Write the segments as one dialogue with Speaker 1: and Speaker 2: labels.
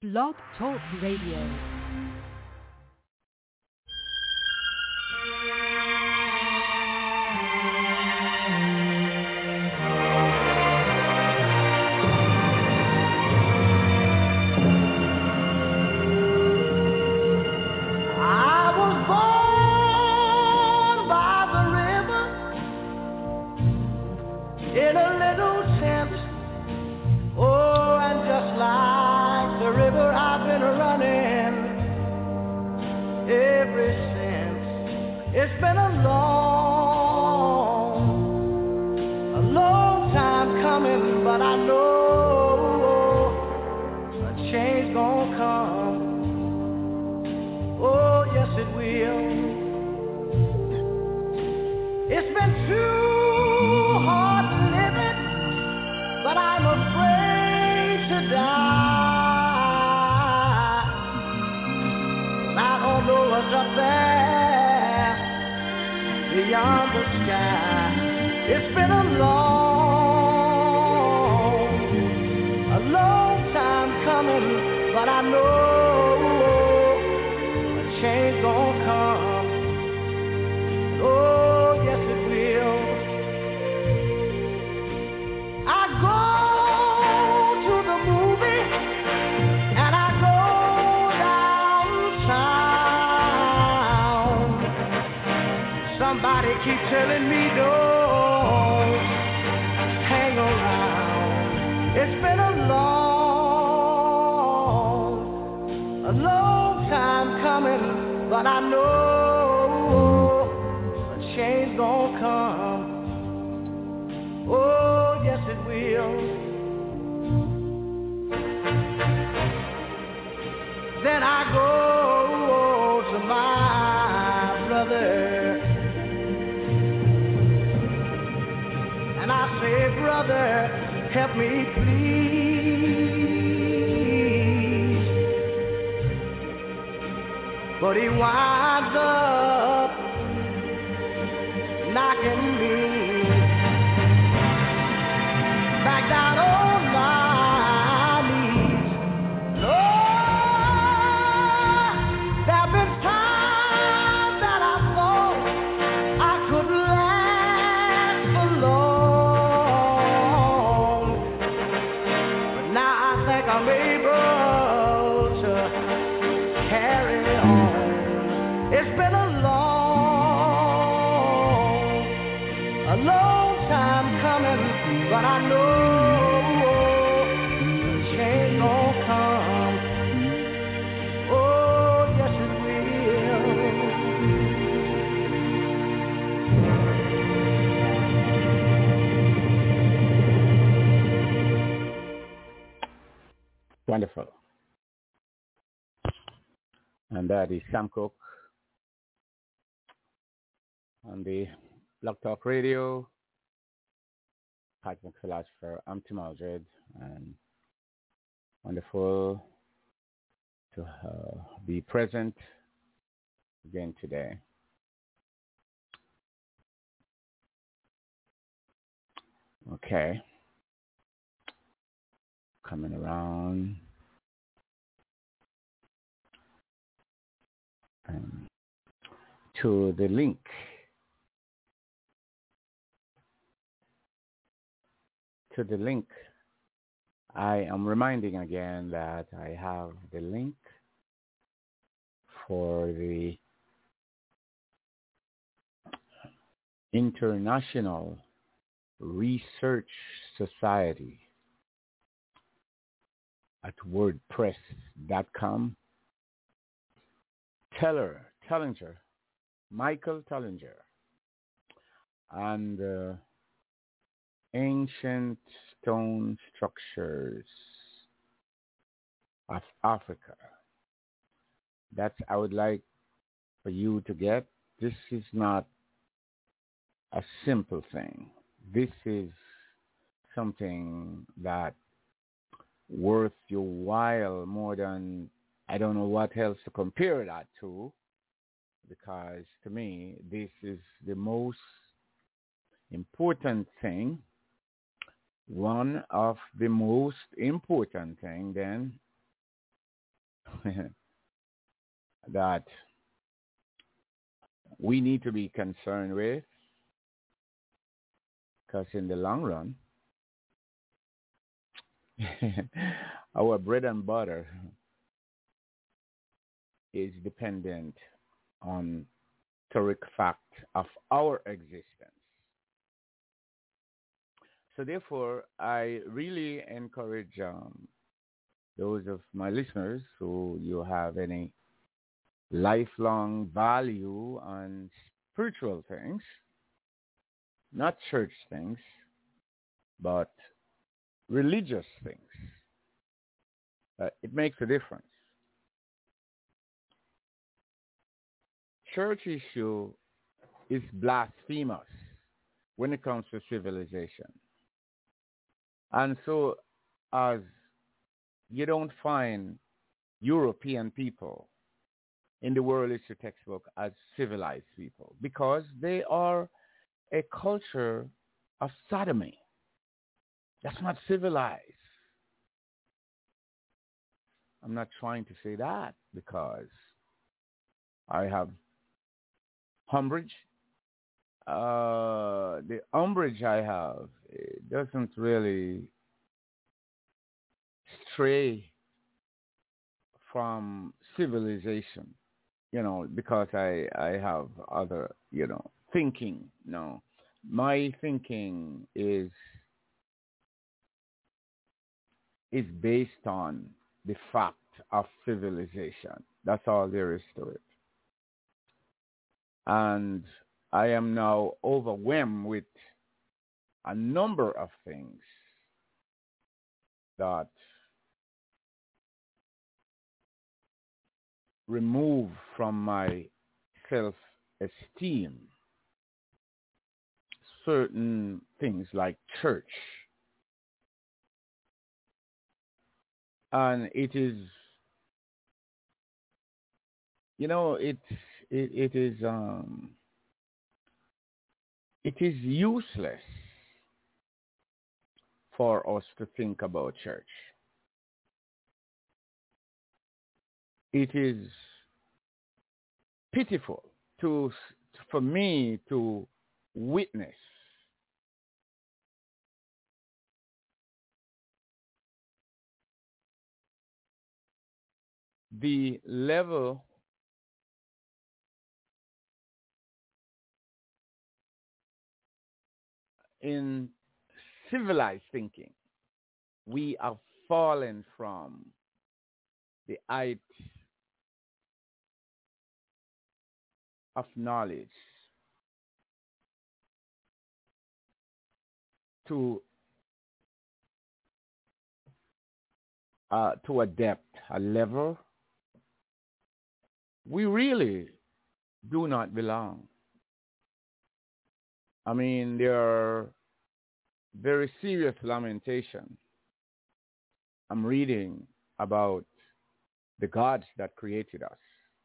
Speaker 1: Blog Talk Radio.
Speaker 2: It's been a long time coming, but I know a change gonna come. Oh, yes it will. It's been too hard living, but I'm afraid to die. I don't know what's up there beyond the sky. It's been a long time coming, but I know a change gonna come. Oh, yes it will. I go to the movie and I go downtown. Somebody keep telling me don't hang around. It's been a long time coming, but I know a change gonna come. Oh, yes it will. Then I go to my brother and I say, brother, help me please. But he winds up knocking me back down on my knees. Lord, there have been times that I thought I could last alone, but now I think I'm able to carry on. It's been a long time coming, but I know a change gonna come. Oh, yes it will.
Speaker 3: Wonderful. And that is Sam Cooke on the Blog Talk Radio. Cosmic Philosopher. I'm Tim Aldred, and wonderful to be present again today. Okay. Coming around. To the link. To the link. I am reminding again that I have the link for the International Research Society at wordpress.com. Tellinger, Michael Tellinger, and Ancient Stone Structures of Africa. That's I would like for you to get. This is not a simple thing. This is something that worth your while more than I don't know what else to compare that to, because to me this is the most important thing, one of the most important thing then that we need to be concerned with, because in the long run, our bread and butter is dependent on historic fact of our existence. So therefore, I really encourage those of my listeners who you have any lifelong value on spiritual things, not church things, but religious things. It makes a difference. Church issue is blasphemous when it comes to civilization. And so as you don't find European people in the world history textbook as civilized people, because they are a culture of sodomy. That's not civilized. I'm not trying to say that because I have umbrage. The umbrage I have, it doesn't really stray from civilization, because I have other, thinking. No, my thinking is based on the fact of civilization. That's all there is to it. And I am now overwhelmed with a number of things that remove from my self-esteem certain things like church. And it is, it is useless for us to think about church. It is pitiful for me to witness the level in civilized thinking we have fallen from the height of knowledge to a depth, a level we really do not belong. I mean, there are very serious lamentation. I'm reading about the gods that created us.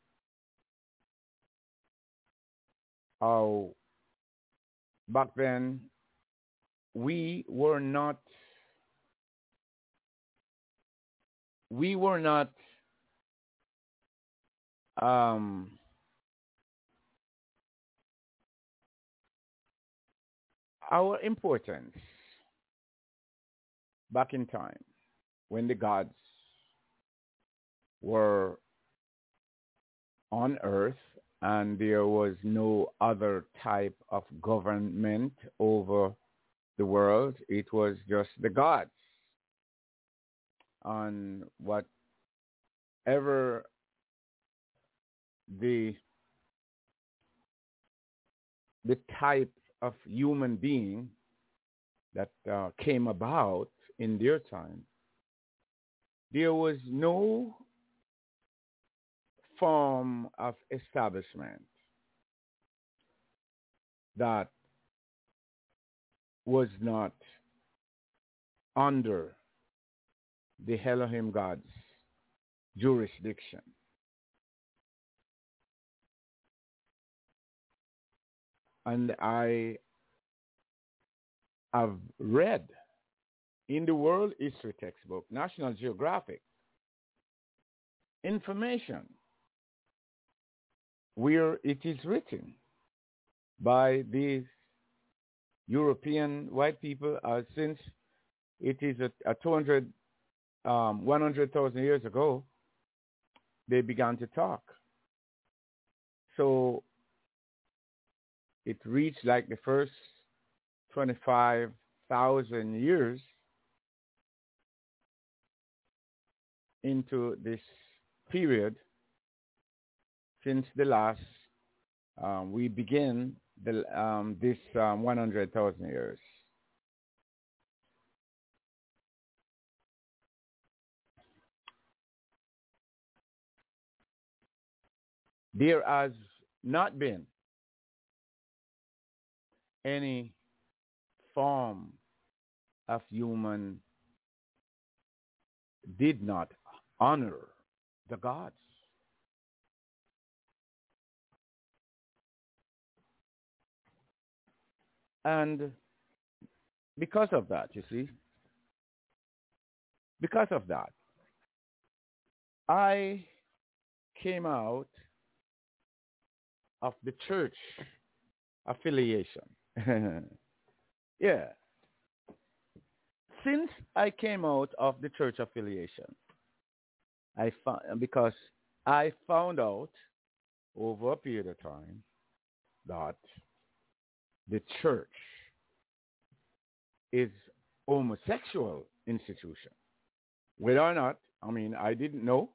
Speaker 3: How back then we were not our importance back in time when the gods were on earth and there was no other type of government over the world. It was just the gods. And whatever the type of human being that came about in their time, there was no form of establishment that was not under the Elohim God's jurisdiction. And I have read in the World History textbook, National Geographic, information where it is written by these European white people since it is a 100,000 years ago, they began to talk. So it reached like the first 25,000 years into this period since the last we begin this 100,000 years. There has not been any form of human did not honor the gods. And because of that, you see, because of that, I came out of the church affiliation. Yeah. Since I came out of the church affiliation, because I found out over a period of time that the church is homosexual institution. Whether or not, I didn't know.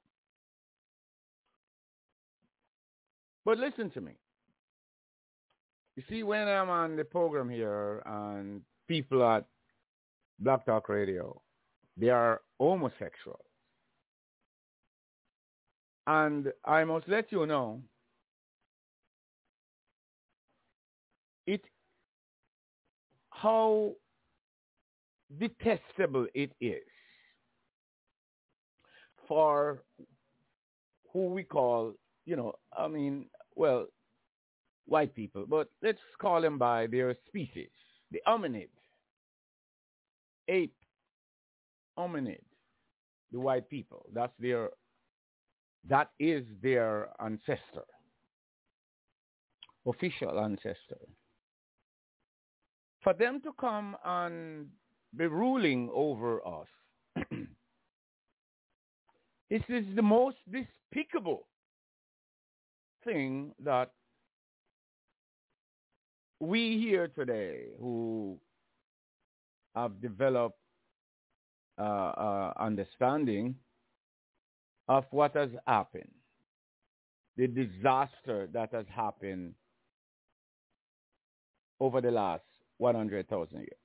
Speaker 3: But listen to me. You see, when I'm on the program here and people at Black Talk Radio, they are homosexual. And I must let you know, how detestable it is for who we call, white people, but let's call them by their species, the hominid, ape, hominid, the white people. That is their ancestor, official ancestor. For them to come and be ruling over us, this is the most despicable thing that we here today who have developed understanding of what has happened, the disaster that has happened over the last 100,000 years.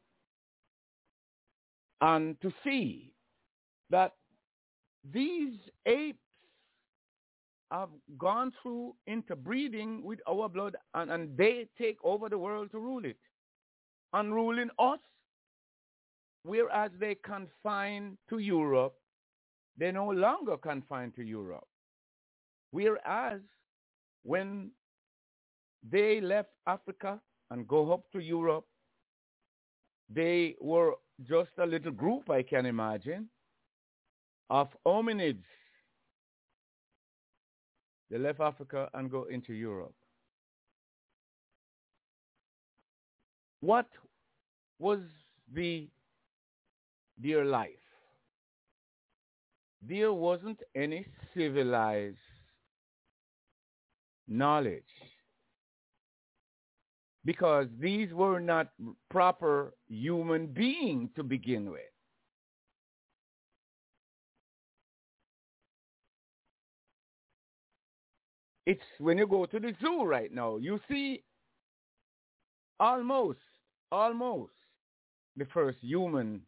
Speaker 3: And to see that these apes have gone through interbreeding with our blood and they take over the world to rule it, unruling us, whereas they confine to Europe, they no longer confine to Europe. Whereas when they left Africa and go up to Europe, they were just a little group, I can imagine, of hominids. They left Africa and go into Europe. What was their life? There wasn't any civilized knowledge because these were not proper human beings to begin with. It's when you go to the zoo right now, you see almost the first human,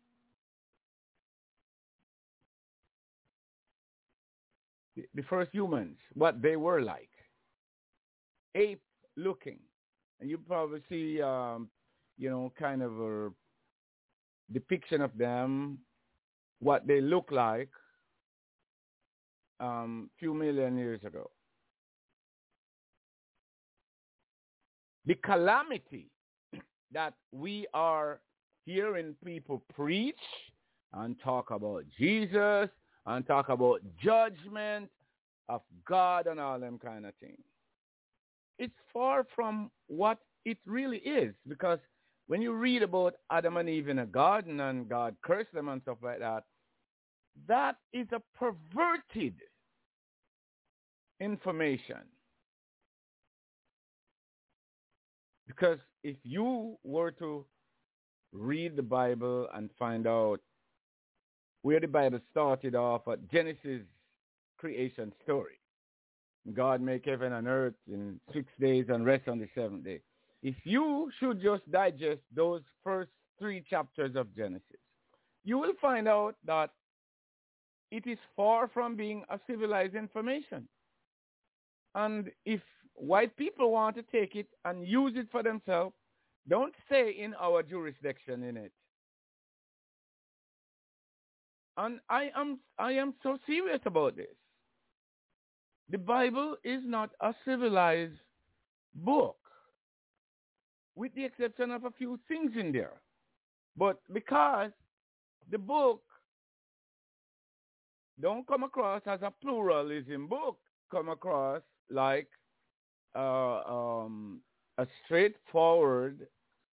Speaker 3: the first humans, what they were like, ape looking. And you probably see, kind of a depiction of them, what they look like few million years ago. The calamity that we are hearing people preach and talk about Jesus and talk about judgment of God and all them kind of things. It's far from what it really is, because when you read about Adam and Eve in a garden and God cursed them and stuff like that, that is a perverted information. Because if you were to read the Bible and find out where the Bible started off at Genesis creation story, God made heaven and earth in 6 days and rest on the seventh day. If you should just digest those first 3 chapters of Genesis, you will find out that it is far from being a civilized information. And if white people want to take it and use it for themselves, don't stay in our jurisdiction in it. And I am so serious about this. The Bible is not a civilized book, with the exception of a few things in there. But because the book don't come across as a pluralism book, come across like a straightforward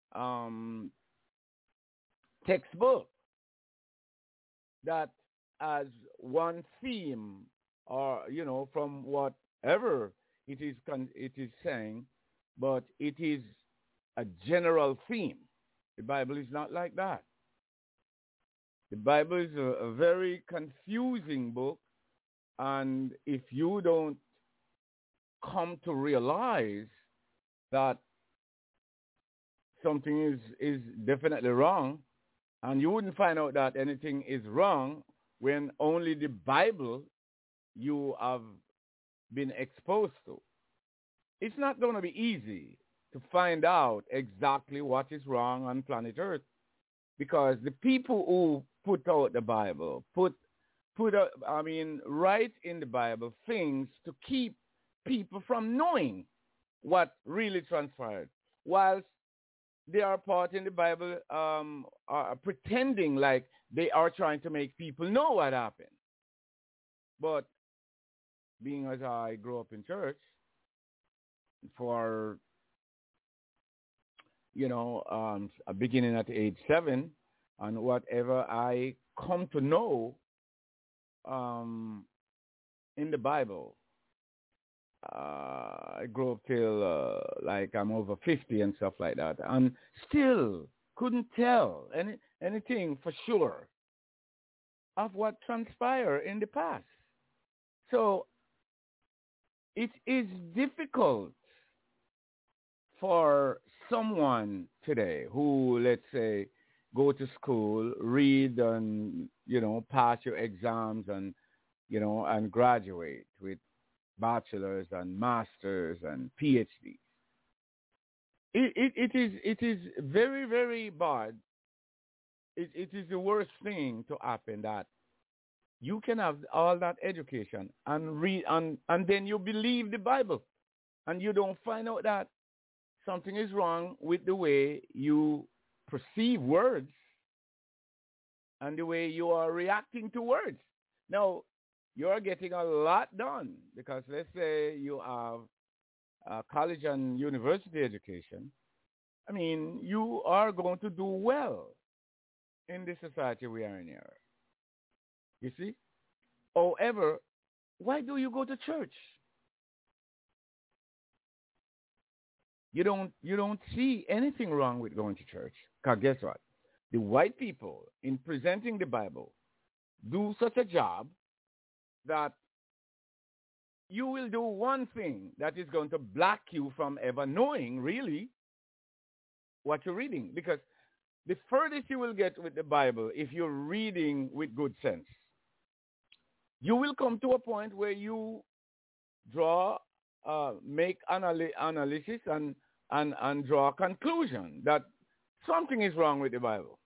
Speaker 3: textbook that has one theme, or from whatever it is saying, but it is a general theme. The Bible is not like that. The Bible is a very confusing book, and if you don't come to realize that something is definitely wrong, and you wouldn't find out that anything is wrong when only the Bible you have been exposed to. It's not going to be easy to find out exactly what is wrong on planet Earth, because the people who put out the Bible write in the Bible things to keep people from knowing what really transpired, whilst they are part in the Bible are pretending like they are trying to make people know what happened. But being as I grew up in church for, beginning at age 7, and whatever I come to know in the Bible, I grew up till like I'm over 50 and stuff like that, and still couldn't tell anything for sure of what transpired in the past. So it is difficult for someone today who, let's say, go to school, read and, pass your exams and, and graduate with bachelors and masters and PhDs. It is very, very bad. It is the worst thing to happen, that you can have all that education and read and then you believe the Bible, and you don't find out that something is wrong with the way you perceive words and the way you are reacting to words. Now, you're getting a lot done, because let's say you have a college and university education. I mean, you are going to do well in the society we are in here. You see? However, why do you go to church? You don't see anything wrong with going to church. Because guess what? The white people, in presenting the Bible, do such a job that you will do one thing that is going to block you from ever knowing really what you're reading. Because the furthest you will get with the Bible, if you're reading with good sense, you will come to a point where you make analysis and draw a conclusion that something is wrong with the Bible.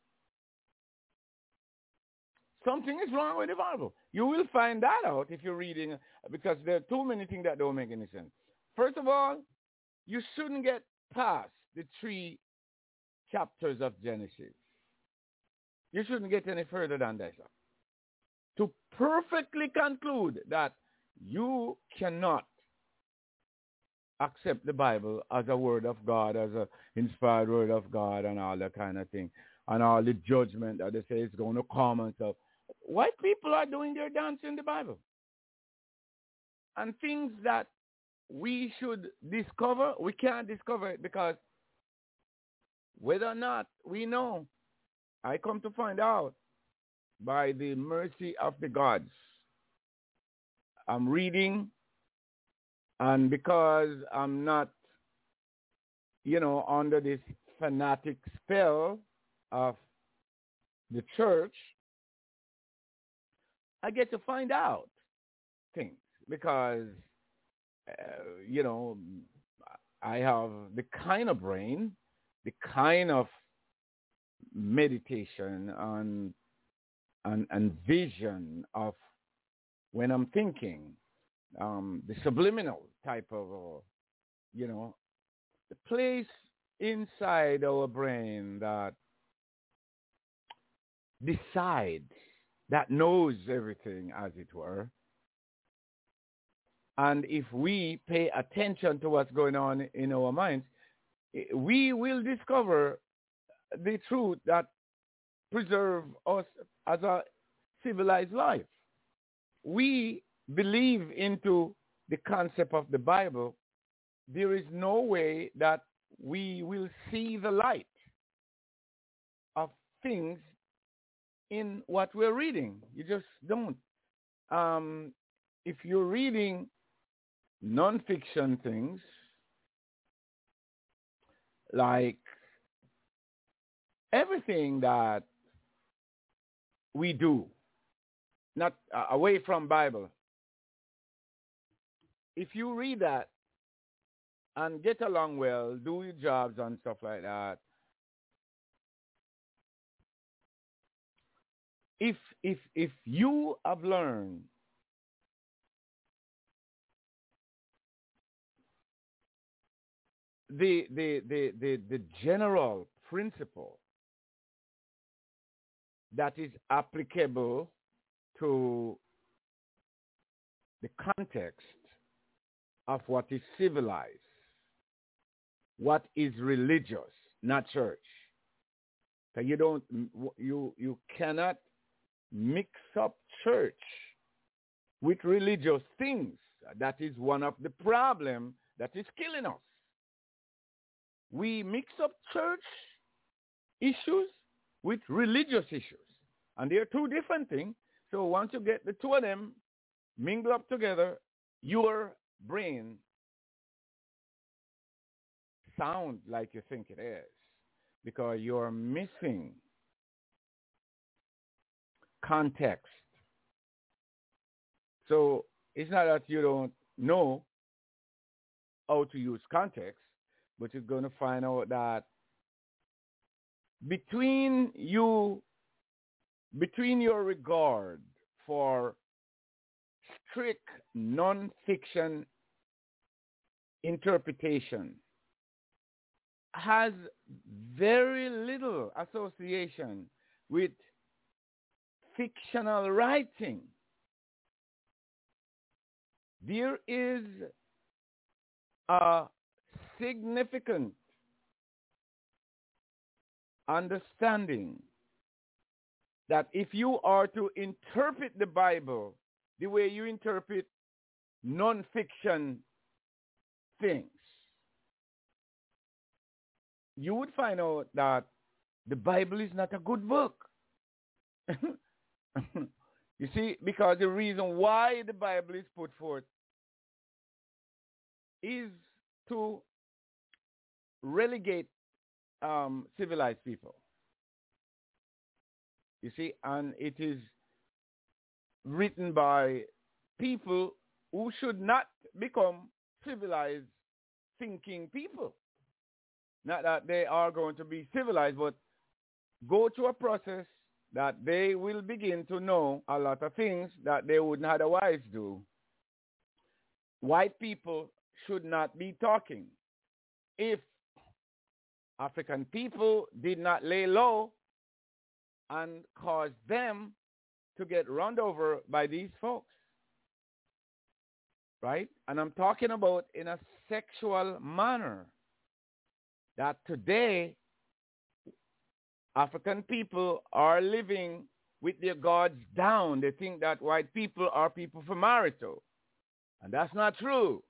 Speaker 3: Something is wrong with the Bible. You will find that out if you're reading, because there are too many things that don't make any sense. First of all, you shouldn't get past the 3 chapters of Genesis. You shouldn't get any further than that. to perfectly conclude that you cannot accept the Bible as a word of God, as an inspired word of God and all that kind of thing, and all the judgment that they say is going to come and stuff. White people are doing their dance in the Bible. And things that we should discover, we can't discover it because whether or not we know, I come to find out by the mercy of the gods. I'm reading, and because I'm not, under this fanatic spell of the church, I get to find out things because, I have the kind of brain, the kind of meditation and vision of when I'm thinking, the subliminal type of, the place inside our brain that decides, that knows everything, as it were. And if we pay attention to what's going on in our minds, we will discover the truth that preserves us as a civilized life. We believe into the concept of the Bible. There is no way that we will see the light of things in what we're reading. You just don't. If you're reading nonfiction things like everything that we do, not away from Bible, if you read that and get along well, do your jobs and stuff like that, if you have learned the general principle that is applicable to the context of what is civilized, what is religious, not church. So you cannot mix up church with religious things. That is one of the problems that is killing us. We mix up church issues with religious issues. And they're two different things. So once you get the two of them mingle up together, your brain sounds like you think it is, because you're missing context. So it's not that you don't know how to use context, but you're going to find out that between your regard for strict non-fiction interpretation has very little association with fictional writing. There is a significant understanding that if you are to interpret the Bible the way you interpret non-fiction things, you would find out that the Bible is not a good book. You see, because the reason why the Bible is put forth is to relegate civilized people. You see, and it is written by people who should not become civilized thinking people. Not that they are going to be civilized, but go through a process that they will begin to know a lot of things that they would not otherwise do. White people should not be talking. If African people did not lay low and cause them to get run over by these folks, right? And I'm talking about in a sexual manner, that today African people are living with their guards down. They think that white people are people for marital. And that's not true.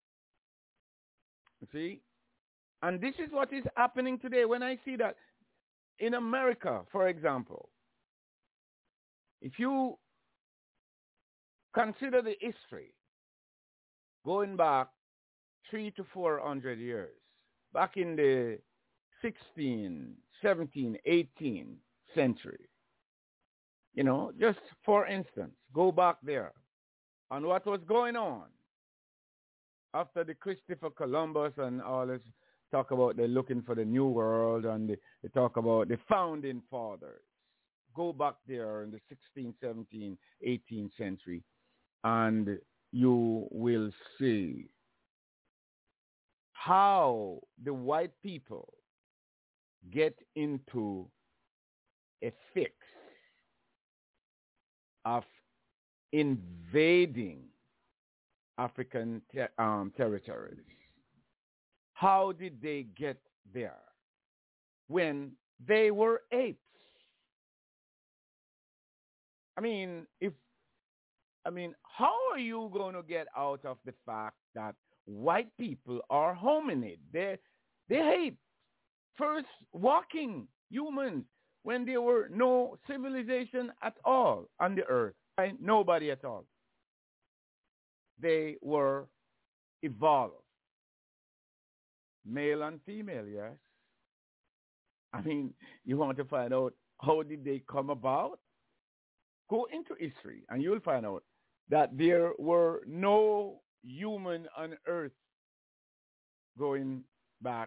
Speaker 3: You see? And this is what is happening today. When I see that in America, for example, if you consider the history going back 300 to 400 years, back in the 16th, 17th, 18th century, you know, just for instance, go back there on what was going on after the Christopher Columbus and all this talk about they're looking for the new world, and they talk about the founding fathers. Go back there in the 16th, 17th, 18th century, and you will see how the white people get into a fix of invading African territories. How did they get there when they were apes? How are you going to get out of the fact that white people are hominid? They ape, first walking humans when there were no civilization at all on the earth, right? Nobody at all. They were evolved. Male and female, yes. You want to find out how did they come about? Go into history and you'll find out that there were no human on earth going back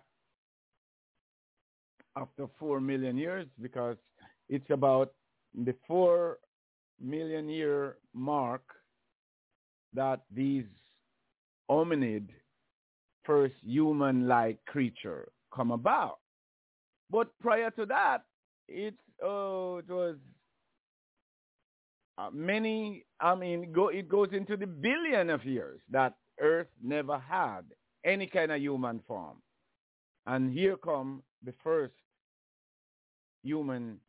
Speaker 3: after 4 million years, because it's about the 4 million year mark that these hominid, first human-like creature come about. But prior to that, it was it goes into the billion of years that Earth never had any kind of human form. And here come the first humankind,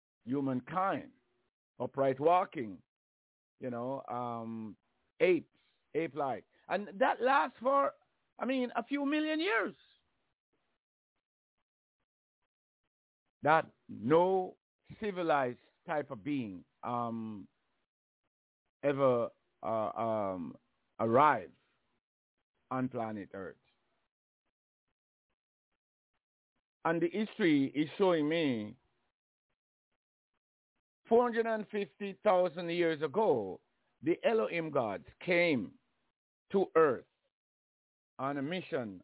Speaker 3: upright walking, ape-like. And that lasts for, a few million years. That no civilized type of being ever arrived on planet Earth. And the history is showing me 450,000 years ago, the Elohim gods came to Earth on a mission,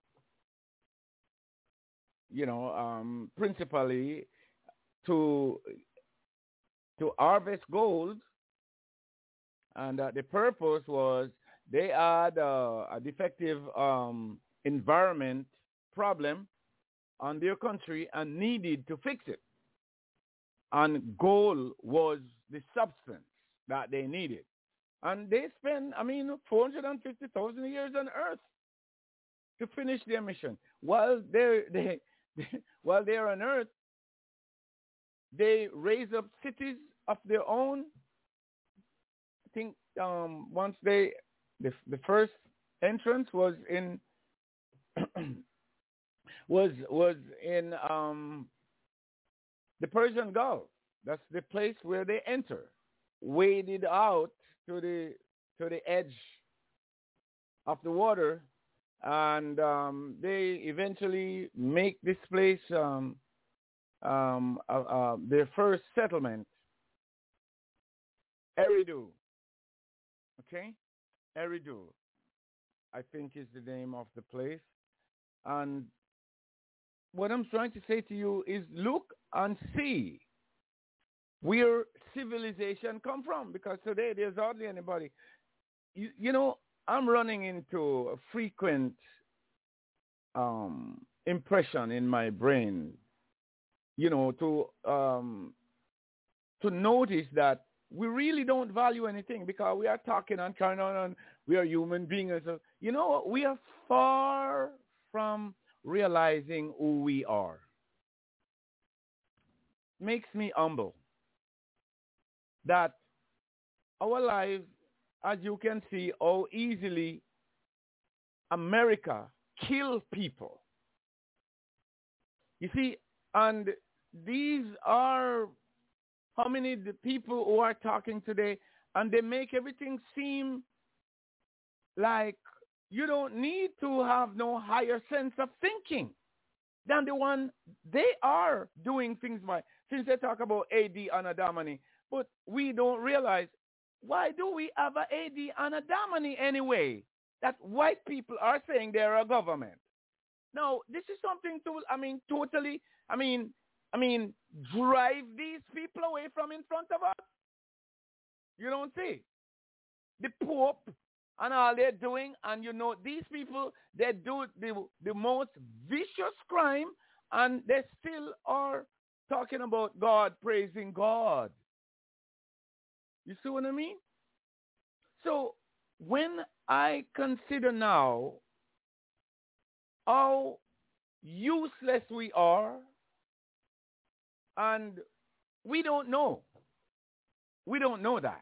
Speaker 3: principally to harvest gold. And the purpose was they had a defective environment problem on their country and needed to fix it. And gold was the substance that they needed. And they spent, 450,000 years on Earth to finish their mission. While they're on Earth, they raise up cities of their own. I think once the first entrance was in was in the Persian Gulf. That's the place where they enter, waded out to the edge of the water, and they eventually make this place their first settlement, Eridu. Okay? Eridu, I think is the name of the place. And what I'm trying to say to you is look and see where civilization come from, because today there's hardly anybody. I'm running into a frequent impression in my brain, to notice that we really don't value anything because we are talking and carrying on and we are human beings. So, you know what? We are far from realizing who we are. Makes me humble that our lives, as you can see, how easily America kill people. You see, and these are how many the people who are talking today, and they make everything seem like you don't need to have no higher sense of thinking than the one they are doing things by. Since they talk about AD Anadamani, but we don't realize, why do we have a AD Anadamani anyway? That white people are saying they're a government. Now, this is something to, totally, drive these people away from in front of us. You don't see. The Pope and all they're doing, and you know, these people, they do the most vicious crime, and they still are talking about God, praising God. You see what I mean? So when I consider now how useless we are, and we don't know. We don't know that.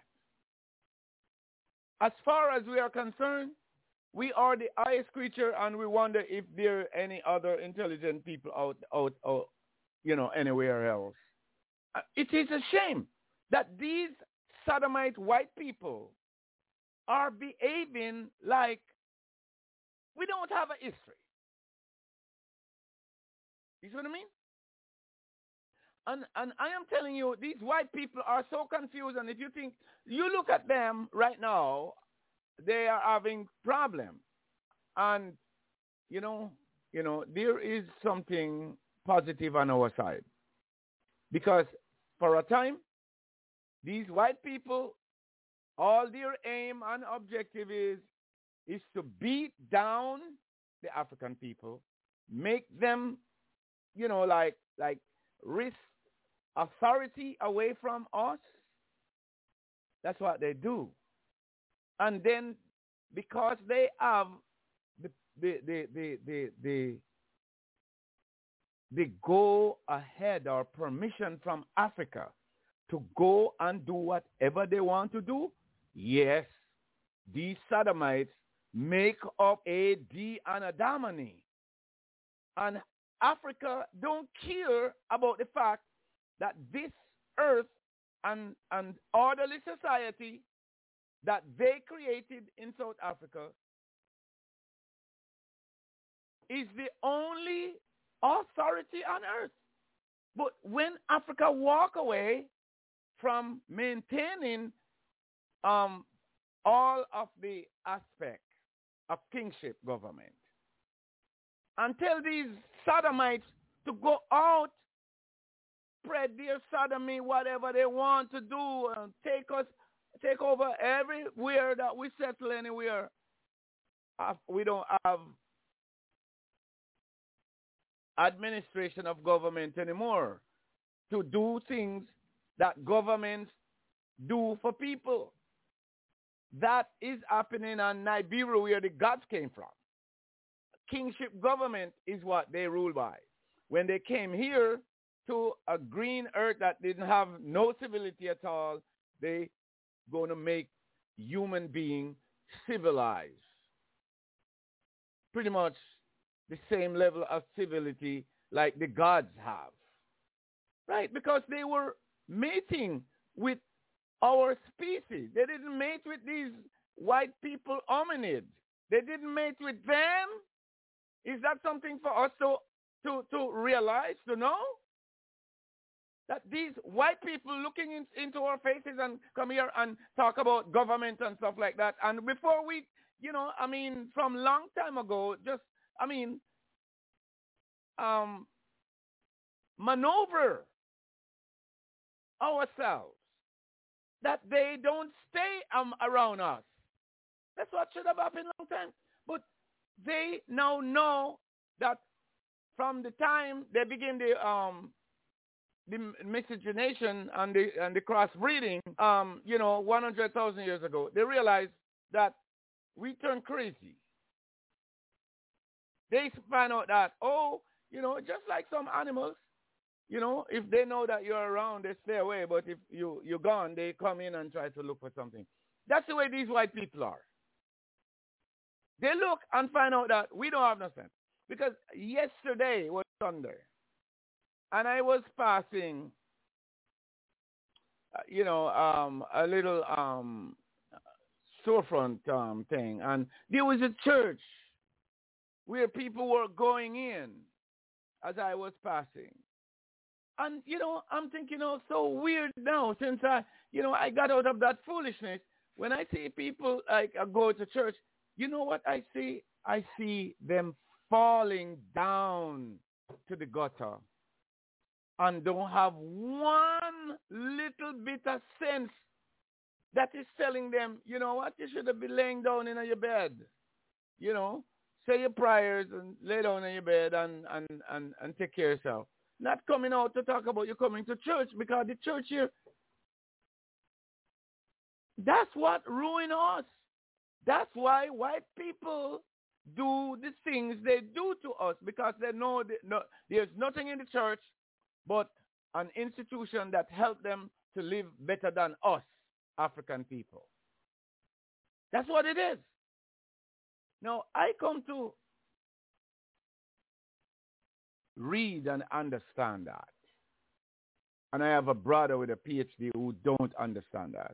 Speaker 3: As far as we are concerned, we are the highest creature, and we wonder if there are any other intelligent people out, anywhere else. It is a shame that these sodomite white people are behaving like we don't have a history. You see what I mean? And I am telling you, these white people are so confused. And if you think, you look at them right now, they are having problems. And, there is something positive on our side. Because for a time, these white people, all their aim and objective is to beat down the African people, make them, like wrest authority away from us. That's what they do. And then because they have the go ahead or permission from Africa to go and do whatever they want to do, yes, these sodomites make up AD Anadamani. And Africa don't care about the fact that this earth and orderly society that they created in South Africa is the only authority on earth. But when Africa walk away from maintaining all of the aspects of kingship government and tell these sodomites to go out, spread their sodomy, whatever they want to do, and take over everywhere that we settle anywhere. We don't have administration of government anymore to do things that governments do for people. That is happening in Nigeria, where the gods came from. Kingship government is what they rule by. When they came here to a green earth that didn't have no civility at all, they going to make human being civilized. Pretty much the same level of civility like the gods have. Right? Because they were mating with our species. They didn't mate with these white people hominids. They didn't mate with them. Is that something for us to realize, to know? That these white people looking into our faces and come here and talk about government and stuff like that. And before we, from long time ago, maneuver ourselves that they don't stay around us. That's what should have happened long time. But they now know that from the time they begin the the miscegenation and the crossbreeding, 100,000 years ago, they realized that we turn crazy. They find out that, just like some animals, if they know that you're around, they stay away. But if you're gone, they come in and try to look for something. That's the way these white people are. They look and find out that we don't have no sense. Because yesterday was Sunday, and I was passing, a little storefront thing, and there was a church where people were going in as I was passing. And, I'm thinking, so weird now since I got out of that foolishness. When I see people go to church, you know what I see? I see them falling down to the gutter and don't have one little bit of sense that is telling them, you know what, you should have been laying down in your bed. Say your prayers and lay down in your bed and take care of yourself. Not coming out to talk about you coming to church, because the church here, that's what ruined us. That's why white people do the things they do to us, because they know there's nothing in the church but an institution that helped them to live better than us, African people. That's what it is. Now, I come to read and understand that. And I have a brother with a PhD who don't understand that.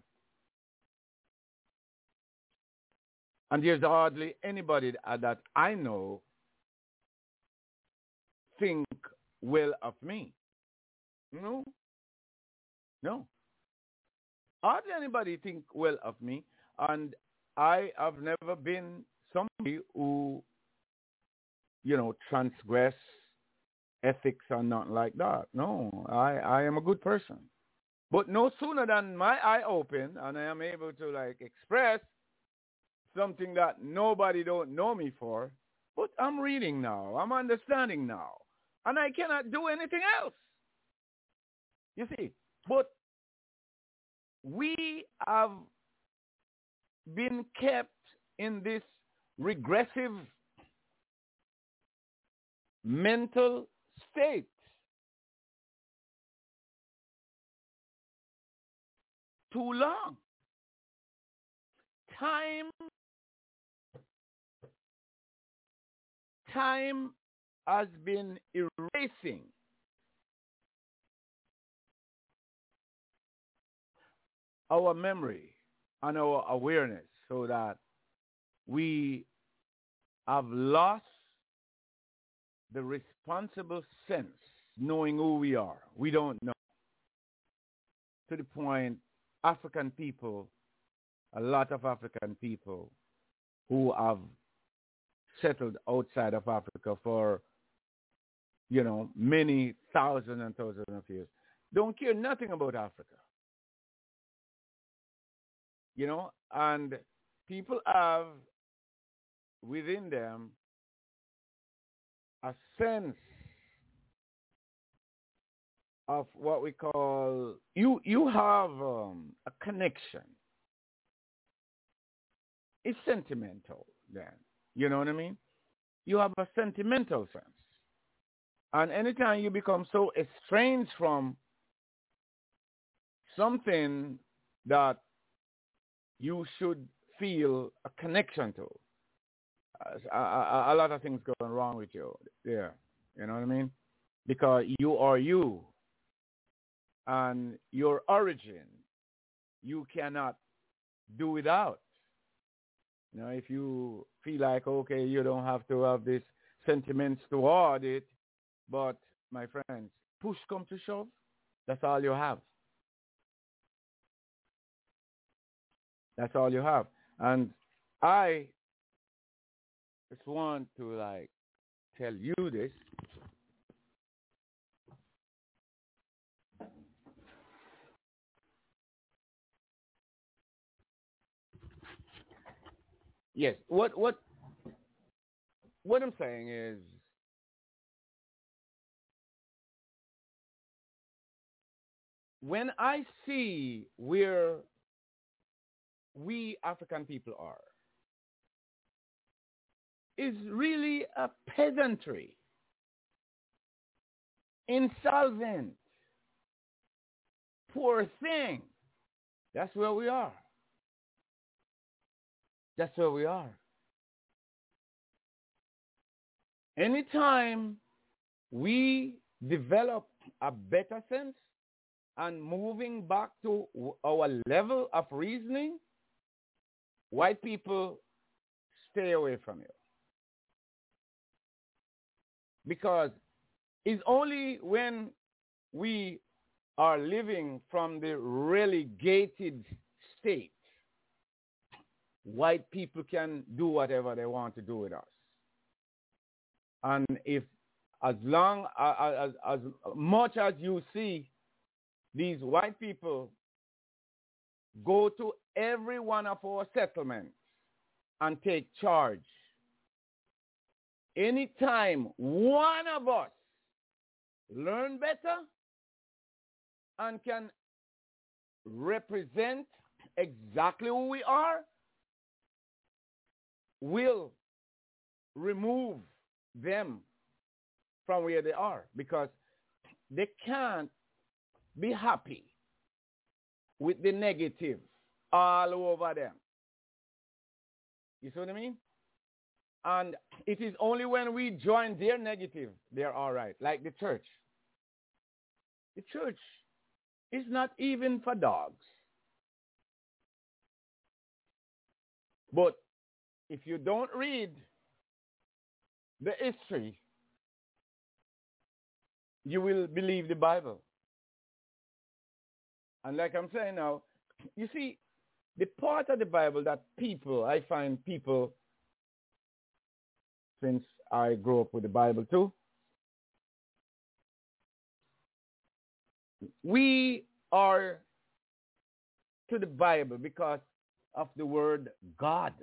Speaker 3: And there's hardly anybody that I know think well of me. No. Hardly anybody think well of me. And I have never been somebody who, transgress ethics or nothing like that. No, I am a good person. But no sooner than my eye open and I am able to express something that nobody don't know me for, but I'm reading now, I'm understanding now, and I cannot do anything else. You see, but we have been kept in this regressive mental state too long. Time has been erasing our memory and our awareness, so that we have lost the responsible sense, knowing who we are. We don't know. To the point, African people, a lot of African people who have settled outside of Africa for, many thousands and thousands of years, don't care nothing about Africa. And people have within them a sense of what we call, you have a connection. It's sentimental then. You know what I mean? You have a sentimental sense. And anytime you become so estranged from something that you should feel a connection to, a lot of things going wrong with you there. You know what I mean? Because you are you. And your origin, you cannot do without. If you feel like, okay, you don't have to have these sentiments toward it, but, my friends, push come to shove, that's all you have. That's all you have. And I just want to, tell you this. Yes, what I'm saying is, when I see where we African people are, is really a peasantry, insolvent, poor thing. That's where we are. That's where we are. Anytime we develop a better sense and moving back to our level of reasoning, white people stay away from you. Because it's only when we are living from the relegated state, white people can do whatever they want to do with us. And if as much as you see these white people go to every one of our settlements and take charge, anytime one of us learn better and can represent exactly who we are, will remove them from where they are, because they can't be happy with the negative all over them. You see what I mean? And it is only when we join their negative, they're all right. Like the church. The church is not even for dogs. But if you don't read the history, you will believe the Bible. And like I'm saying now, you see, the part of the Bible that I find people, since I grew up with the Bible too, we are to the Bible because of the word God.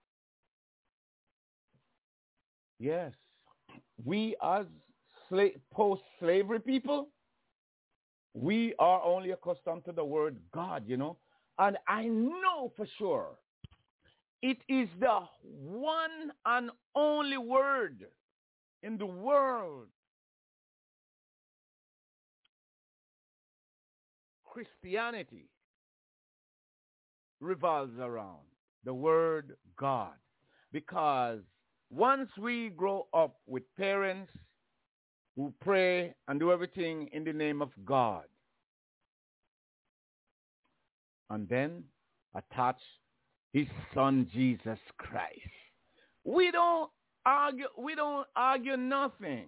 Speaker 3: Yes. We as post-slavery people, we are only accustomed to the word God, you know. And I know for sure it is the one and only word in the world Christianity revolves around, the word God. Because once we grow up with parents who pray and do everything in the name of God, and then attach his son Jesus Christ, we don't argue nothing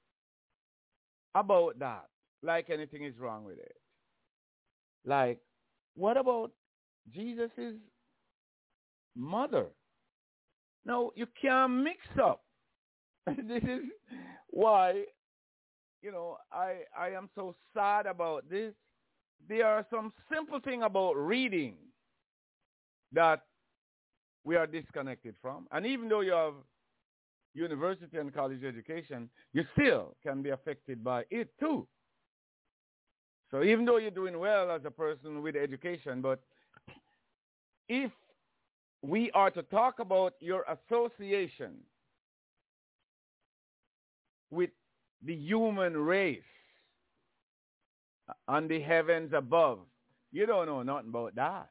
Speaker 3: about that, like anything is wrong with it. Like, what about Jesus' mother? No, you can't mix up. This is why, you know, I am so sad about this. There are some simple things about reading that we are disconnected from. And even though you have university and college education, you still can be affected by it too. So even though you're doing well as a person with education, but if we are to talk about your association with the human race and the heavens above, you don't know nothing about that.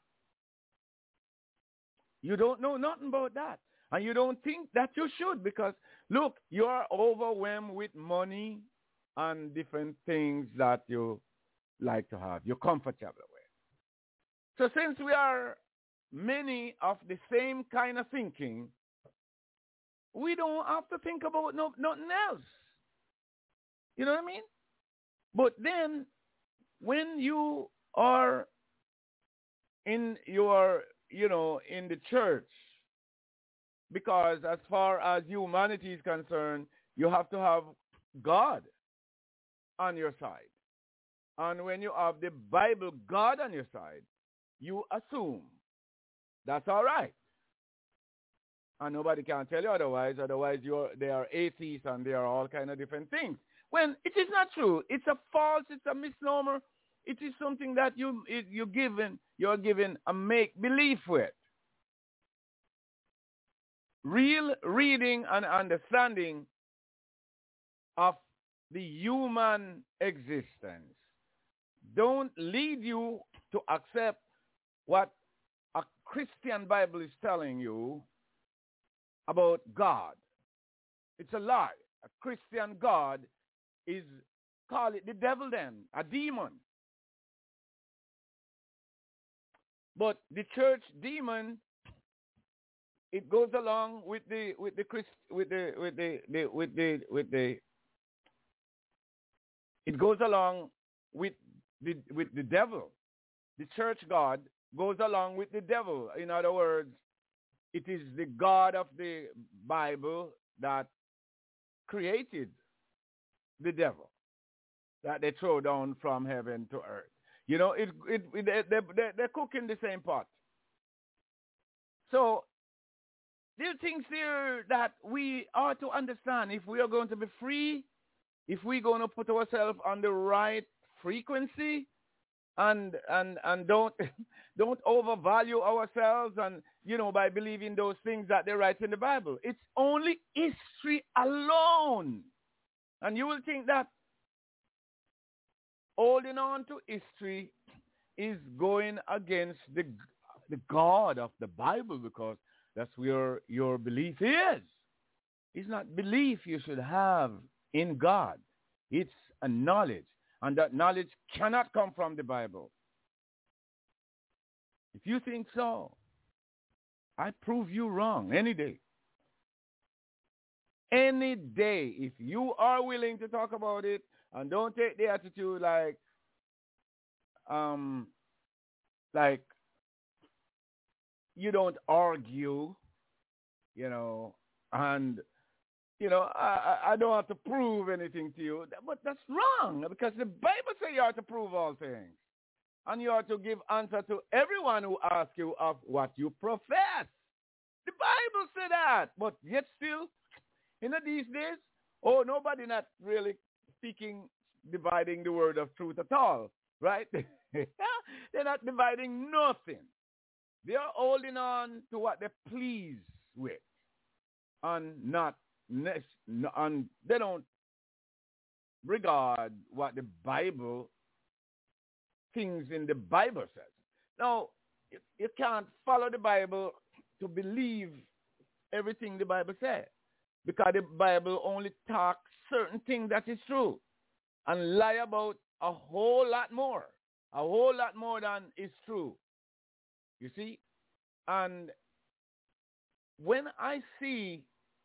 Speaker 3: You don't know nothing about that. And you don't think that you should, because, look, you are overwhelmed with money and different things that you like to have, you're comfortable with. So since we are many of the same kind of thinking, we don't have to think about nothing else. You know what I mean? But then, when you are in your, you know, in the church, because as far as humanity is concerned, you have to have God on your side. And when you have the Bible God on your side, you assume that's all right. And nobody can tell you otherwise. Otherwise, they are atheists and they are all kind of different things. When it is not true. It's a false, it's a misnomer. It is something that you're given a make believe with. Real reading and understanding of the human existence don't lead you to accept what a Christian Bible is telling you about God. It's a lie. A Christian God is, call it the devil then, a demon. But the church demon, it goes along with the it goes along with the devil. The church God goes along with the devil. In other words, it is the God of the Bible that created the devil, that they throw down from heaven to earth. You know, they're cooking the same pot. So there are things here that we ought to understand if we are going to be free, if we're going to put ourselves on the right frequency, and don't overvalue ourselves, and by believing those things that they write in the Bible. It's only history alone, and you will think that holding on to history is going against the God of the Bible, because that's where your belief is. It's not belief you should have in God. It's a knowledge. And that knowledge cannot come from the Bible. If you think so, I prove you wrong any day. Any day, if you are willing to talk about it and don't take the attitude like you don't argue, and I don't have to prove anything to you, but that's wrong, because the Bible says you are to prove all things. And you are to give answer to everyone who asks you of what you profess. The Bible said that, but yet still, these days, nobody not really dividing the word of truth at all, right? They're not dividing nothing. They are holding on to what they please with, and they don't regard what the Bible, things in the Bible says. Now, you can't follow the Bible to believe everything the Bible says, because the Bible only talks certain things that is true and lie about a whole lot more than is true. You see? And when I see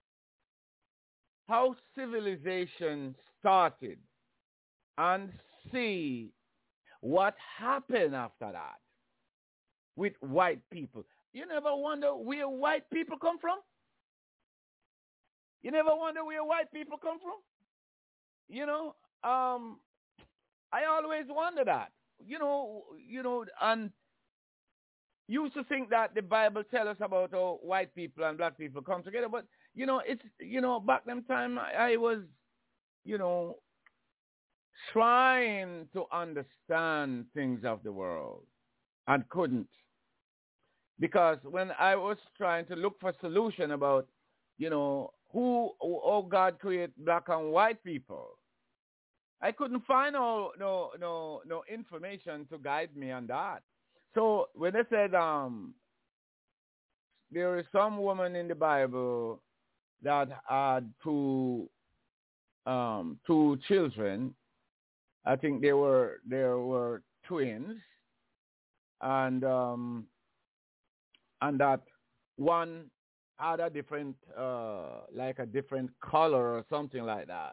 Speaker 3: how civilization started and see what happened after that with white people, you never wonder where white people come from? You never wonder where white people come from? I always wonder that. And used to think that the Bible tells us about how white people and black people come together, but it's back then time I was trying to understand things of the world and couldn't, because when I was trying to look for solution about how God created black and white people, I couldn't find no information to guide me on that. So when they said there is some woman in the Bible that had two children, I think they were twins, and that one had a different like a different color or something like that.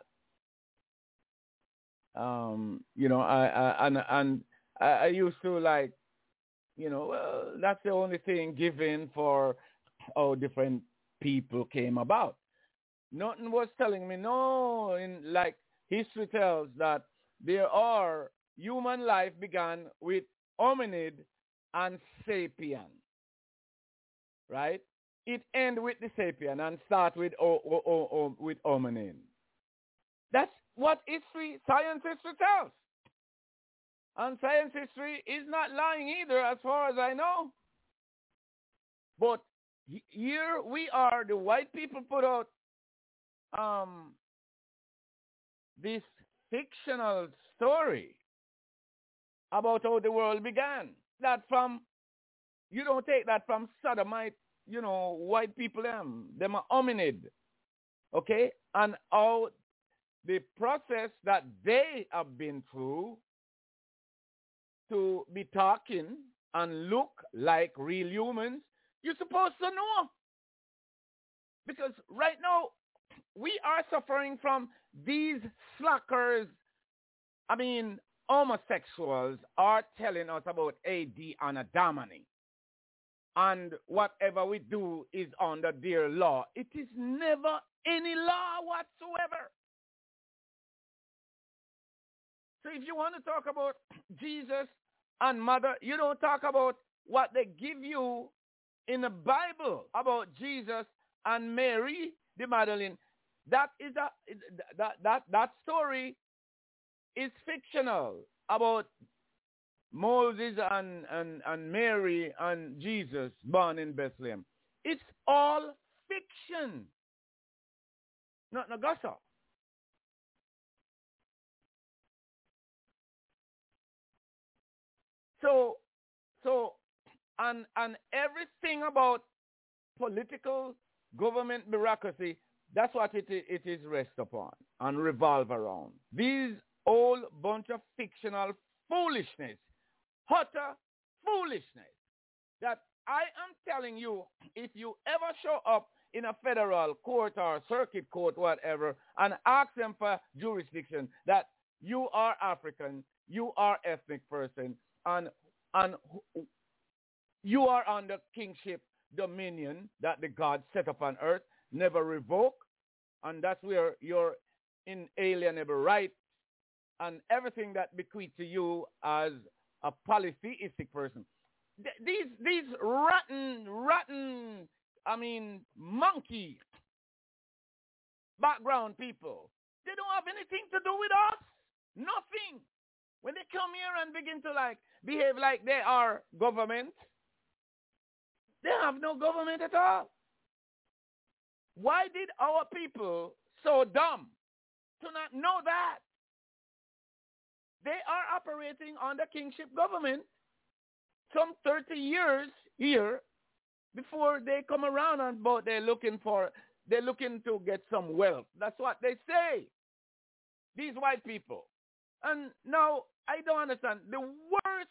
Speaker 3: I used to like, well, that's the only thing given for how different people came about. Nothing was telling me, no, like history tells that human life began with hominid and sapien, right? It ends with the sapien and start with hominid. That's what science history tells. And science history is not lying either, as far as I know. But here we are, the white people put out this fictional story about how the world began. That from, you don't take that from sodomite, white people them are hominid. Okay? And how the process that they have been through to be talking and look like real humans, you're supposed to know. Because right now, we are suffering from these slackers. Homosexuals are telling us about AD and Adamany. And whatever we do is under their law. It is never any law whatsoever. So if you want to talk about Jesus and mother, you don't talk about what they give you in the Bible about Jesus and Mary, the Magdalene. That story is fictional about Moses and Mary and Jesus born in Bethlehem. It's all fiction. Not Nagasa. And everything about political government bureaucracy, that's what it is rest upon and revolve around. These whole bunch of fictional foolishness, utter foolishness, that I am telling you, if you ever show up in a federal court or circuit court, whatever, and ask them for jurisdiction, that you are African, you are ethnic person, and you are under kingship dominion that the God set up on earth, never revoke, and that's where your inalienable right and everything that bequeath to you as a polytheistic person. These rotten, monkey background people, they don't have anything to do with us. Nothing. When they come here and begin to behave like they are government, they have no government at all. Why did our people so dumb to not know that? They are operating under kingship government some 30 years here before they come around and they're looking to get some wealth. That's what they say. These white people. And now I don't understand. The worst,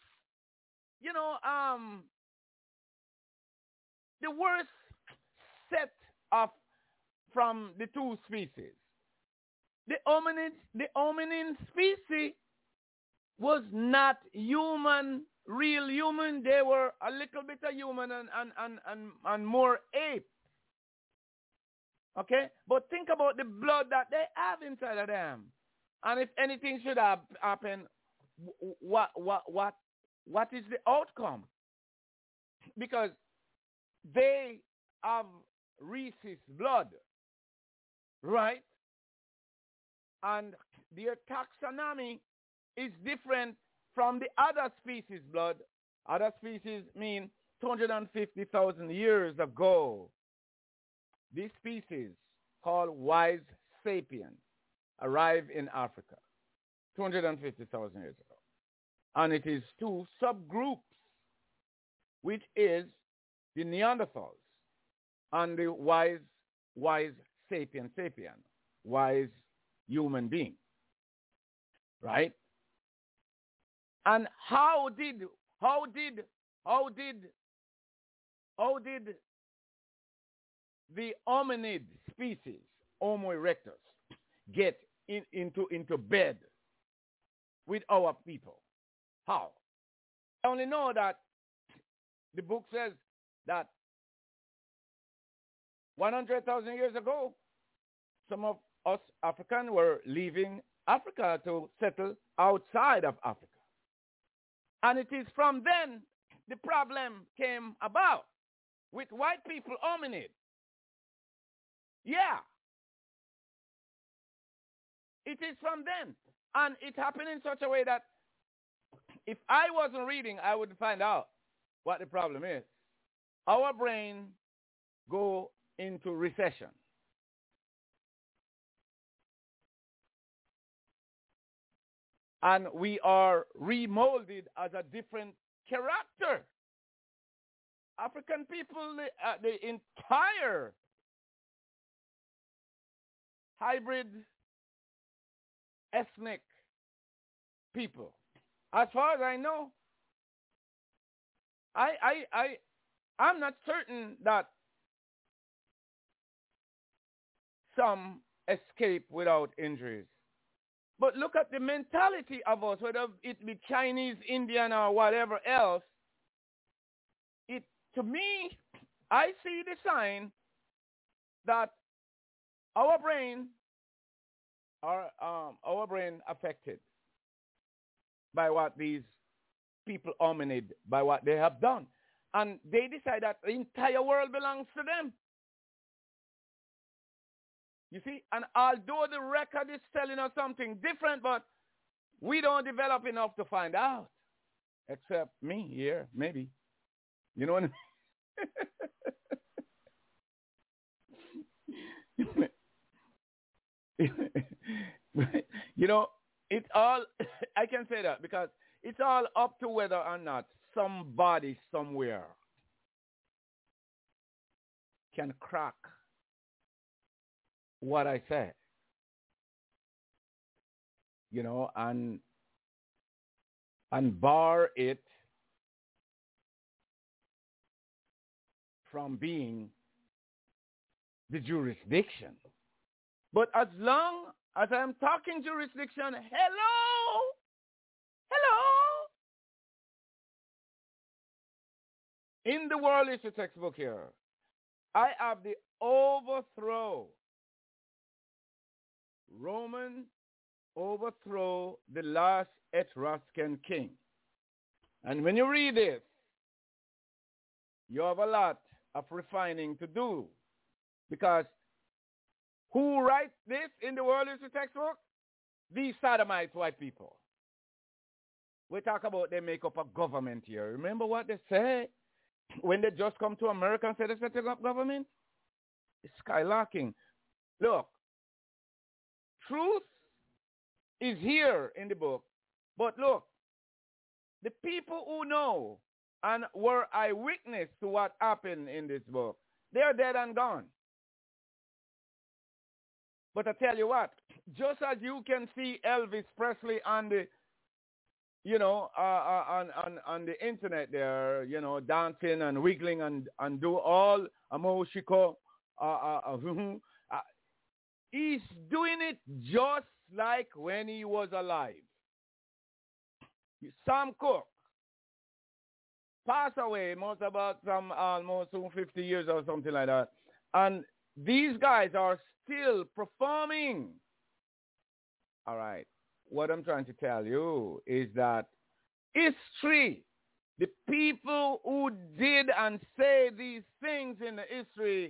Speaker 3: the worst set of from the two species. The hominin species was not human, real human. They were a little bit of human and more ape. Okay? But think about the blood that they have inside of them. And if anything should have happened, what is the outcome? Because they have rhesus blood, right? And their taxonomy is different from the other species blood. Other species mean 250,000 years ago. This species, called wise sapien, arrived in Africa 250,000 years ago. And it is two subgroups, which is the Neanderthals and the wise sapien, wise human being. Right? And how did the hominid species, Homo erectus, get into bed with our people? How? I only know that the book says that 100,000 years ago, some of us Africans were leaving Africa to settle outside of Africa. And it is from then the problem came about with white people hominid. Yeah. It is from then. And it happened in such a way that if I wasn't reading, I would find out what the problem is. Our brain go into recession. And we are remolded as a different character. African people, the entire hybrid ethnic people, as far as I know, I'm not certain that some escape without injuries. But look at the mentality of us, whether it be Chinese, Indian, or whatever else. To me, I see the sign that our brain affected by what these people hominid, by what they have done. And they decide that the entire world belongs to them. You see, and although the record is telling us something different, but we don't develop enough to find out. Except me here, maybe. You know what I mean? You know, it's all, I can say that because it's all up to whether or not somebody somewhere can crack what I said. You know, and bar it from being the jurisdiction. But as long as I'm talking jurisdiction, hello, in the world history textbook here, I have the overthrow. Roman overthrow the last Etruscan king. And when you read this, you have a lot of refining to do. Because who writes this in the world history textbook? These sodomites, white people. We talk about they make up a government here. Remember what they say when they just come to America and say they're setting up government? It's skylarking. Look, truth is here in the book. But look, the people who know and were eyewitness to what happened in this book, they're dead and gone. But I tell you what, just as you can see Elvis Presley on the, you know, on the internet there, you know, dancing and wiggling and do all Amoshiko, he's doing it just like when he was alive. Sam Cooke passed away almost 50 years or something like that. And these guys are still performing. All right. What I'm trying to tell you is that history, the people who did and say these things in the history,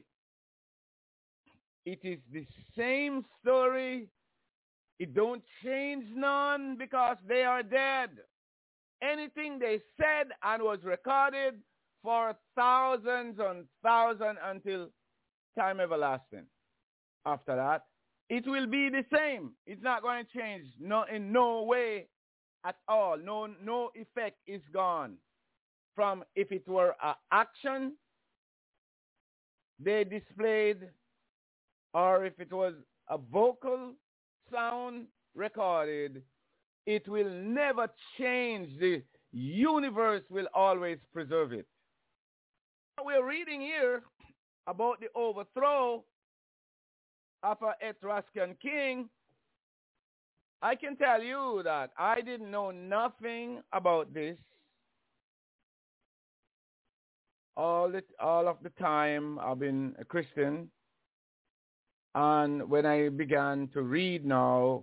Speaker 3: it is the same story. It don't change none because they are dead. Anything they said and was recorded for thousands and thousands until time everlasting. After that, it will be the same. It's not going to change in no way at all. No effect is gone from if it were an action they displayed or if it was a vocal sound recorded. It will never change. The universe will always preserve it. We're reading here about the overthrow of an Etruscan king. I can tell you that I didn't know nothing about this all of the time I've been a Christian. And when I began to read now,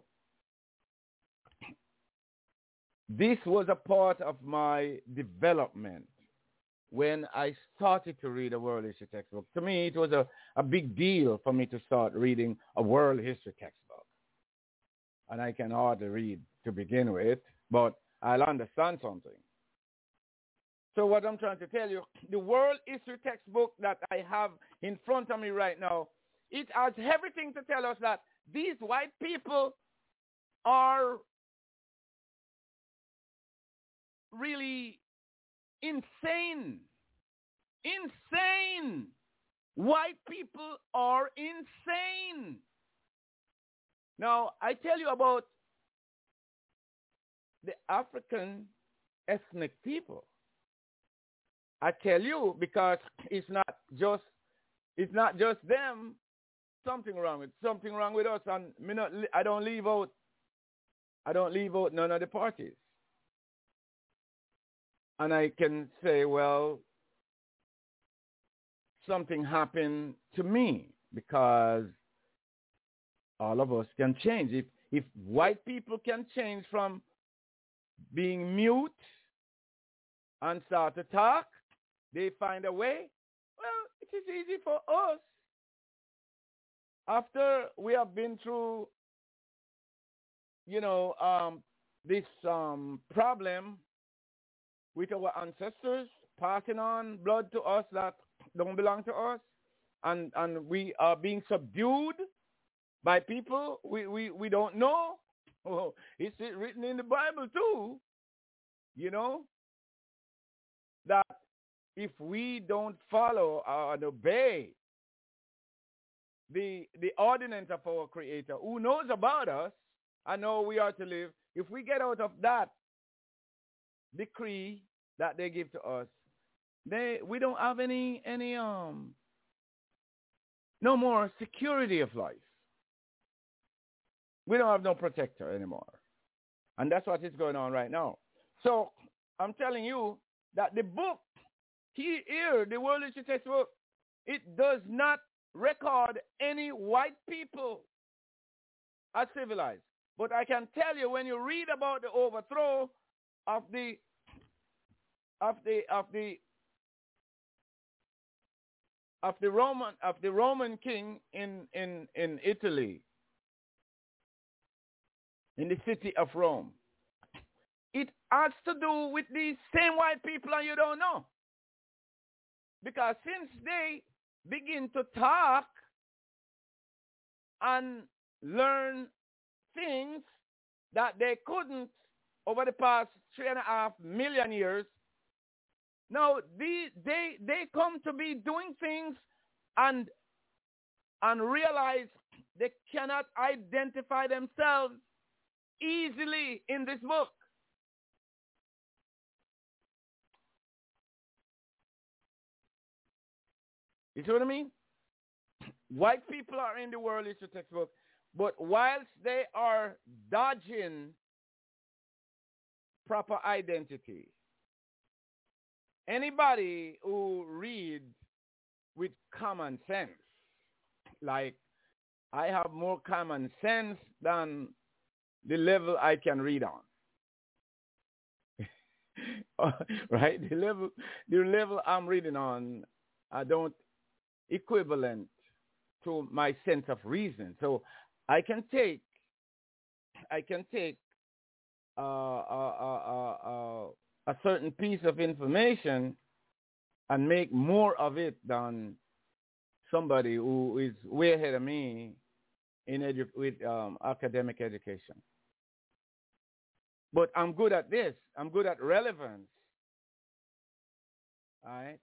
Speaker 3: this was a part of my development when I started to read a world history textbook. To me, it was a big deal for me to start reading a world history textbook. And I can hardly read to begin with, but I'll understand something. So what I'm trying to tell you, the world history textbook that I have in front of me right now, it has everything to tell us that these white people are really insane. Insane. White people are insane. Now, I tell you about the African ethnic people. I tell you because it's not just them. Something wrong with us, and I don't leave out none of the parties. And I can say, well, something happened to me because all of us can change. If white people can change from being mute and start to talk, they find a way. Well, it is easy for us. After we have been through, this problem with our ancestors passing on blood to us that don't belong to us, and we are being subdued by people we don't know. Oh, it's written in the Bible too, that if we don't follow and obey the ordinance of our Creator, who knows about us and how we are to live, if we get out of that decree that they give to us, we don't have any no more security of life. We don't have no protector anymore. And that's what is going on right now. So I'm telling you that the book here, the World History Textbook, it does not record any white people as civilized. But I can tell you, when you read about the overthrow of the Roman king in Italy, in the city of Rome, it has to do with these same white people, and you don't know. Because since they begin to talk and learn things that they couldn't over the past 3.5 million years, now they come to be doing things and realize they cannot identify themselves easily in this book. You see what I mean? White people are in the world history textbook, but whilst they are dodging proper identity, anybody who reads with common sense, like I have more common sense than the level I can read on. Right? The level I'm reading on, I don't equivalent to my sense of reason. So I can take a certain piece of information and make more of it than somebody who is way ahead of me with academic education. But I'm good at this. I'm good at relevance. All right?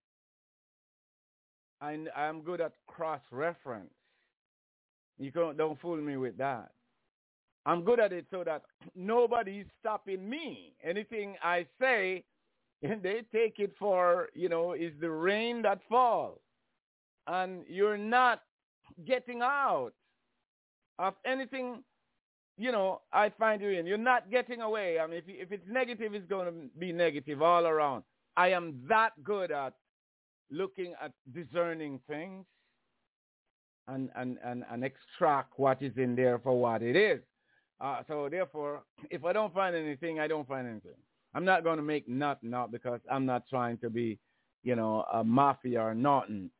Speaker 3: I'm good at cross-reference. Don't fool me with that. I'm good at it so that nobody's stopping me. Anything I say, and they take it for, is the rain that falls. And you're not getting out of anything, I find you in. You're not getting away. I mean, if it's negative, it's going to be negative all around. I am that good at looking at discerning things and extract what is in there for what it is. So therefore, if I don't find anything, I don't find anything. I'm not going to make nothing out because I'm not trying to be, a mafia or nothing.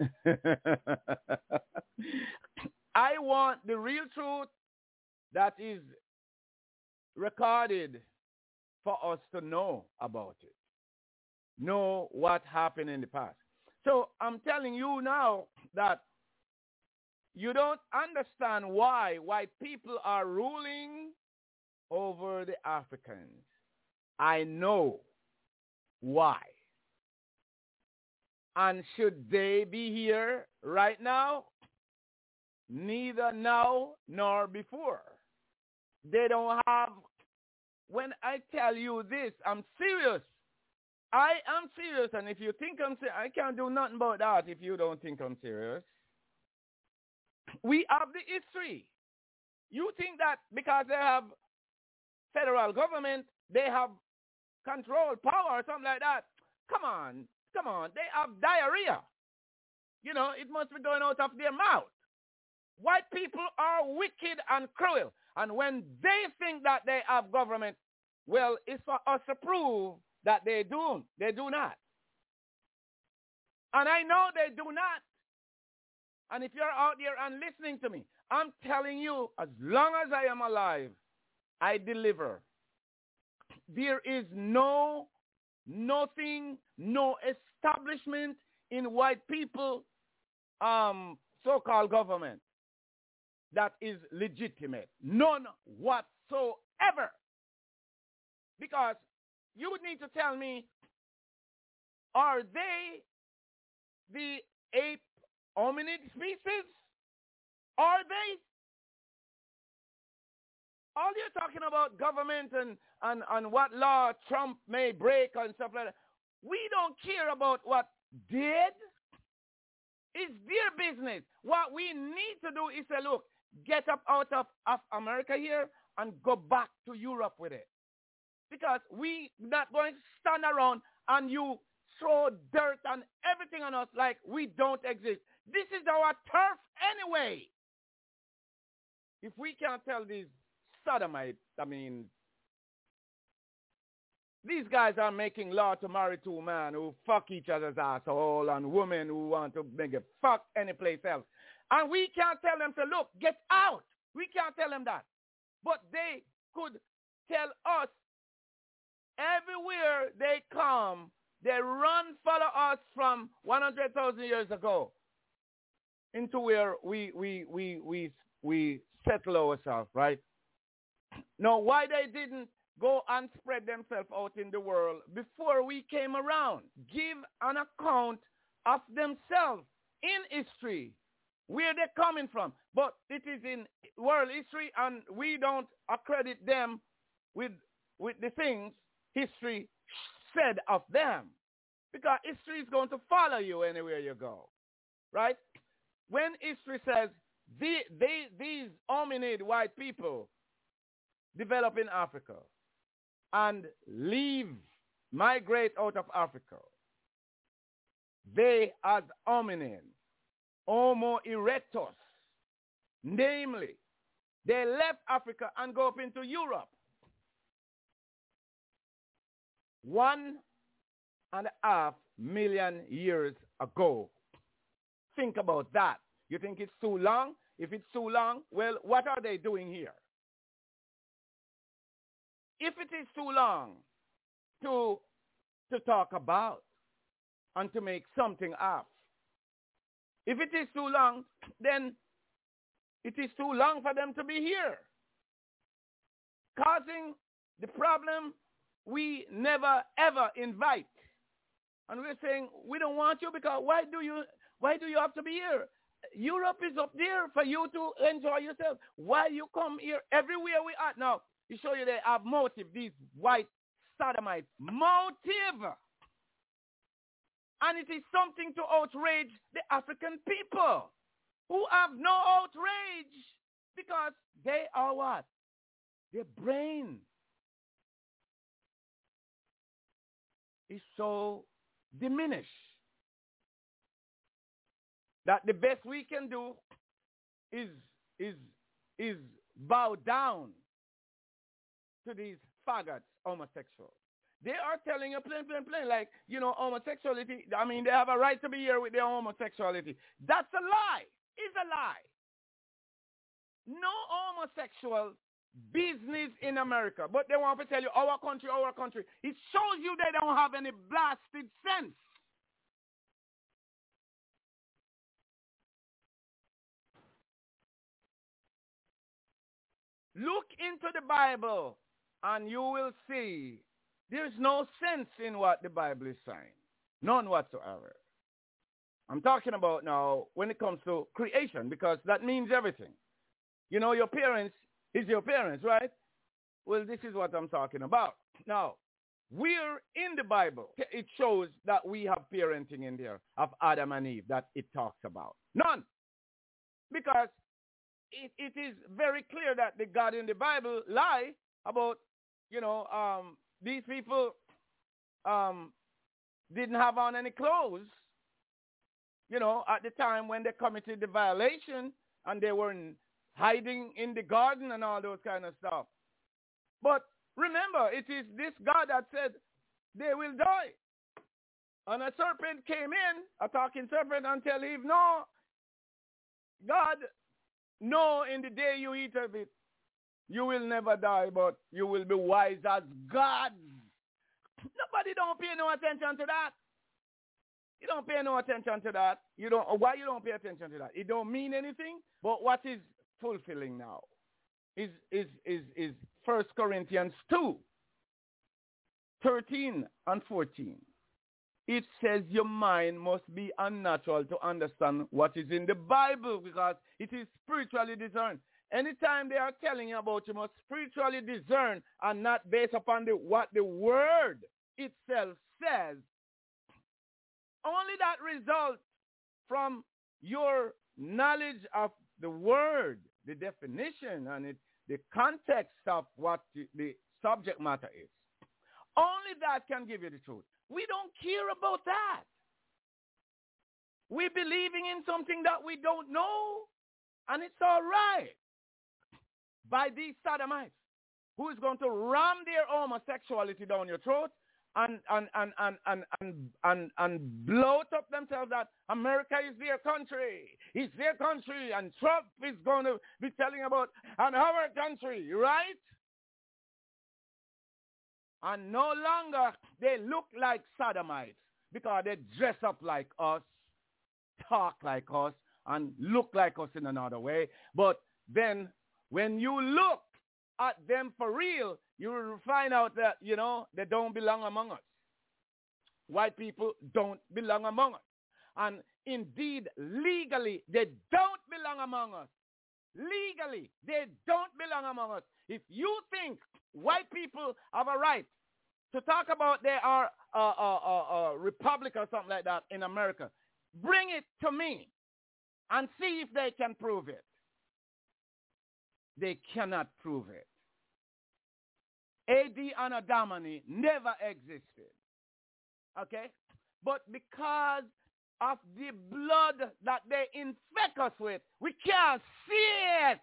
Speaker 3: I want the real truth that is recorded for us to know about it, know what happened in the past. So I'm telling you now that you don't understand why white people are ruling over the Africans. I know why. And should they be here right now? Neither now nor before. They don't have, when I tell you this, I'm serious. I am serious, and if you think I'm serious, I can't do nothing about that if you don't think I'm serious. We have the history. You think that because they have federal government, they have control, power, or something like that. Come on. They have diarrhea. You know, it must be going out of their mouth. White people are wicked and cruel. And when they think that they have government, well, it's for us to prove that they do. They do not. And I know they do not. And if you're out there and listening to me, I'm telling you, as long as I am alive, I deliver. There is nothing, no establishment in white people, so-called government that is legitimate. None whatsoever. Because you would need to tell me, are they the ape hominid species? Are they? All you're talking about government and what law Trump may break and stuff like that. We don't care about what did. It's their business. What we need to do is say, look, get up out of America here and go back to Europe with it. Because we not going to stand around and you throw dirt and everything on us like we don't exist. This is our turf anyway. If we can't tell these sodomites, these guys are making law to marry two men who fuck each other's asshole and women who want to make it fuck any place else. And we can't tell them to, look, get out. We can't tell them that. But they could tell us everywhere they come, they follow us from 100,000 years ago into where we settle ourselves, right? Now, why they didn't go and spread themselves out in the world before we came around? Give an account of themselves in history, where they're coming from. But it is in world history, and we don't accredit them with the things history said of them. Because history is going to follow you anywhere you go, right? When history says these hominid white people develop in Africa and migrate out of Africa, they as hominin, Homo erectus, namely, they left Africa and go up into Europe. 1.5 million years ago. Think about that. You think it's too long? If it's too long, well, what are they doing here? If it is too long to talk about and to make something up, if it is too long, then it is too long for them to be here, causing the problem we never ever invite. And we're saying, we don't want you because why do you have to be here? Europe is up there for you to enjoy yourself. Why you come here everywhere we are? Now, you show you they have motive, these white sodomites. Motive! And it is something to outrage the African people who have no outrage because they are what? Their brain is so diminished that the best we can do is bow down to these faggots, homosexuals. They are telling you plain, like, homosexuality, they have a right to be here with their homosexuality. That's a lie. It's a lie. No homosexual business in America. But they want to tell you, our country, our country. It shows you they don't have any blasted sense. Look into the Bible and you will see there's no sense in what the Bible is saying. None whatsoever. I'm talking about now when it comes to creation, because that means everything. You know, your parents is your parents, right? Well, this is what I'm talking about. Now, we're in the Bible. It shows that we have parenting in there of Adam and Eve that it talks about. None. Because it is very clear that the God in the Bible lie about, these people didn't have on any clothes, at the time when they committed the violation, and they were hiding in the garden and all those kind of stuff. But remember, it is this God that said they will die. And a serpent came in, a talking serpent, and tell Eve, no, God, no, in the day you eat of it, you will never die, but you will be wise as gods. Nobody don't pay no attention to that. You don't pay no attention to that. Why you don't pay attention to that? It don't mean anything. But what is fulfilling now is 1 Corinthians 2, 13 and 14. It says your mind must be unnatural to understand what is in the Bible, because it is spiritually discerned. Anytime they are telling you about, you must spiritually discern and not based upon what the word itself says. Only that results from your knowledge of the word, the definition, and the context of what the subject matter is. Only that can give you the truth. We don't care about that. We're believing in something that we don't know, and it's all right. By these sodomites, who is going to ram their homosexuality down your throat and bloat up themselves that America is their country. It's their country, and Trump is going to be telling about our country, right? And no longer they look like sodomites because they dress up like us, talk like us, and look like us in another way. But then when you look at them for real, you will find out that, they don't belong among us. White people don't belong among us. And indeed, legally, they don't belong among us. Legally, they don't belong among us. If you think white people have a right to talk about they are a republic or something like that in America, bring it to me and see if they can prove it. They cannot prove it. A.D. Anno Domini never existed. Okay? But because of the blood that they infect us with, we can't see it.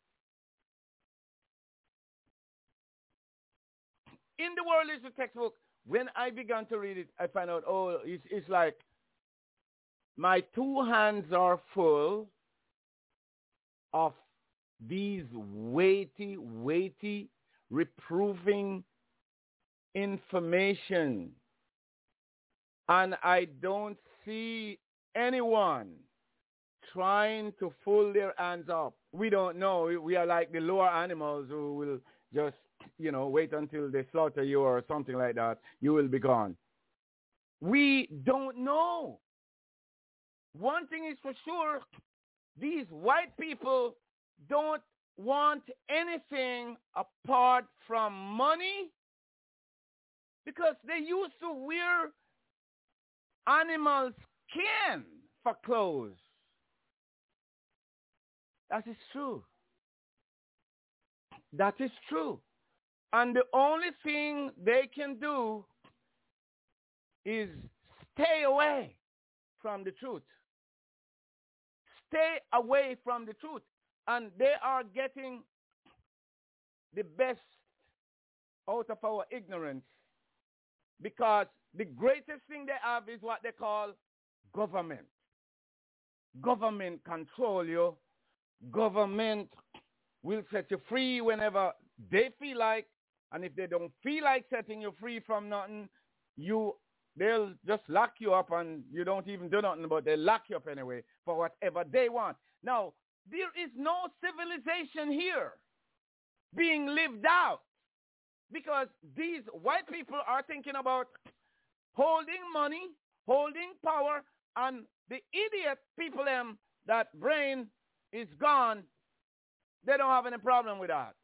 Speaker 3: In the World History textbook, when I began to read it, I found out, it's like my two hands are full of these weighty, reproving information. And I don't see anyone trying to pull their hands up. We don't know. We are like the lower animals who will just, wait until they slaughter you or something like that. You will be gone. We don't know. One thing is for sure, these white people don't want anything apart from money, because they used to wear animal skin for clothes. That is true. That is true. And the only thing they can do is stay away from the truth. Stay away from the truth. And they are getting the best out of our ignorance, because the greatest thing they have is what they call government. Government control you. Government will set you free whenever they feel like, and if they don't feel like setting you free from nothing, they'll just lock you up and you don't even do nothing, but they lock you up anyway for whatever they want. Now, there is no civilization here being lived out because these white people are thinking about holding money, holding power, and the idiot people that brain is gone, they don't have any problem with that.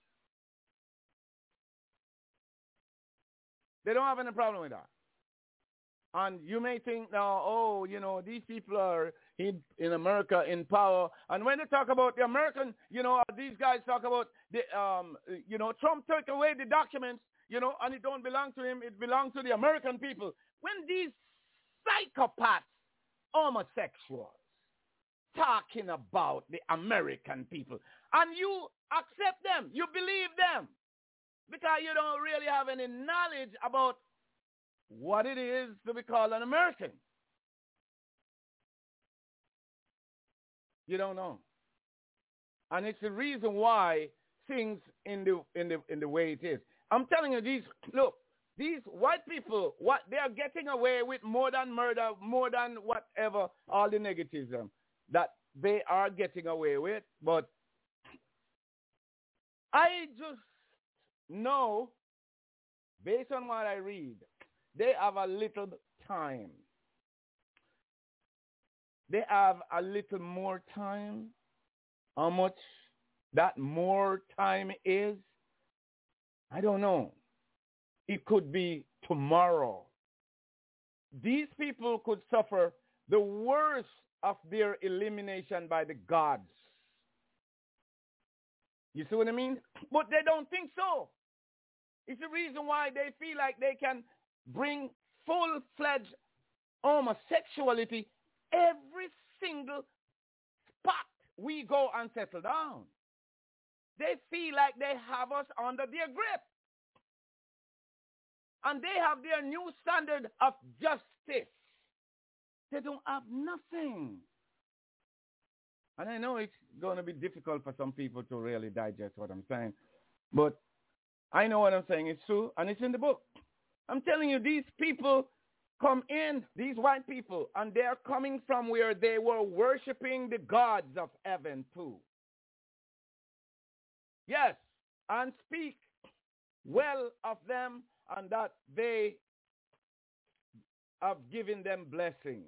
Speaker 3: They don't have any problem with that. And you may think now, oh, you know, these people are in America in power. And when they talk about the American, you know, these guys talk about, the, you know, Trump took away the documents, you know, and it don't belong to him. It belongs to the American people. When these psychopaths, homosexuals, talking about the American people, and you accept them, you believe them, because you don't really have any knowledge about what it is to be called an American. You don't know. And it's the reason why things in the way it is. I'm telling you, these white people, what they are getting away with more than murder, more than whatever, all the negativism that they are getting away with. But I just know, based on what I read, they have a little time. They have a little more time. How much that more time is, I don't know. It could be tomorrow. These people could suffer the worst of their elimination by the gods. You see what I mean? But they don't think so. It's the reason why they feel like they can bring full-fledged homosexuality every single spot we go and settle down. They feel like they have us under their grip. And they have their new standard of justice. They don't have nothing. And I know it's going to be difficult for some people to really digest what I'm saying. But I know what I'm saying is true, and it's in the book. I'm telling you, these people come in, these white people, and they're coming from where they were worshiping the gods of heaven too. Yes, and speak well of them, and that they have given them blessings.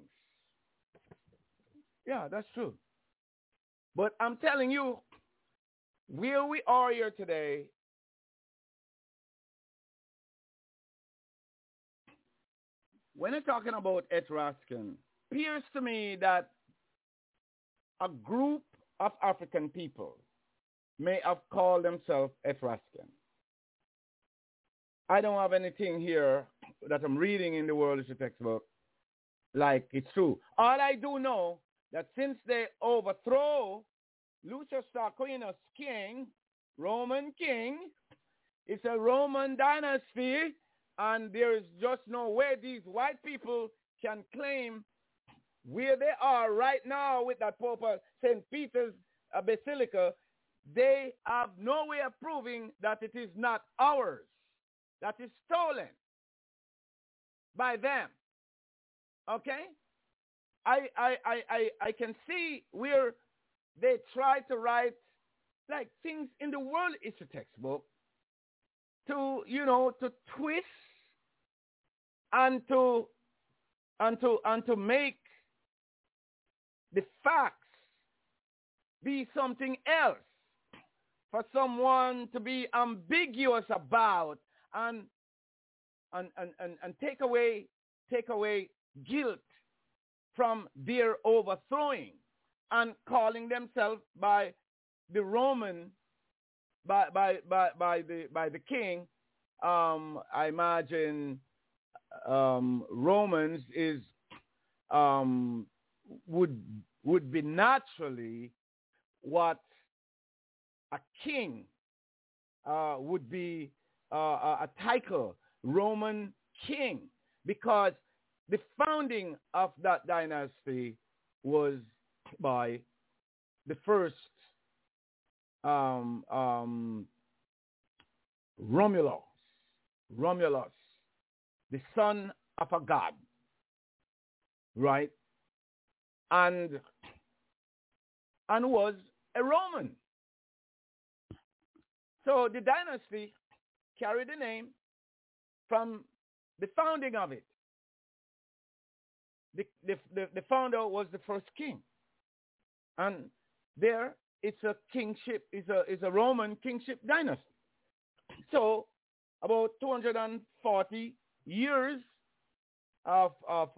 Speaker 3: Yeah, that's true. But I'm telling you, where we are here today, when you're talking about Etruscan, it appears to me that a group of African people may have called themselves Etruscan. I don't have anything here that I'm reading in the World History textbook like it's true. All I do know that since they overthrow Lucius Tarquinius king, Roman king, it's a Roman dynasty, and there is just no way these white people can claim where they are right now with that Pope St. Peter's Basilica. They have no way of proving that it is not ours, that is stolen by them. Okay? I can see where they try to write like things in the World History textbook to, you know, to twist and to make the facts be something else for someone to be ambiguous about and take away guilt from their overthrowing and calling themselves by the Roman by the king. I imagine Romans is would be naturally what a king would be, a title, Roman king, because the founding of that dynasty was by the first Romulus, the son of a god, right? And was a Roman. So the dynasty carried the name from the founding of it. The founder was the first king. And there it's a kingship, is a Roman kingship dynasty. So about 240 years of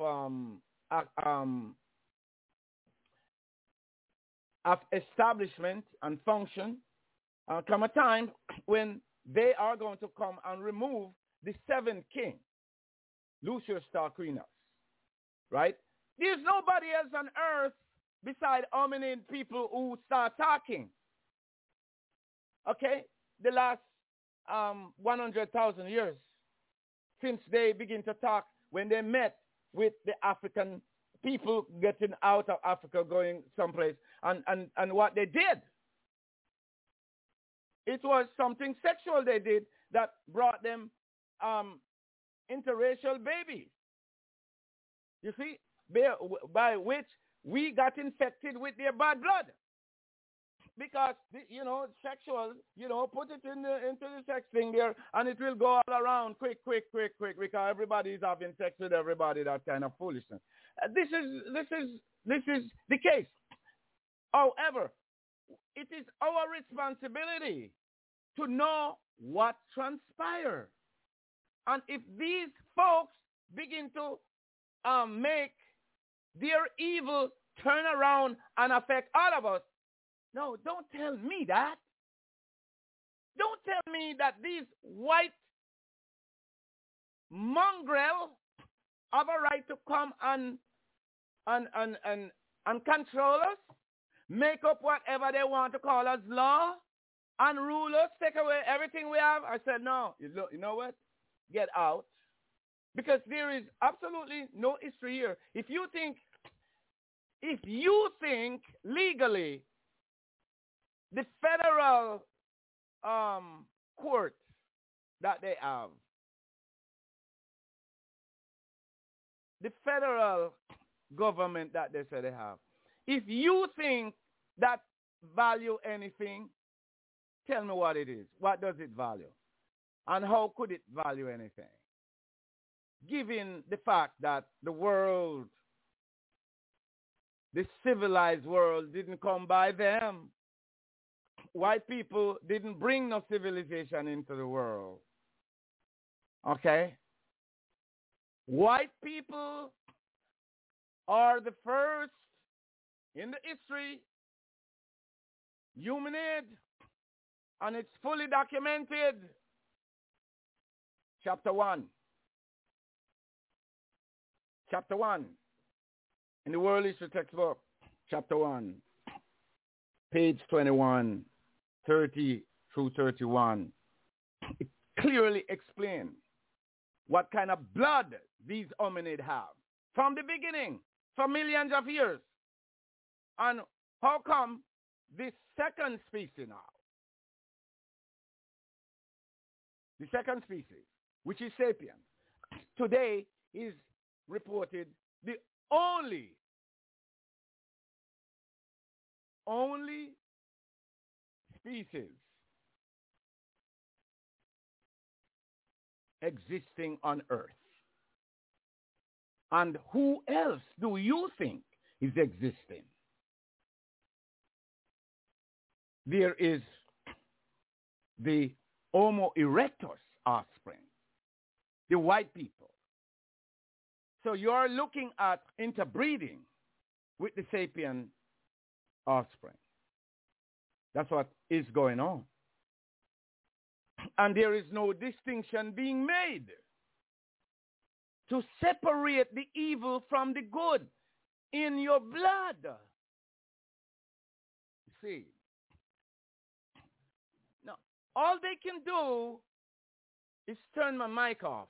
Speaker 3: establishment and function, come a time when they are going to come and remove the seventh king, Lucius Tarquinius, right? There's nobody else on earth beside hominid people who start talking. Okay? The last 100,000 years since they begin to talk, when they met with the African people getting out of Africa, going someplace, and what they did. It was something sexual they did that brought them interracial babies. You see, by which we got infected with their bad blood. Because, sexual, put it into the sex thing there, and it will go all around quick, because everybody is having sex with everybody, that kind of foolishness. This is the case. However, it is our responsibility to know what transpired. And if these folks begin to make their evil turn around and affect all of us, no, don't tell me that. Don't tell me that these white mongrel have a right to come and control us, make up whatever they want to call us law, and rule us, take away everything we have. I said, no, you know what? Get out. Because there is absolutely no history here. If you think legally the federal court that they have, the federal government that they say they have, if you think that value anything, tell me what it is. What does it value? And how could it value anything? Given the fact that the world, the civilized world, didn't come by them. White people didn't bring no civilization into the world. Okay? White people are the first in the history, humanid, and it's fully documented. Chapter 1. Chapter 1. In the World History Textbook, Chapter 1, page 21, 30 through 31. It clearly explains what kind of blood these hominid have from the beginning, for millions of years. And how come this second species now, the second species, which is sapien, today is reported the only species existing on Earth. And who else do you think is existing? There is the Homo erectus offspring, the white people. So you're looking at interbreeding with the sapien offspring. That's what is going on. And there is no distinction being made to separate the evil from the good in your blood. See? Now, all they can do is turn my mic off.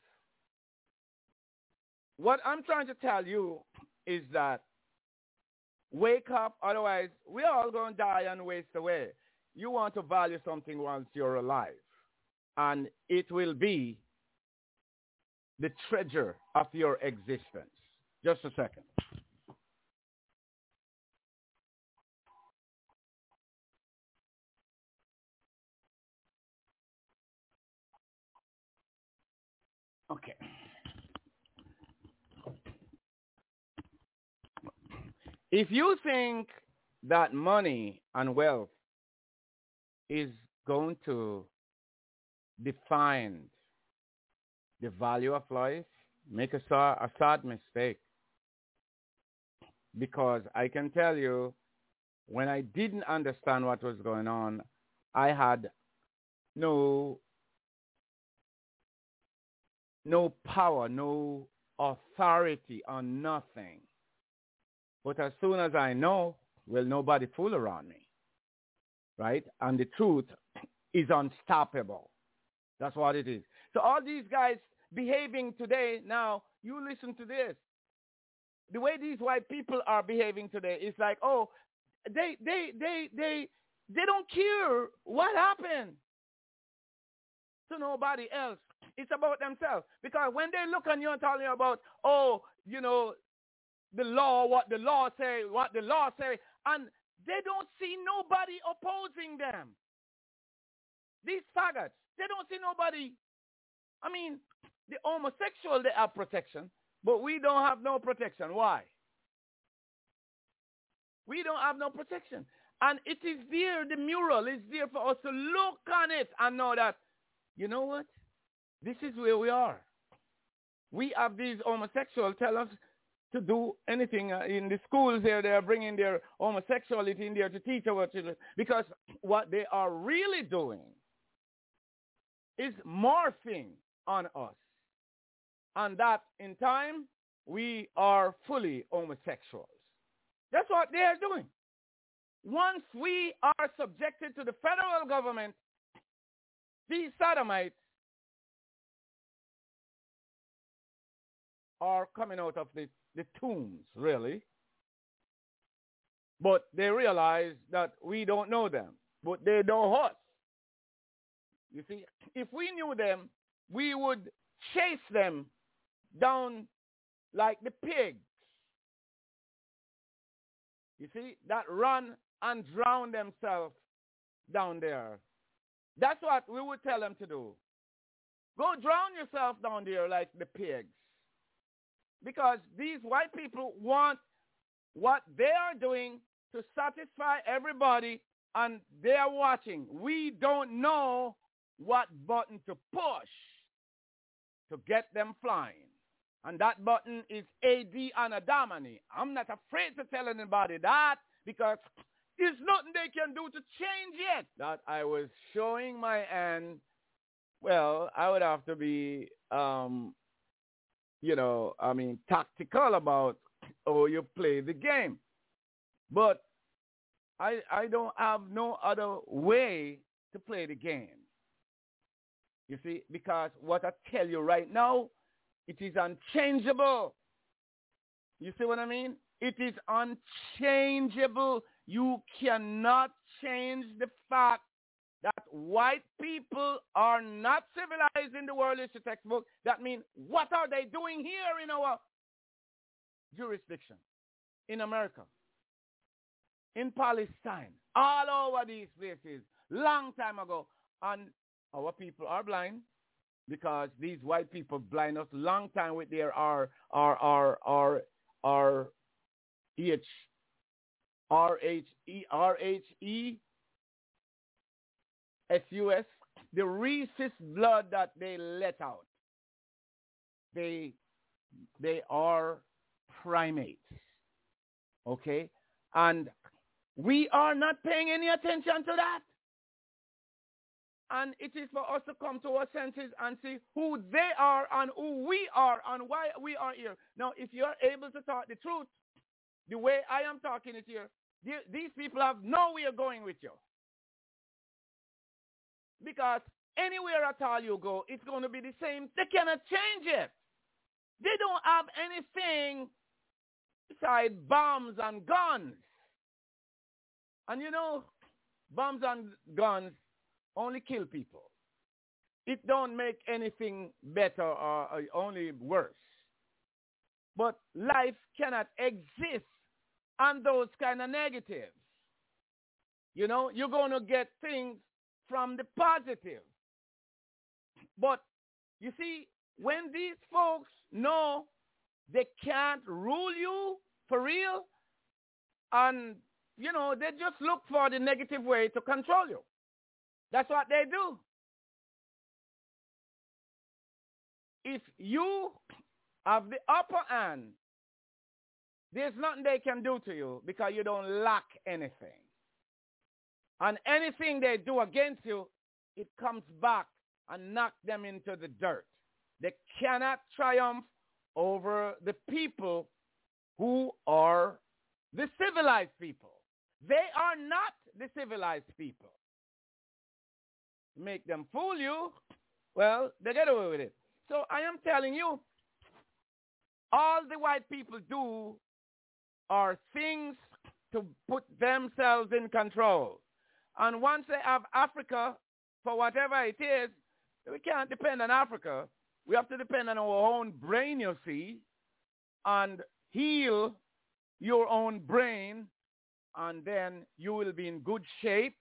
Speaker 3: What I'm trying to tell you is that wake up, otherwise we're all going to die and waste away. You want to value something once you're alive. and it will be the treasure of your existence. Just a second. Okay. If you think that money and wealth is going to define the value of life, make a sad mistake. Because I can tell you, when I didn't understand what was going on, I had no power, no authority on nothing. But as soon as I know, will nobody fool around me, right? And the truth is unstoppable. That's what it is. So all these guys behaving today, now, you listen to this. The way these white people are behaving today is like, oh, they don't care what happened to nobody else. It's about themselves. Because when they look on you and tell you about, oh, you know, the law, what the law say, and they don't see nobody opposing them. These faggots, they don't see nobody. I mean, the homosexual, they have protection, but we don't have no protection. Why? We don't have no protection. And it is there, the mural is there for us to look on it and know that, you know what? This is where we are. We have these homosexuals tell us to do anything. In the schools here, they are bringing their homosexuality in there to teach our children. Because what they are really doing is morphing on us. And that in time, we are fully homosexuals. That's what they are doing. Once we are subjected to the federal government, these sodomites are coming out of the tombs, really. But they realize that we don't know them, but they know us. You see, if we knew them, we would chase them down like the pigs. You see, that run and drown themselves down there. That's what we would tell them to do. Go drown yourself down there like the pigs. Because these white people want what they are doing to satisfy everybody, and they are watching. We don't know what button to push to get them flying. And that button is AD Anadamani. I'm not afraid to tell anybody that, because there's nothing they can do to change it. That I was showing my hand. Well, I would have to be, tactical about how you play the game. But I don't have no other way to play the game. You see, because what I tell you right now, it is unchangeable. You see what I mean? It is unchangeable. You cannot change the fact that white people are not civilized in the world history textbook. That means, what are they doing here in our jurisdiction? In America, in Palestine, all over these places, long time ago. And our people are blind, because these white people blind us long time with their RHESUS, the rhesus blood that they let out. They are primates, okay? And we are not paying any attention to that. And it is for us to come to our senses and see who they are and who we are and why we are here. Now, if you are able to talk the truth, the way I am talking it here, these people have nowhere going with you. Because anywhere at all you go, it's going to be the same. They cannot change it. They don't have anything besides bombs and guns. And you know, bombs and guns only kill people. it don't make anything better or only worse. But life cannot exist on those kind of negatives. You know, you're going to get things from the positive. But you see, when these folks know they can't rule you for real, and, you know, they just look for the negative way to control you. That's what they do. If you have the upper hand, there's nothing they can do to you because you don't lack anything. And anything they do against you, it comes back and knocks them into the dirt. They cannot triumph over the people who are the civilized people. They are not the civilized people. Make them fool you, well, they get away with it. So I am telling you, all the white people do are things to put themselves in control. And once they have Africa, for whatever it is, we can't depend on Africa. We have to depend on our own brain, you see, and heal your own brain, and then you will be in good shape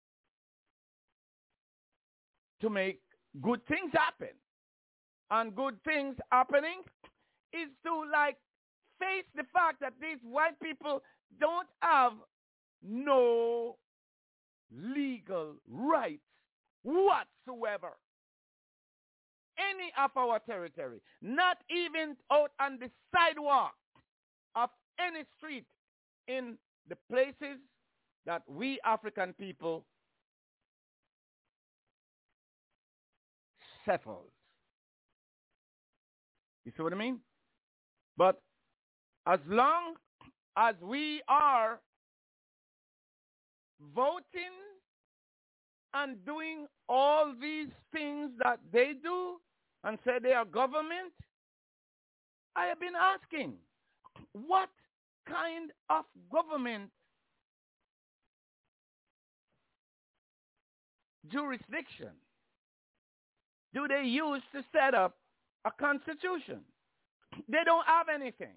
Speaker 3: to make good things happen. And good things happening is to, like, face the fact that these white people don't have no legal rights whatsoever. Any of our territory, not even out on the sidewalk of any street in the places that we African people settled. You see what I mean? But as long as we are voting and doing all these things that they do and say they are government, I have been asking, what kind of government jurisdiction do they use to set up a constitution? They don't have anything.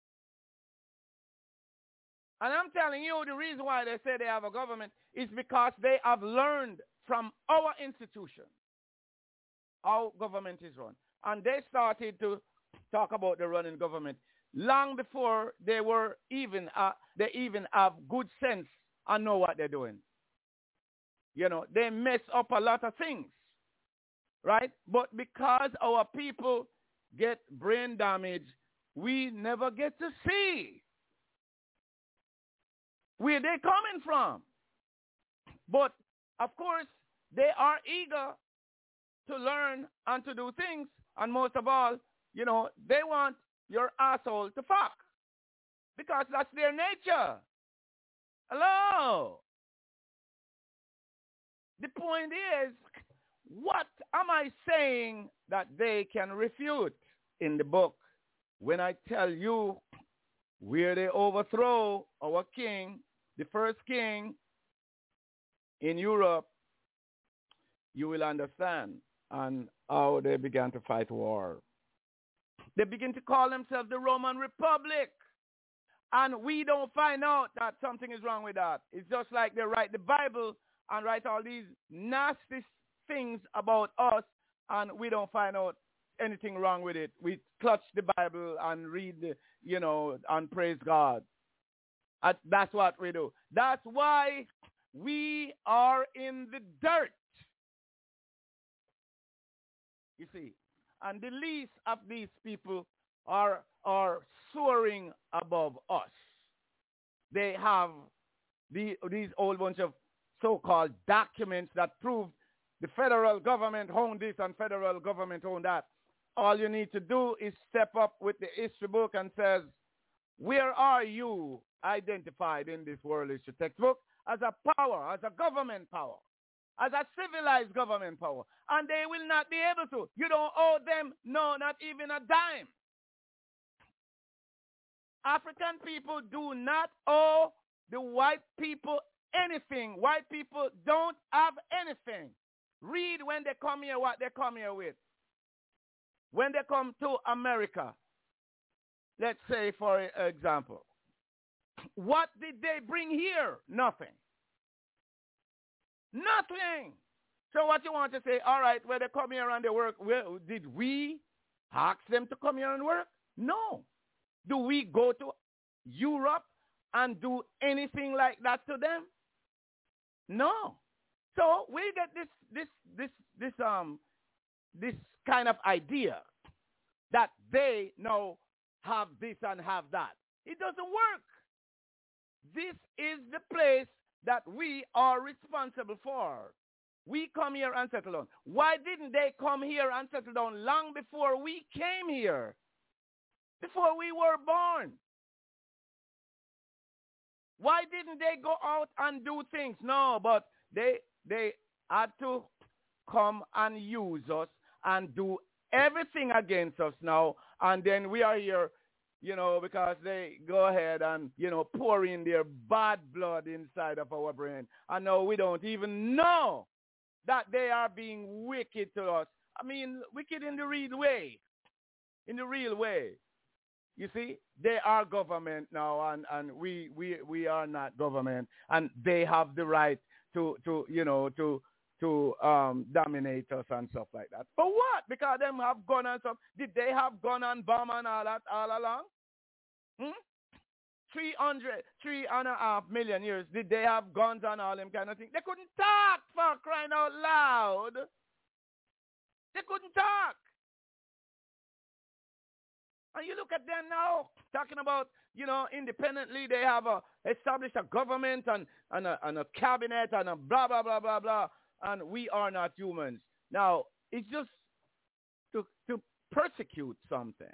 Speaker 3: And I'm telling you, the reason why they say they have a government is because they have learned from our institution how government is run. And they started to talk about the running government long before they even have good sense and know what they're doing. You know, they mess up a lot of things, right? But because our people get brain damage, we never get to see where they're coming from. But, of course, they are eager to learn and to do things. And most of all, you know, they want your asshole to fuck. Because that's their nature. Hello? The point is, what am I saying that they can refute in the book when I tell you where they overthrow our king, the first king in Europe? You will understand and how they began to fight war. They begin to call themselves the Roman Republic. And we don't find out that something is wrong with that. It's just like they write the Bible and write all these nasty things about us, and we don't find out anything wrong with it. We clutch the Bible and read, and praise God. That's what we do. That's why we are in the dirt. You see, and the least of these people are soaring above us. They have these whole bunch of so-called documents that prove the federal government owned this and federal government owned that. All you need to do is step up with the history book and says, where are you identified in this world history textbook as a power, as a government power, as a civilized government power? And they will not be able to. You don't owe them, no, not even a dime. African people do not owe the white people anything. White people don't have anything. Read when they come here what they come here with. When they come to America, let's say for example, what did they bring here? Nothing. Nothing. So what you want to say, all right, when they come here and they work, well, did we ask them to come here and work? No. Do we go to Europe and do anything like that to them? No. So we get this kind of idea that they now have this and have that. It doesn't work. This is the place that we are responsible for. We come here and settle down. Why didn't they come here and settle down long before we came here? Before we were born? Why didn't they go out and do things? No, but they had to come and use us and do everything against us now. And then we are here, because they go ahead and, pour in their bad blood inside of our brain. And now we don't even know that they are being wicked to us. I mean, wicked in the real way. In the real way. You see, they are government now, and we are not government, and they have the right to dominate us and stuff like that. For what? Because them have gun and stuff. Did they have gun and bomb and all that all along? 3.5 million years. Did they have guns and all them kind of things? They couldn't talk, for crying out loud. They couldn't talk. And you look at them now, talking about, independently, they have established a government and a cabinet and a blah, blah, blah, blah, blah. And we are not humans. Now, it's just to persecute something.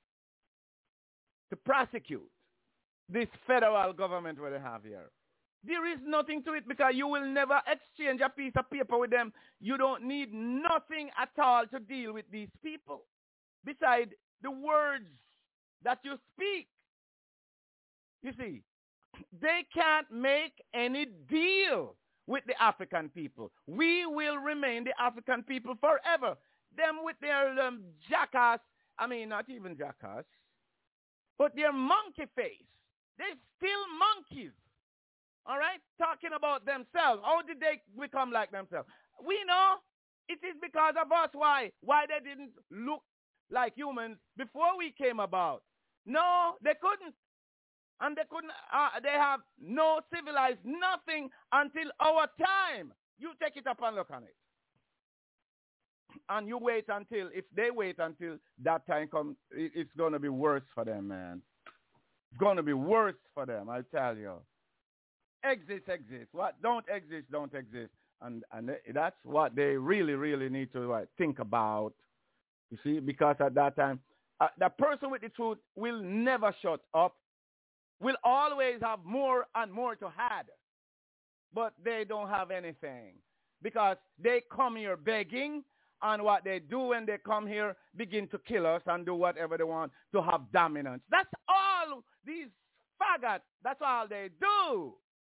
Speaker 3: To prosecute this federal government where they have here. There is nothing to it because you will never exchange a piece of paper with them. You don't need nothing at all to deal with these people. Besides the words that you speak. You see, they can't make any deal with the African people. We will remain the African people forever. Them with their jackass, not even jackass, but their monkey face. They're still monkeys. All right? Talking about themselves. How did they become like themselves? We know it is because of us. Why? Why they didn't look like humans before we came about. No, they couldn't. And they couldn't, they have no civilized nothing until our time. You take it up and look on it. And you wait until, if they wait until that time comes, it's going to be worse for them, man. It's going to be worse for them, I tell you. Exist. What don't exist. And that's what they really, really need to think about. You see, because at that time, the person with the truth will never shut up, will always have more and more to add. But they don't have anything because they come here begging, and what they do when they come here, begin to kill us and do whatever they want to have dominance. That's all these faggots, that's all they do.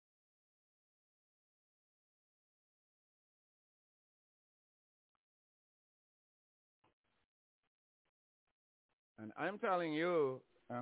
Speaker 3: And I'm telling you,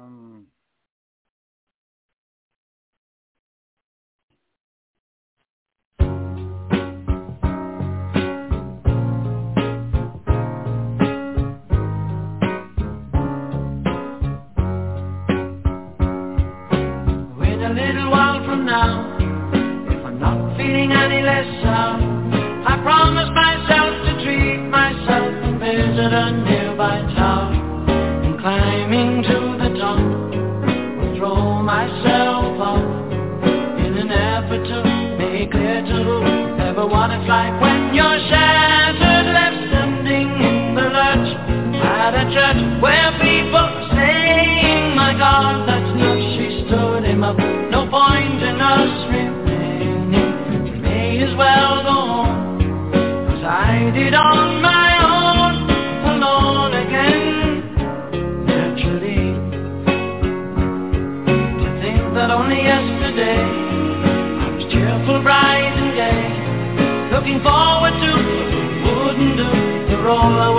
Speaker 2: a little while from now, if I'm not feeling any less sound, I promise myself to treat myself and visit a nearby town. And climbing to the top, will throw myself up in an effort to make clear to whoever what it's like when you're shattered, left standing in the lurch at a church where people are saying, my God, that's not she stood him up. No point in us remaining. We may as well go home, 'cause I did on my own, alone again. Naturally, to think that only yesterday I was cheerful, bright and gay, looking forward to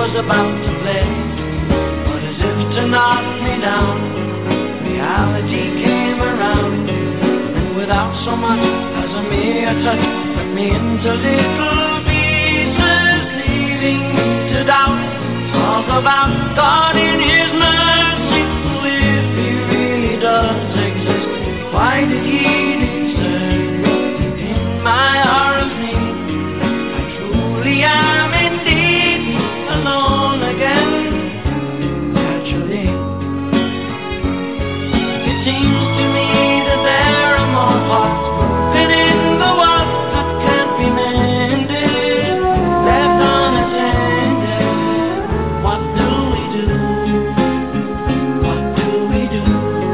Speaker 2: was about to play. But as if to knock me down, reality came around, and without so much as a mere touch, cut me into little pieces, leaving me to doubt. Talk about God in His mercy, who if He really does exist, why did He desert me in my hour's need? I truly am indeed alone again, naturally. It seems to me that there are more parts broken in the world that can't be mended, left unattended. What do we do? What do we do?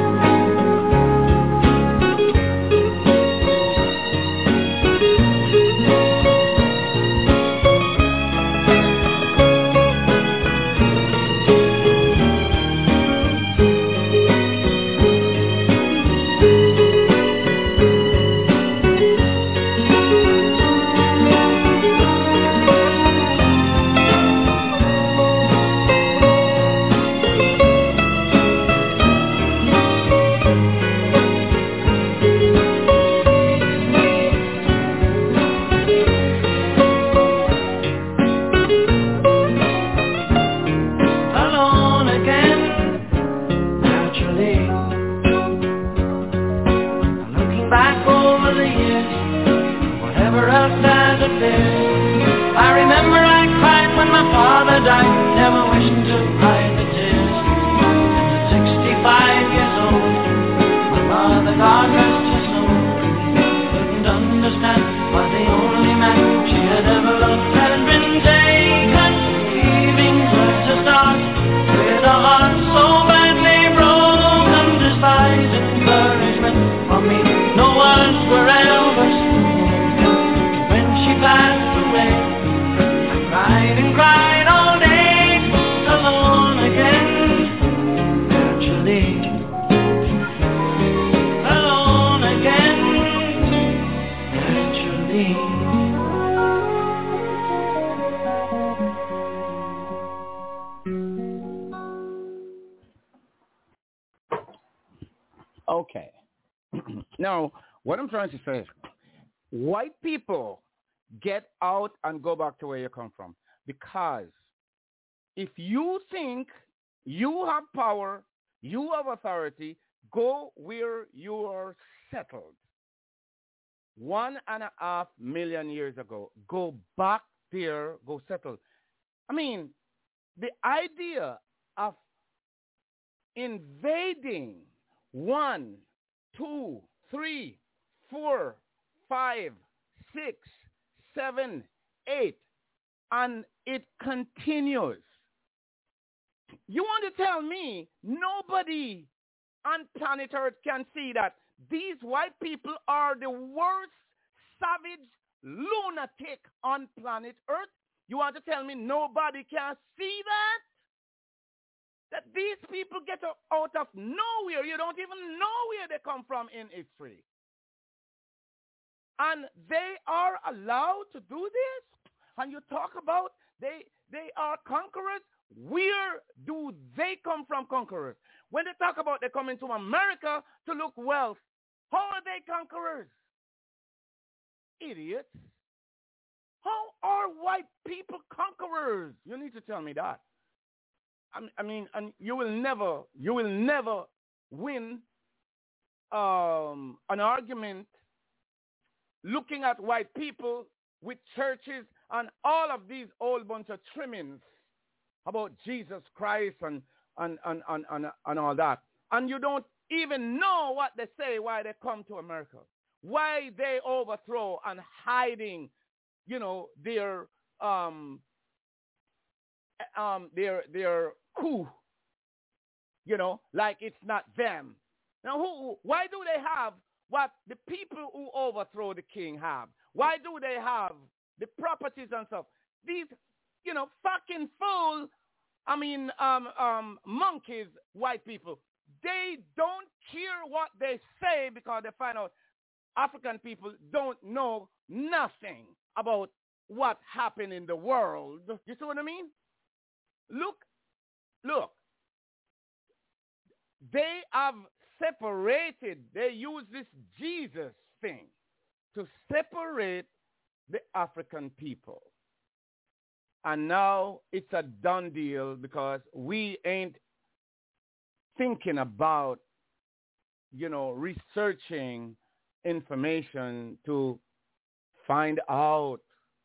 Speaker 2: Alone again, naturally. Looking back over the years, whatever else has appeared, I remember I cried when my father died, never wishing to hide the tears. And at 65 years old, my mother, God rest her soul, couldn't understand why the only man she had ever loved had been taken, leaving her to start with a heart so badly broken. Despise encouragement from me, no words were ever spoken. When she passed away, I cried and cried all day, alone again, naturally. Alone again, naturally.
Speaker 3: Okay. Now, what I'm trying to say is, white people, get out and go back to where you come from. Because if you think you have power, you have authority, go where you are settled. 1.5 million years ago, go back there, go settle. I mean, the idea of invading 1, 2, 3, 4, 5, 6, 7, 8, and it continues. You want to tell me nobody on planet Earth can see that these white people are the worst savage lunatic on planet Earth? You want to tell me nobody can see that? That these people get out of nowhere. You don't even know where they come from in history. And they are allowed to do this? And you talk about they are conquerors. Where do they come from, conquerors? When they talk about they come into America to look wealth, how are they conquerors? Idiots. How are white people conquerors? You need to tell me that. I mean, and you will never win an argument looking at white people with churches and all of these old bunch of trimmings about Jesus Christ and all that. And you don't even know what they say why they come to America, why they overthrow and hiding, their coup, like it's not them. Now, why do they have what the people who overthrow the king have? Why do they have the properties and stuff? These, fucking fool, monkeys, white people, they don't care what they say because they find out African people don't know nothing about what happened in the world. You see what I mean? Look, they have separated, they use this Jesus thing to separate the African people. And now it's a done deal because we ain't thinking about, researching information to find out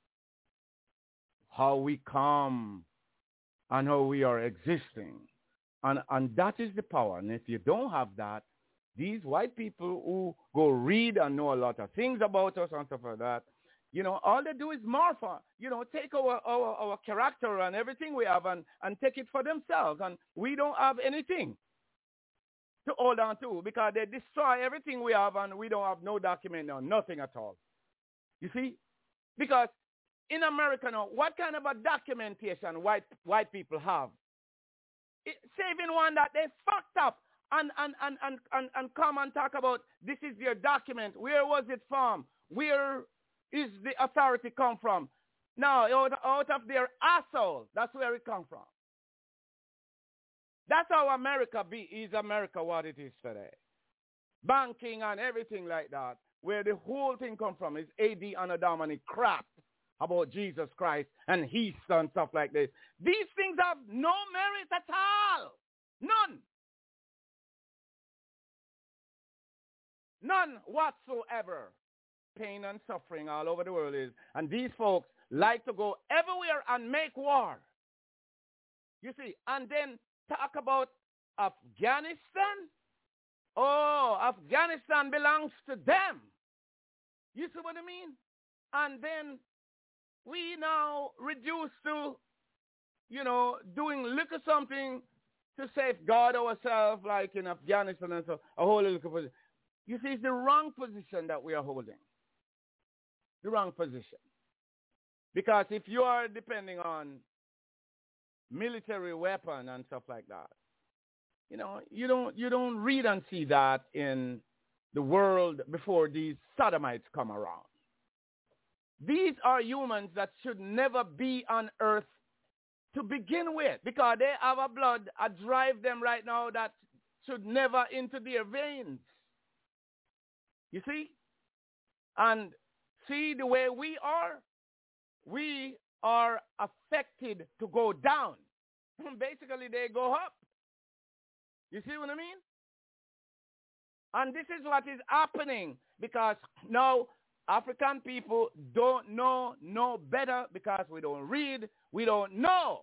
Speaker 3: how we come and how we are existing. And that is the power. And if you don't have that, these white people who go read and know a lot of things about us and stuff like that, all they do is morph, take our character and everything we have and take it for themselves. And we don't have anything to hold on to because they destroy everything we have and we don't have no document or nothing at all. You see? Because in America now, what kind of a documentation white people have? Saving one that they fucked up and come and talk about this is your document. Where was it from? Where is the authority come from? No, out of their asshole. That's where it come from. That's how America is America what it is today. Banking and everything like that, where the whole thing come from is AD and Adamani crap about Jesus Christ and Easter and stuff like this. These things have no merit at all. None. None whatsoever. Pain and suffering all over the world is. And these folks like to go everywhere and make war. You see, and then talk about Afghanistan. Oh, Afghanistan belongs to them. You see what I mean? And then we now reduce to, doing little something to safeguard ourselves, like in Afghanistan and so, a whole little position. You see, it's the wrong position that we are holding. The wrong position. Because if you are depending on military weapon and stuff like that, you don't read and see that in the world before these sodomites come around. These are humans that should never be on earth to begin with because they have a blood that drive them right now that should never into their veins. You see? And see the way we are affected to go down. Basically, they go up. You see what I mean? And this is what is happening because now African people don't know no better because we don't read, we don't know.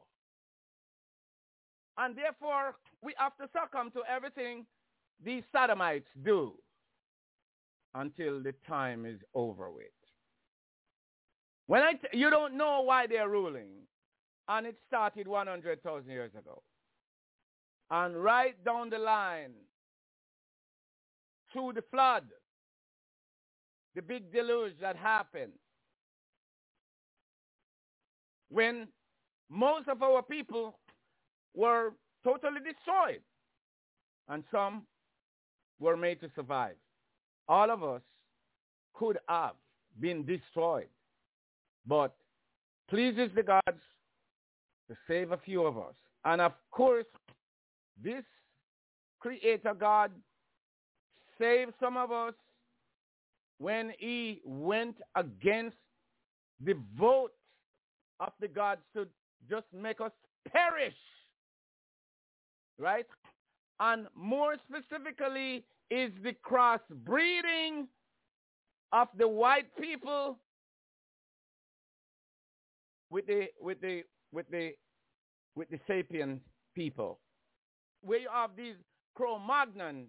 Speaker 3: And therefore, we have to succumb to everything these sodomites do until the time is over with. When you don't know why they're ruling, and it started 100,000 years ago. And right down the line, through the flood, the big deluge that happened, when most of our people were totally destroyed, and some were made to survive. All of us could have been destroyed, but pleases the gods to save a few of us. And of course, this Creator God saved some of us when he went against the vote of the gods to just make us perish. Right? And more specifically is the crossbreeding of the white people with the sapien people. Where you have these Cro-Magnon,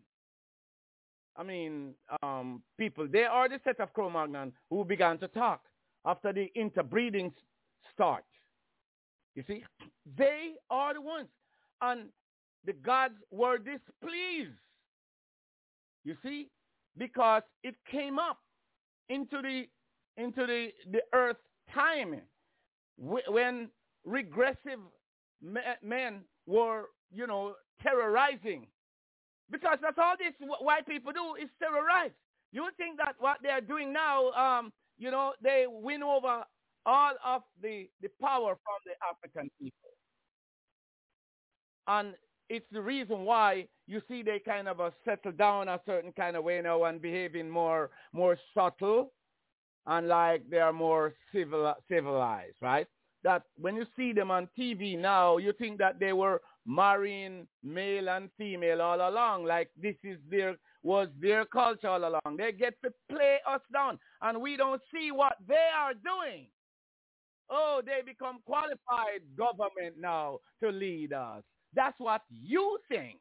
Speaker 3: people. They are the set of Cro-Magnon who began to talk after the interbreeding start. You see? They are the ones. And the gods were displeased. You see? Because it came up into the earth time when regressive men were, terrorizing. Because that's all these white people do is terrorize. You think that what they're doing now, they win over all of the power from the African people. And it's the reason why you see they kind of settle down a certain kind of way now and behaving more subtle and like they are more civilized, right? That when you see them on TV now, you think that they were marrying male and female all along, like this was their culture all along. They get to play us down, and we don't see what they are doing. Oh, they become qualified government now to lead us. That's what you think.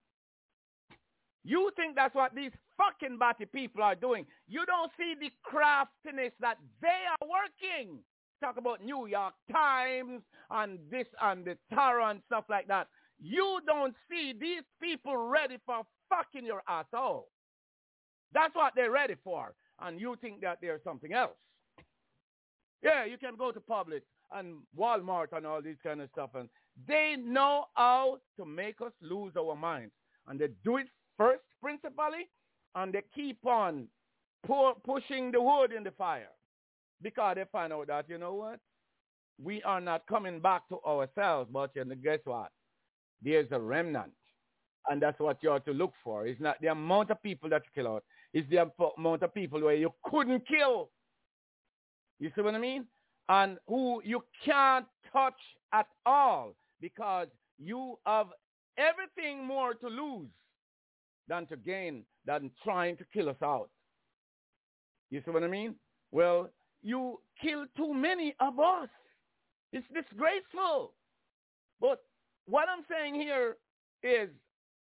Speaker 3: You think that's what these fucking batty people are doing. You don't see the craftiness that they are working. Talk about New York Times and this and the Tara and stuff like that. You don't see these people ready for fucking your asshole. That's what they're ready for. And you think that there's something else. Yeah, you can go to Publix and Walmart and all this kind of stuff. And they know how to make us lose our minds. And they do it first, principally, and they keep on pushing the wood in the fire. Because they find out that, you know what? We are not coming back to ourselves, but guess what? There's a remnant. And that's what you ought to look for. It's not the amount of people that you kill out. It's the amount of people where you couldn't kill. You see what I mean? And who you can't touch at all because you have everything more to lose than to gain, than trying to kill us out. You see what I mean? Well, you kill too many of us. It's disgraceful. But what I'm saying here is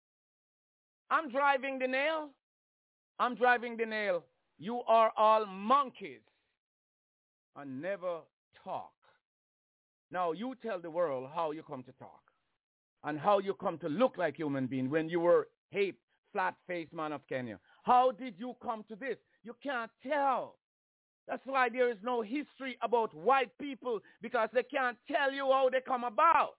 Speaker 3: I'm driving the nail. I'm driving the nail. You are all monkeys and never talk. Now you tell the world how you come to talk and how you come to look like human being when you were ape, flat-faced man of Kenya. How did you come to this? You can't tell. That's why there is no history about white people, because they can't tell you how they come about.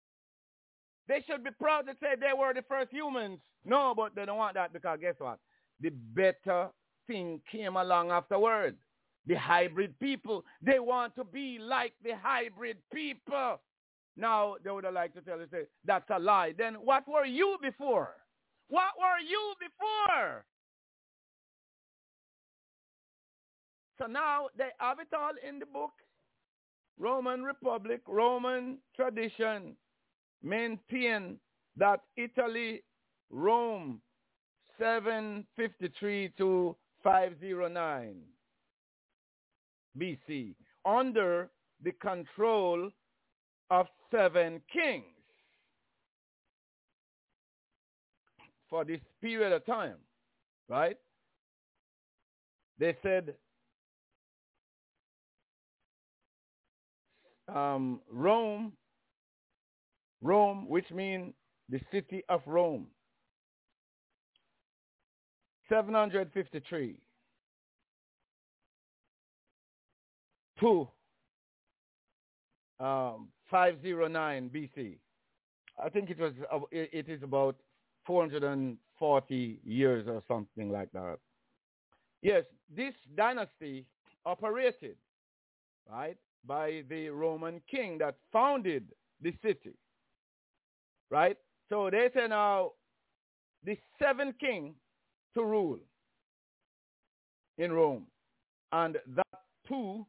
Speaker 3: They should be proud to say they were the first humans. No, but they don't want that, because guess what? The better thing came along afterwards. The hybrid people, they want to be like the hybrid people. Now, they would have liked to tell you, say, that's a lie. Then what were you before? What were you before? So now they have it all in the book. Roman Republic, Roman tradition maintain that Italy, Rome, 753 to 509 BC, under the control of 7 kings for this period of time, right? They said Rome, which means the city of Rome, 753 to 509 BC. I think it is about 440 years or something like that. Yes, this dynasty operated, right, by the Roman king that founded the city, right? So they say now the 7th king to rule in Rome, and that two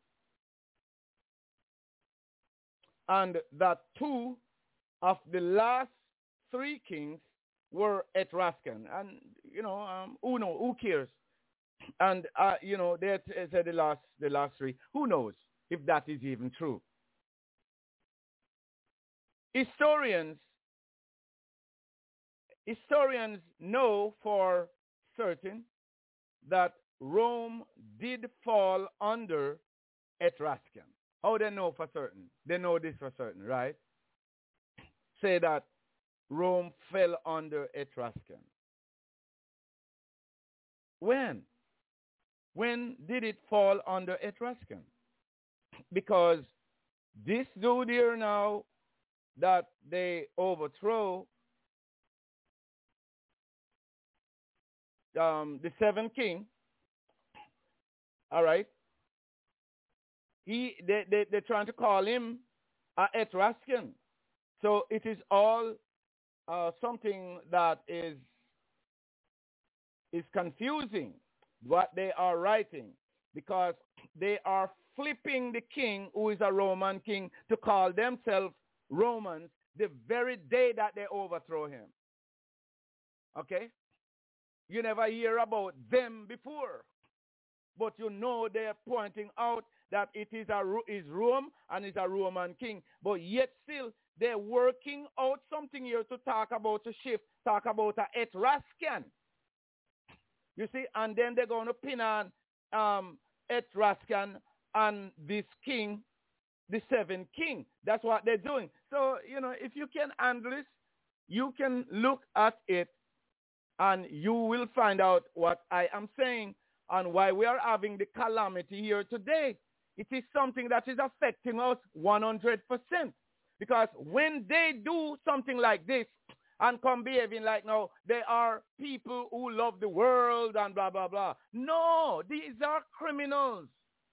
Speaker 3: of the last 3 kings were Etruscan, and who cares? And they said the last 3. Who knows if that is even true? Historians know for certain that Rome did fall under Etruscan. How they know for certain? They know this for certain, right? Say that Rome fell under Etruscan. When? When did it fall under Etruscan? Because this dude here now that they overthrow, the 7th king, all right, they're trying to call him a Etruscan. So it is all something that is confusing what they are writing, because they are flipping the king, who is a Roman king, to call themselves Romans the very day that they overthrow him. Okay? You never hear about them before, but you know they're pointing out that it is Rome and it's a Roman king, but yet still they're working out something here to talk about a shift, talk about a Etruscan. You see, and then they're going to pin on Etruscan and this king, the seventh king. That's what they're doing. So, if you can handle this, you can look at it and you will find out what I am saying and why we are having the calamity here today. It is something that is affecting us 100%. Because when they do something like this and come behaving like now, they are people who love the world and blah, blah, blah. No, these are criminals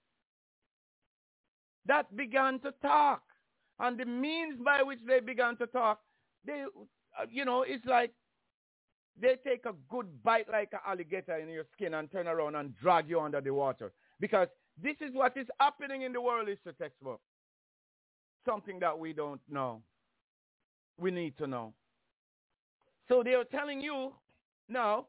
Speaker 3: that began to talk. And the means by which they began to talk, it's like they take a good bite like an alligator in your skin and turn around and drag you under the water. Because this is what is happening in the world history textbook. Something that we don't know. We need to know. So they are telling you now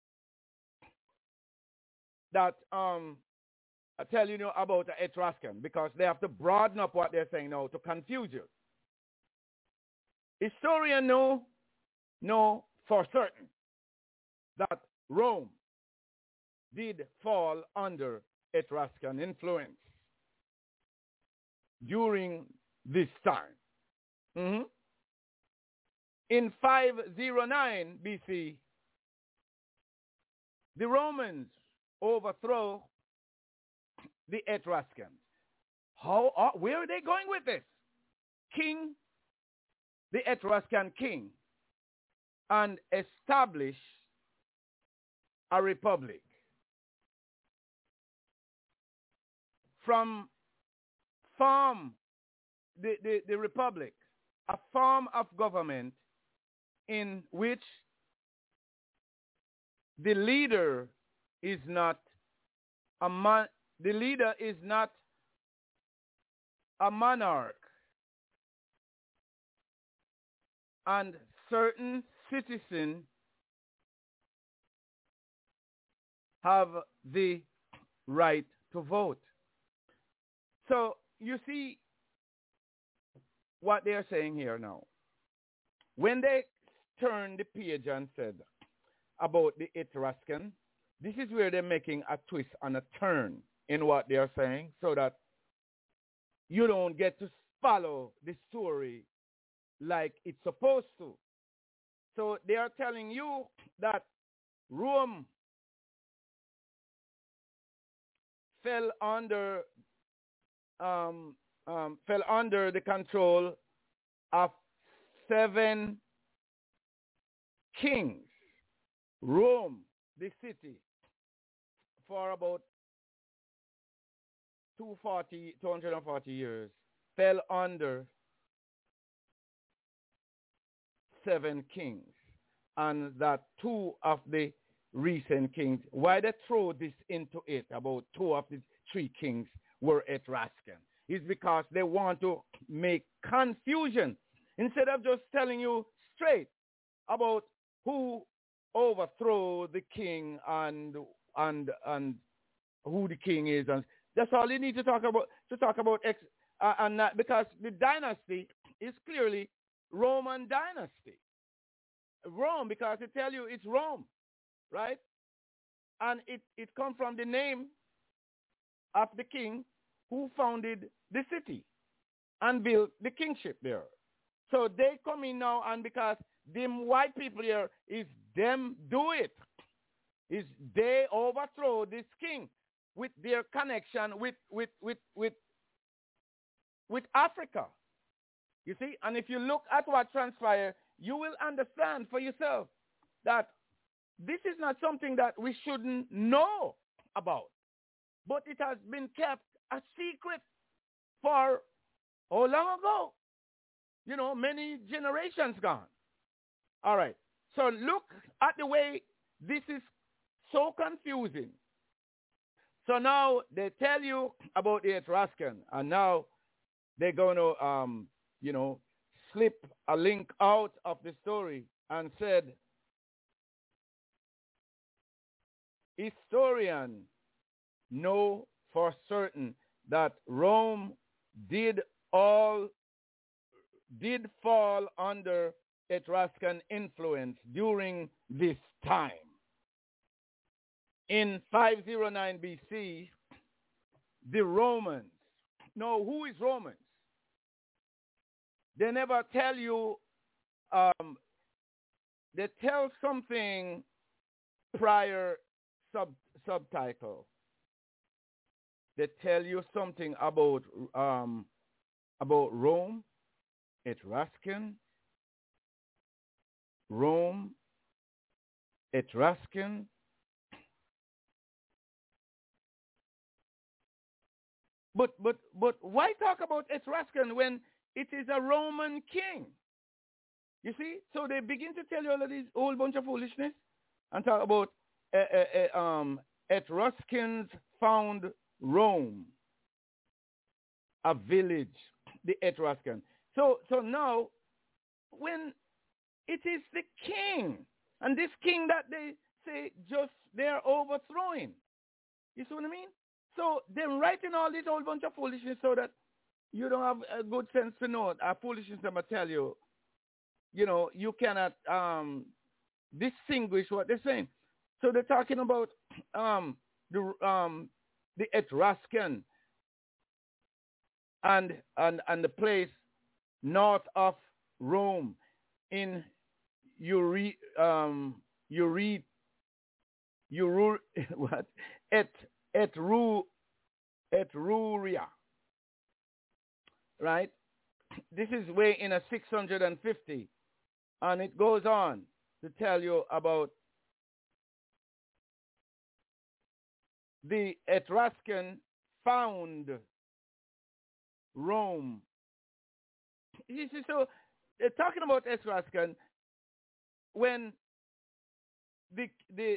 Speaker 3: that I tell you about the Etruscan, because they have to broaden up what they're saying now to confuse you. Historians know for certain that Rome did fall under Etruscan influence during this time. Mm-hmm. In 509 BC, the Romans overthrow the Etruscans. Where are they going with this? The Etruscan king, and establish a republic. From the republic, a form of government in which the leader is not a monarch, and certain citizens have the right to vote. So you see what they are saying here now. When they turned the page and said about the Etruscan, this is where they're making a twist and a turn in what they are saying, so that you don't get to follow the story like it's supposed to. So they are telling you that Rome fell under the control of 7 kings. Rome, the city, for about 240 years, fell under 7 kings. And that 2 of the recent kings, why they throw this into it, about 2 of the 3 kings were Etruscan, is because they want to make confusion instead of just telling you straight about who overthrew the king and who the king is, and that's all you need to talk about. And that, because the dynasty is clearly Roman dynasty. Rome, because they tell you it's Rome, right? And it comes from the name of the king who founded the city and built the kingship there. So they come in now, and because them white people here, is them do it. Is they overthrow this king with their connection with Africa. You see, and if you look at what transpired, you will understand for yourself that this is not something that we shouldn't know about. But it has been kept a secret for how long ago? Many generations gone. All right. So look at the way this is so confusing. So now they tell you about the Etruscan, and now they're going to, slip a link out of the story and said, historians know for certain that Rome did fall under Etruscan influence during this time. In 509 BC, the Romans. Now, who is Romans? They never tell you. They tell something prior subtitle. They tell you something about Rome, Etruscan, Rome, Etruscan. But why talk about Etruscan when it is a Roman king? You see? So they begin to tell you all of this whole bunch of foolishness and talk about Etruscans found Rome, a village, the Etruscan. So now, when it is the king, and this king that they say just they're overthrowing, you see what I mean? So they're writing all this whole bunch of foolishness so that you don't have a good sense to know it. Foolishness, I'm going to tell you, you cannot distinguish what they're saying. So they're talking about the Etruscan and the place north of Rome in Etruria, right? This is way in a 650, and it goes on to tell you about the Etruscan found Rome. You see, so they're talking about Etruscan when the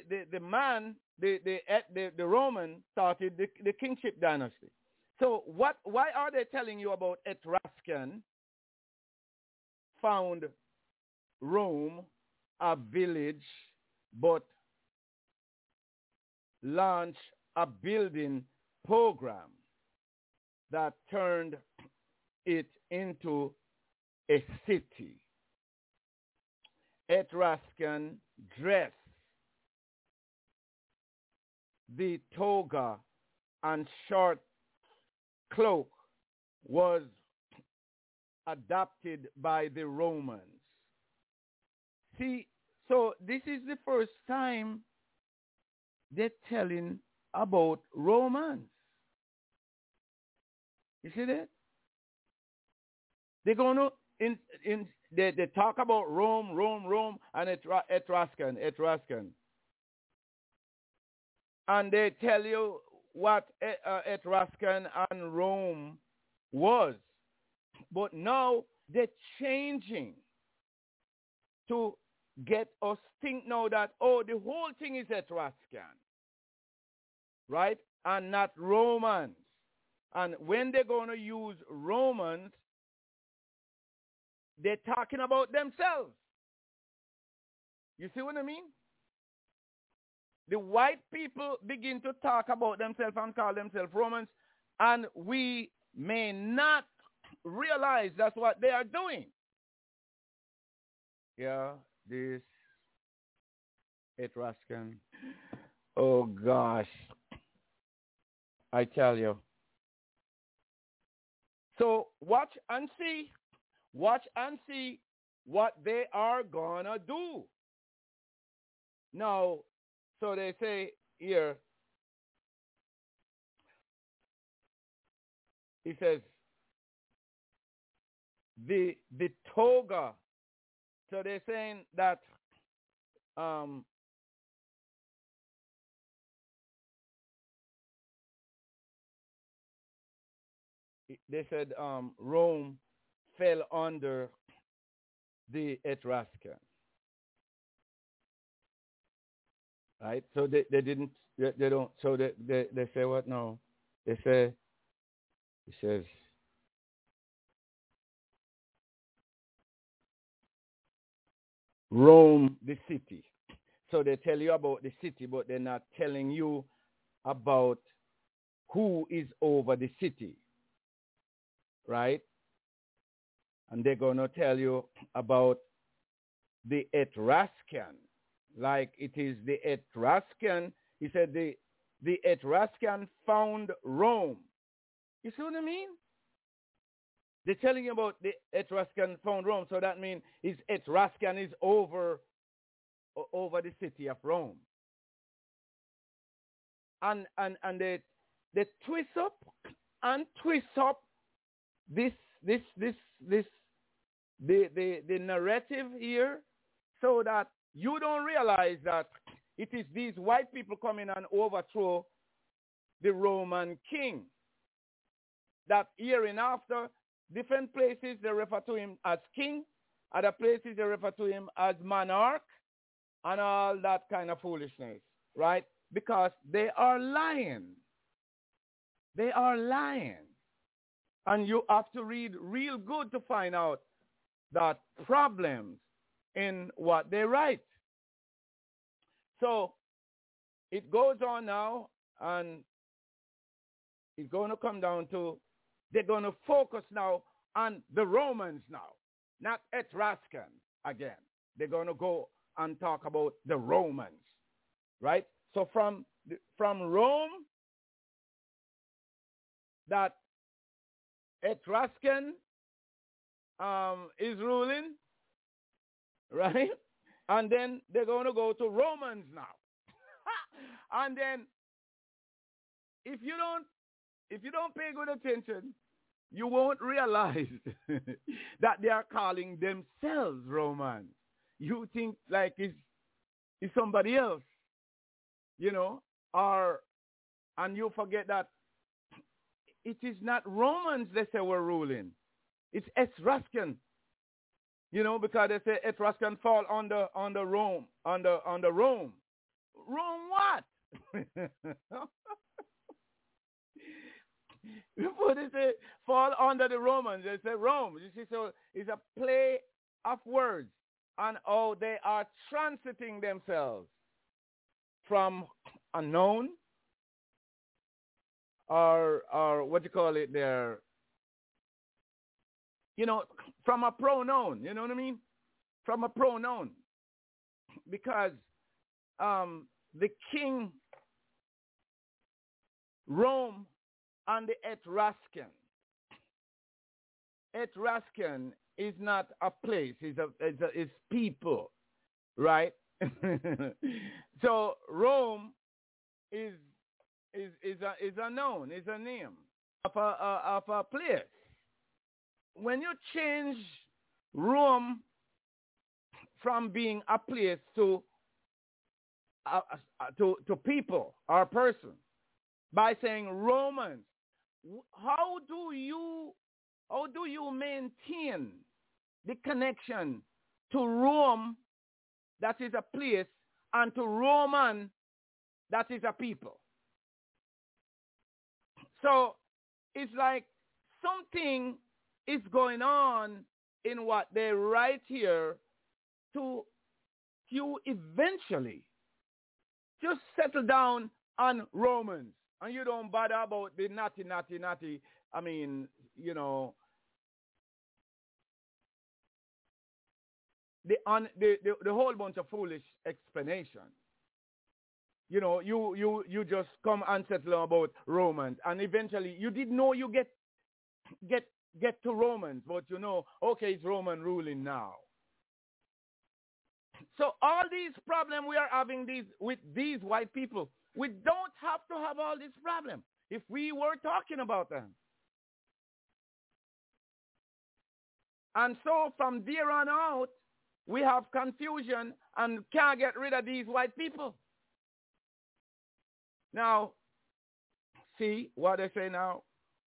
Speaker 3: Roman started the kingship dynasty. So why are they telling you about Etruscan found Rome, a village, but launched a building program that turned it into a city? Etruscan dress, the toga and short cloak was adopted by the Romans. See, so this is the first time they're telling about Romans. You see that? They're going to they talk about Rome, and Etruscan. And they tell you what Etruscan and Rome was. But now they're changing to get us think now that, the whole thing is Etruscan, right? And not Romans. And when they're going to use Romans, they're talking about themselves. You see what I mean? The white people begin to talk about themselves and call themselves Romans, and we may not realize that's what they are doing. Yeah, this Etruscan. Oh, gosh. I tell you. So watch and see what they are going to do. Now, so they say here, he says, the toga. So they're saying that they said Rome fell under the Etruscan. right? So they didn't, they don't, so they say what now? They say, it says, Rome, the city. So they tell you about the city, but they're not telling you about who is over the city, right? And they're going to tell you about the Etruscan, like it is the Etruscan. He said the Etruscan found Rome. You see what I mean? They're telling you about the Etruscan found Rome, so that means Etruscan is over the city of Rome. And they twist up and twist up the narrative here, so that you don't realize that it is these white people coming and overthrow the Roman king. That hereinafter, different places they refer to him as king, other places they refer to him as monarch, and all that kind of foolishness, right? Because they are lying. They are lying. And you have to read real good to find out that problems in what they write. So it goes on now, and it's going to come down to, they're going to focus now on the Romans now, not Etruscan again. They're going to go and talk about the Romans, right? So from Rome, that Etruscan is ruling, right? And then they're going to go to Romans now. And then if you don't pay good attention, you won't realize that they are calling themselves Romans. You think like it's somebody else, you know, and you forget that it is not Romans they say were ruling. It's Etruscan, you know, because they say Etruscan fall under Rome, under Rome. Rome what? Before they say fall under the Romans, they say Rome. You see, so it's a play of words, and how they are transiting themselves from a noun, or what you call it there, you know, from a pronoun, you know what I mean? From a pronoun. Because the king, Rome, and the Etruscan is not a place, it's people, right? So Rome is a noun, is a name of a place. When you change Rome from being a place to people or person by saying Romans, how do you maintain the connection to Rome, that is a place, and to Roman, that is a people? So it's like something is going on in what they write here to you eventually just settle down on Romans. And you don't bother about the natty. I mean, you know, the whole bunch of foolish explanation. You know, you just come and settle about Romans, and eventually you didn't know you get to Romans, but you know, okay, it's Roman ruling now. So all these problems we are having with these white people, we don't have to have all this problem if we were talking about them. And so from there on out, we have confusion and can't get rid of these white people. Now, see what they say now?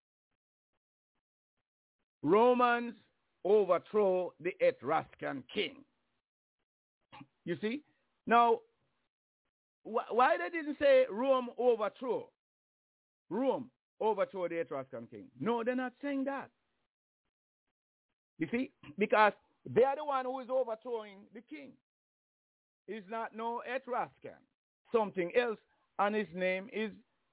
Speaker 3: Romans overthrow the Etruscan king. You see? Now, why they didn't say Rome overthrow? Rome overthrow the Etruscan king. No, they're not saying that. You see? Because they are the one who is overthrowing the king. It's not no Etruscan. Something else, and his name is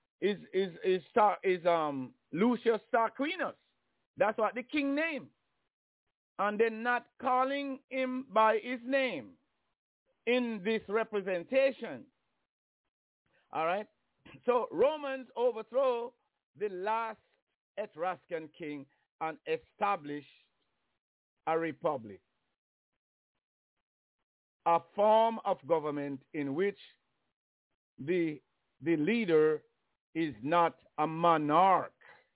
Speaker 3: Lucius Tarquinius. That's what the king named. And they're not calling him by his name in this representation. All right? So Romans overthrow the last Etruscan king and establish a republic, a form of government in which the leader is not a monarch.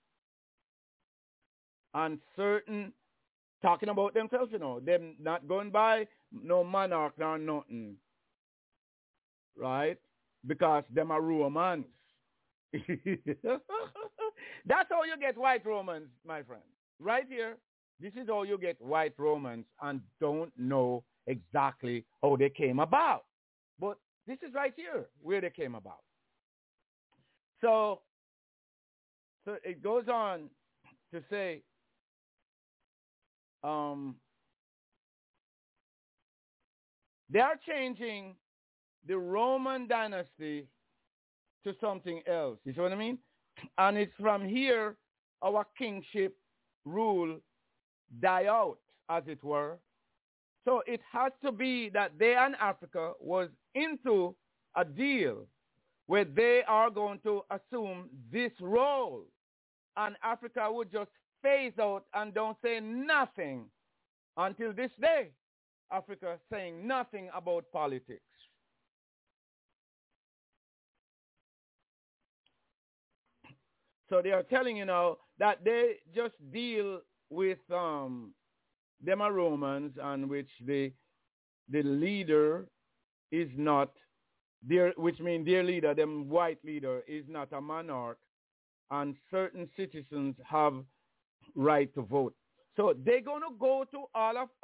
Speaker 3: And certain, talking about themselves, them not going by no monarch nor nothing, right? Because them are Romans. That's how you get white Romans, my friend. Right here, this is how you get white Romans and don't know exactly how they came about. But this is right here where they came about. So it goes on to say, they are changing the Roman dynasty to something else. You see what I mean? And it's from here our kingship rule die out, as it were. So it has to be that they and Africa was into a deal where they are going to assume this role. And Africa would just phase out and don't say nothing until this day. Africa saying nothing about politics. So they are telling you now that they just deal with them are Romans, and which the leader is not their, which means their leader, them white leader, is not a monarch, and certain citizens have right to vote. So they're going to go to all of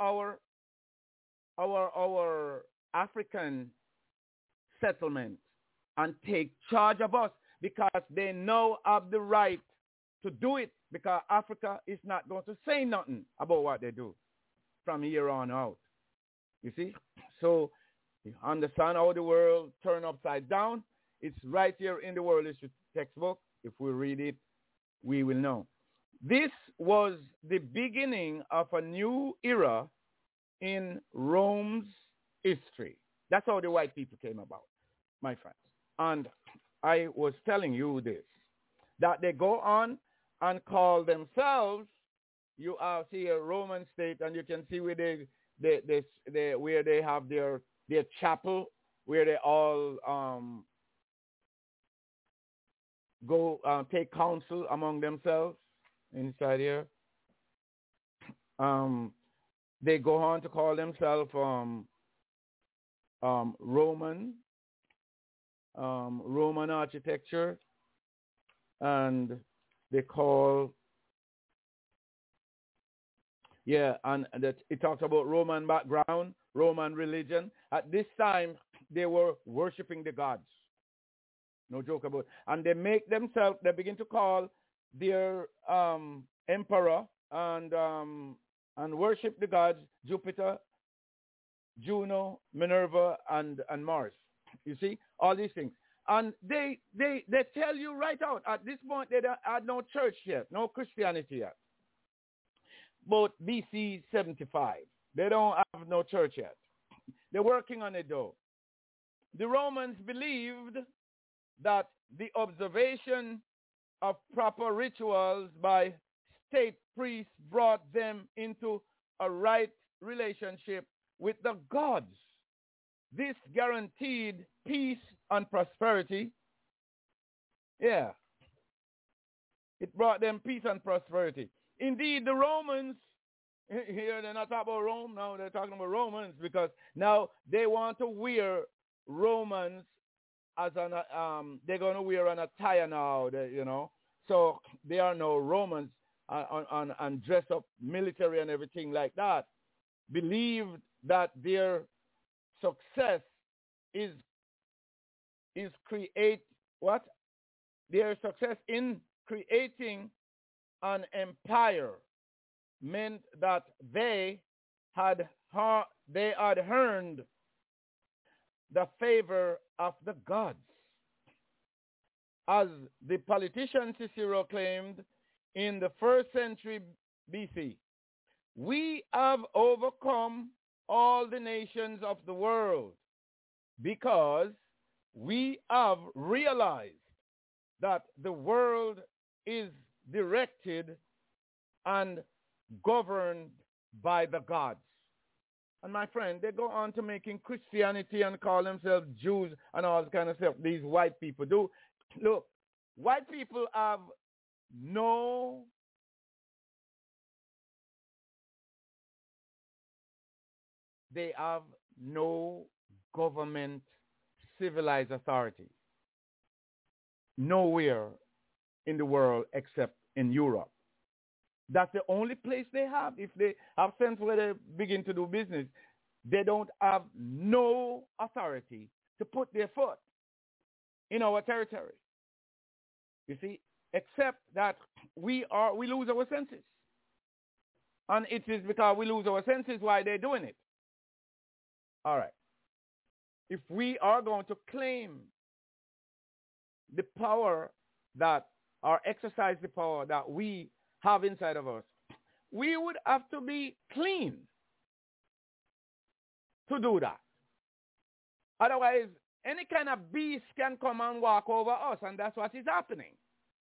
Speaker 3: our African settlements and take charge of us, because they now have the right to do it, because Africa is not going to say nothing about what they do from here on out. You see? So you understand how the world turned upside down? It's right here in the World History textbook. If we read it, we will know. This was the beginning of a new era in Rome's history. That's how the white people came about, my friends. And I was telling you this, that they go on and call themselves, you see a Roman state, and you can see where where they have their chapel, where they all go take counsel among themselves inside here. They go on to call themselves Roman architecture, and they call, and that it talks about Roman background, Roman religion. At this time, they were worshiping the gods. No joke about it. And they make themselves, they begin to call their emperor and worship the gods, Jupiter, Juno, Minerva, and Mars. You see, all these things. And they tell you right out, at this point, they had no church yet, no Christianity yet. But BC 75, they don't have no church yet. They're working on it, though. The Romans believed that the observation of proper rituals by state priests brought them into a right relationship with the gods. This guaranteed peace and prosperity. Yeah. It brought them peace and prosperity. Indeed, the Romans, here they're not talking about Rome now, they're talking about Romans, because now they want to wear Romans as an, they're going to wear an attire now, So they are now Romans and dress up military and everything like that. Believed that their success is is their success in creating an empire meant that they had earned the favor of the gods. As the politician Cicero claimed in the 1st century BC, we have overcome all the nations of the world because we have realized that the world is directed and governed by the gods. And my friend, they go on to making Christianity and call themselves Jews and all this kind of stuff. These white people do. Look, white people have no government civilized authority. Nowhere in the world except in Europe. That's the only place they have. If they have sense where they begin to do business, they don't have no authority to put their foot in our territory. You see, except that we lose our senses. And it is because we lose our senses why they're doing it. All right. If we are going to claim the power that, or exercise the power that we have inside of us, we would have to be clean to do that. Otherwise, any kind of beast can come and walk over us, and that's what is happening.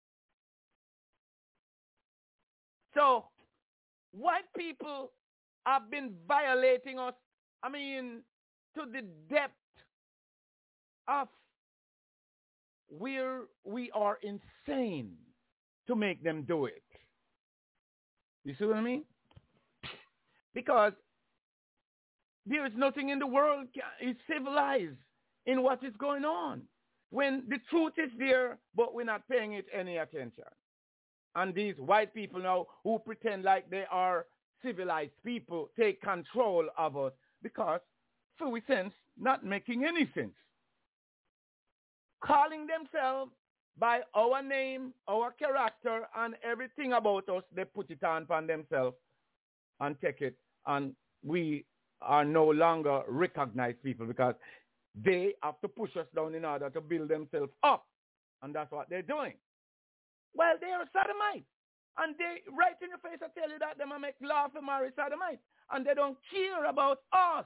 Speaker 3: So, white people have been violating us, to the depth of where we are insane to make them do it. You see what I mean? Because there is nothing in the world is civilized in what is going on. When the truth is there, but we're not paying it any attention. And these white people now who pretend like they are civilized people take control of us because, for we sense, not making any sense. Calling themselves by our name, our character, and everything about us, they put it on themselves and take it. And we are no longer recognized people because they have to push us down in order to build themselves up. And that's what they're doing. Well, they are sodomites. And they, right in your face, I tell you that they make law for marry sodomites. And they don't care about us.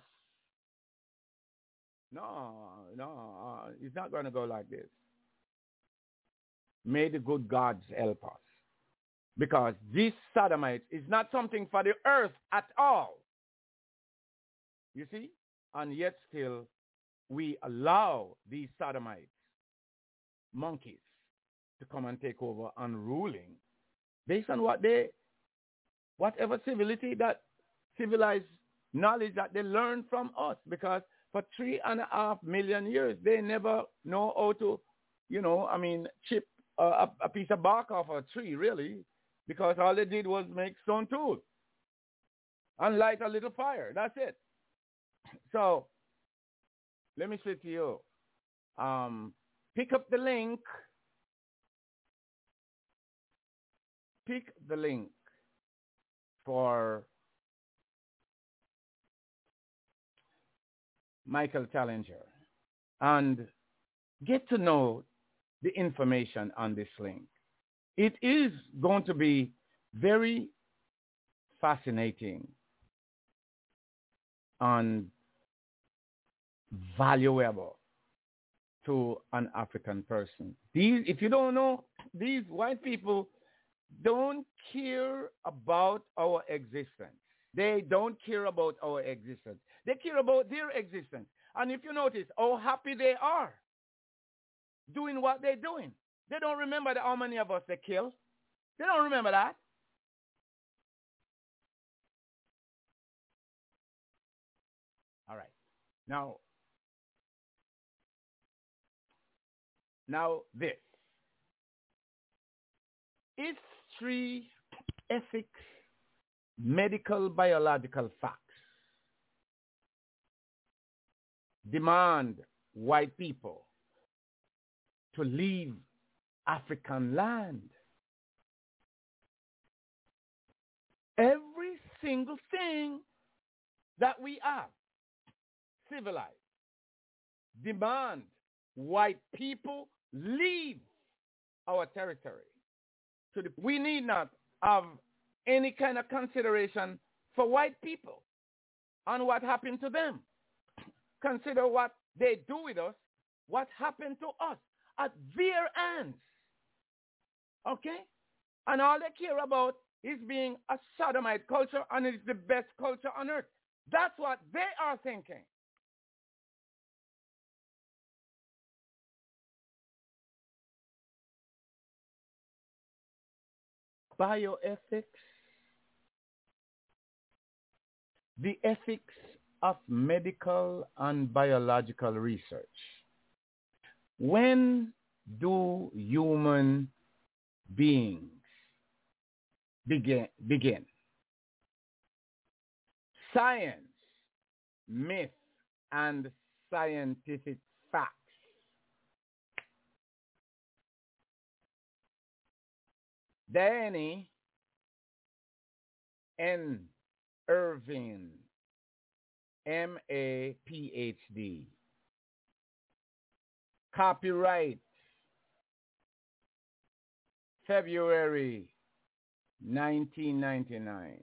Speaker 3: No, it's not going to go like this. May the good gods help us. Because this sodomites is not something for the earth at all. You see? And yet still, we allow these sodomites, monkeys, to come and take over and ruling based on whatever civilized knowledge that they learn from us. Because for 3.5 million years, they never know how to, chip a piece of bark off a tree, really, because all they did was make stone tools and light a little fire. That's it. So, let me say to you, pick up the link. Pick the link for Michael Challenger and get to know the information on this link. It is going to be very fascinating and valuable to an African person. If you don't know, these white people don't care about our existence. They don't care about our existence. They care about their existence. And if you notice how happy they are doing what they're doing, they don't remember how many of us they killed. They don't remember that. All right. Now this. It's 3 ethics, medical, biological facts demand white people to leave African land. Every single thing that we are civilized demand white people leave our territory. So we need not have any kind of consideration for white people and what happened to them. Consider what they do with us, what happened to us at their hands. Okay? And all they care about is being a sodomite culture, and it's the best culture on earth. That's what they are thinking. Bioethics, the ethics of medical and biological research. When do human beings begin? Science, myth, and scientific facts. Danny N. Irving, M.A. Ph.D. Copyright February 1999.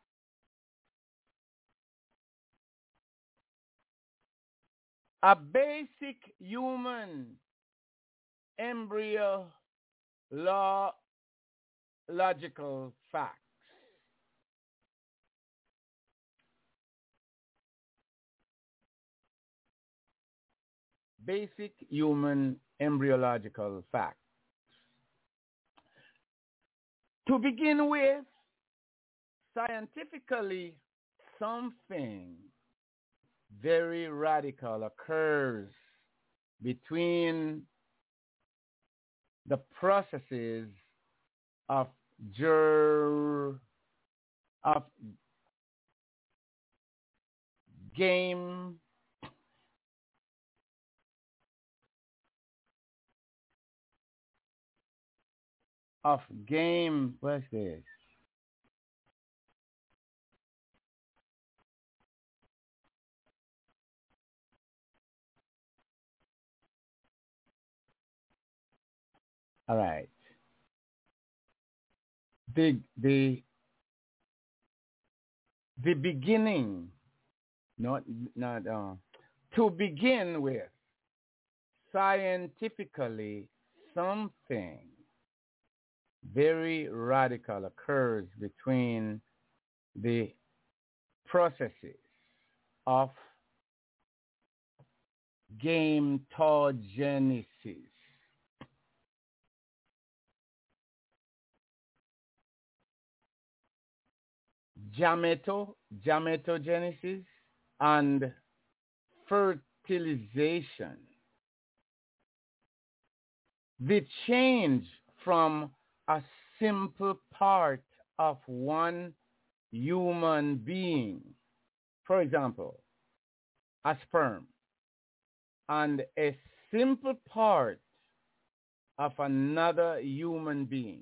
Speaker 3: A basic human embryological facts. Basic human embryological facts. To begin with, scientifically, something very radical occurs between the processes of game what's this? All right. The beginning, to begin with, scientifically, something very radical occurs between the processes of gametogenesis. Gametogenesis and fertilization. The change from a simple part of one human being, for example, a sperm, and a simple part of another human being.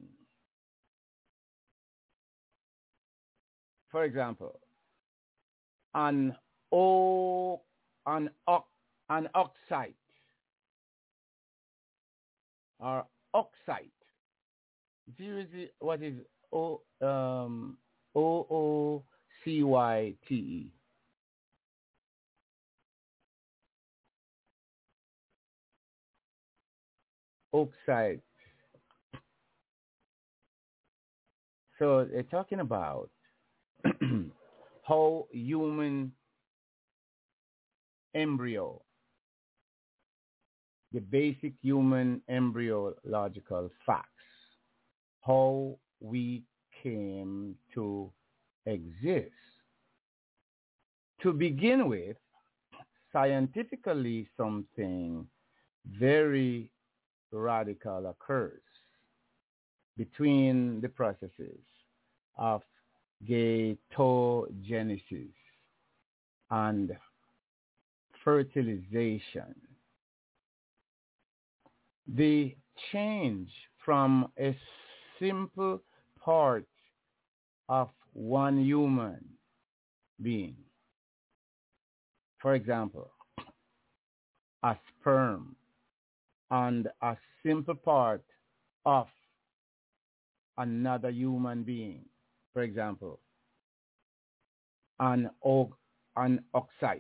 Speaker 3: For example, an oxide or oxide. Seriously, what is OOCYTE? Oxide. So they're talking about how human embryo, the basic human embryological facts, how we came to exist. To begin with, scientifically, something very radical occurs between the processes of gametogenesis and fertilization. the change from a simple part of one human being. For example, a sperm and a simple part of another human being. For example, an oocyte.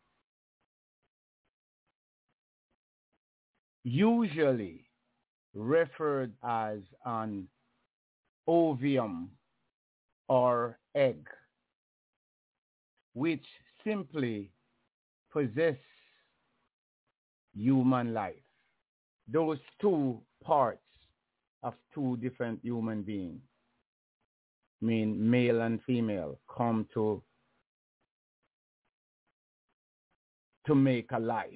Speaker 3: Usually referred as an ovum or egg, which simply possess human life. Those two parts of two different human beings, I mean male and female, come to make a life,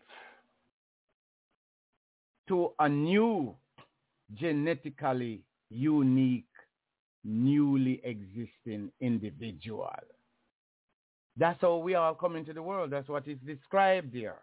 Speaker 3: to a new genetically unique, newly existing individual. That's how we all come into the world. That's what is described here.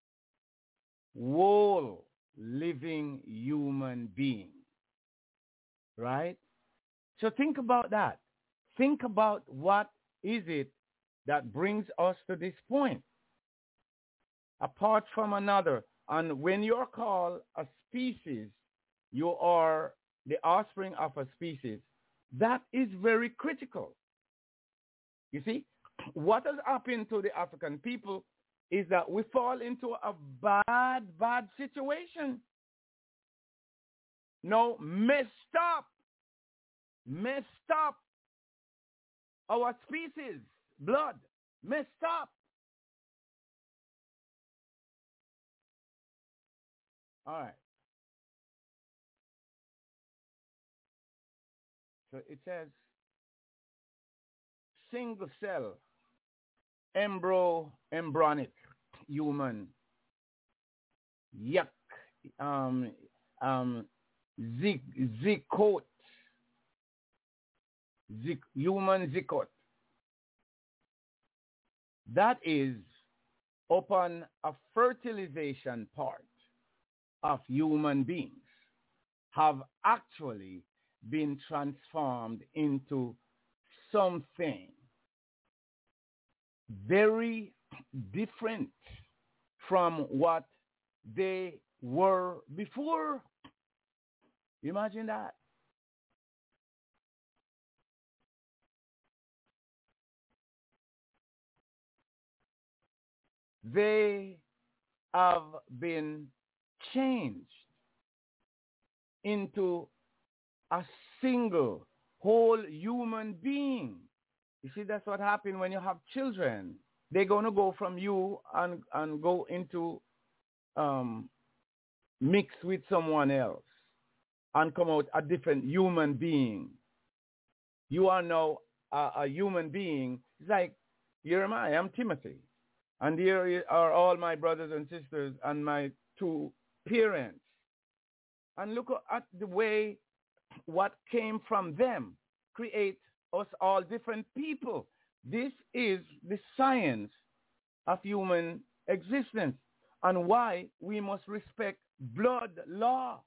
Speaker 3: Whole living human being. Right? So think about that. Think about what is it that brings us to this point. Apart from another. And when you're called a species, you are the offspring of a species. That is very critical. You see, what has happened to the African people is that we fall into a bad situation. No, messed up our species, blood, messed up. All right. So it says single cell embryonic human zygote, human zygote. That is upon a fertilization part of human beings have actually been transformed into something very different from what they were before. Imagine that. They have been changed into a single whole human being. You see, that's what happens when you have children. They're going to go from you and go into mix with someone else and come out a different human being. You are now a human being. It's like, here am I, I'm Timothy. And here are all my brothers and sisters and my two parents. And look at the way what came from them create us all different people. This is the science of human existence and why we must respect blood law.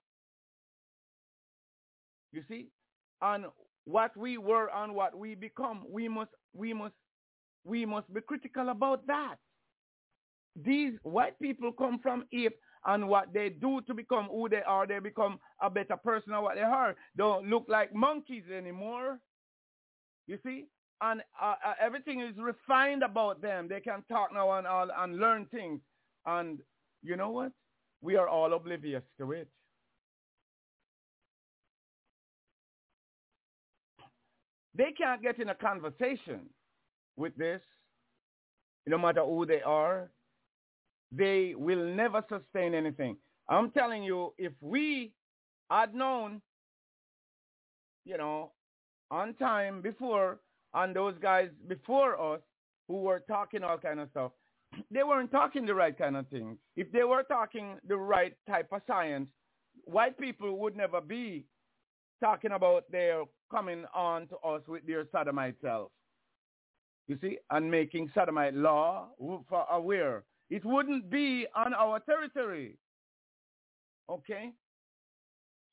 Speaker 3: You see? And what we were and what we become, we must be critical about that. These white people come from ape, and what they do to become who they are, they become a better person than what they are. Don't look like monkeys anymore. You see? And everything is refined about them. They can talk now and learn things. And you know what? We are all oblivious to it. They can't get in a conversation with this, no matter who they are. They will never sustain anything. I'm telling you, if we had known, on time before, and those guys before us who were talking all kind of stuff, they weren't talking the right kind of things. If they were talking the right type of science, white people would never be talking about their coming on to us with their sodomite self. You see, and making sodomite law for aware. It wouldn't be on our territory. Okay?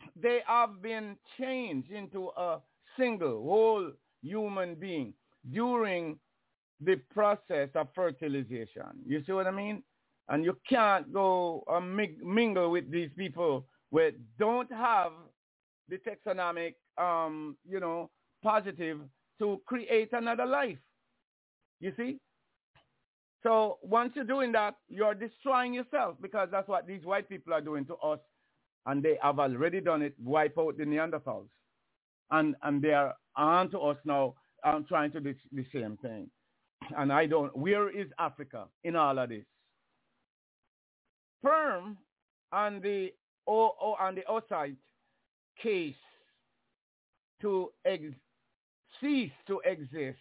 Speaker 3: they have been changed into a single whole human being during the process of fertilization. You see what I mean? And you can't go mingle with these people who don't have the taxonomic, positive to create another life. You see? So once you're doing that, you're destroying yourself, because that's what these white people are doing to us. And they have already done it, wipe out the Neanderthals. And they are on to us now trying to do the same thing. And where is Africa in all of this? Sperm and the oocyte case to cease to exist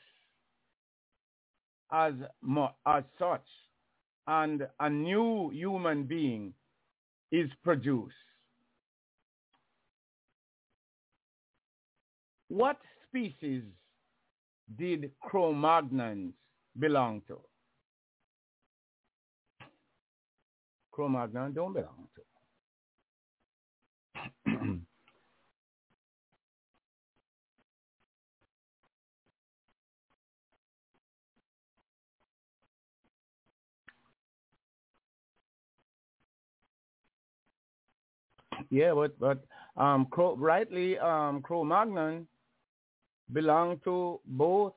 Speaker 3: as such, and a new human being is produced. What species did Cro-Magnons belong to? Cro-Magnon don't belong to. Yeah, but Cro-Magnon belong to both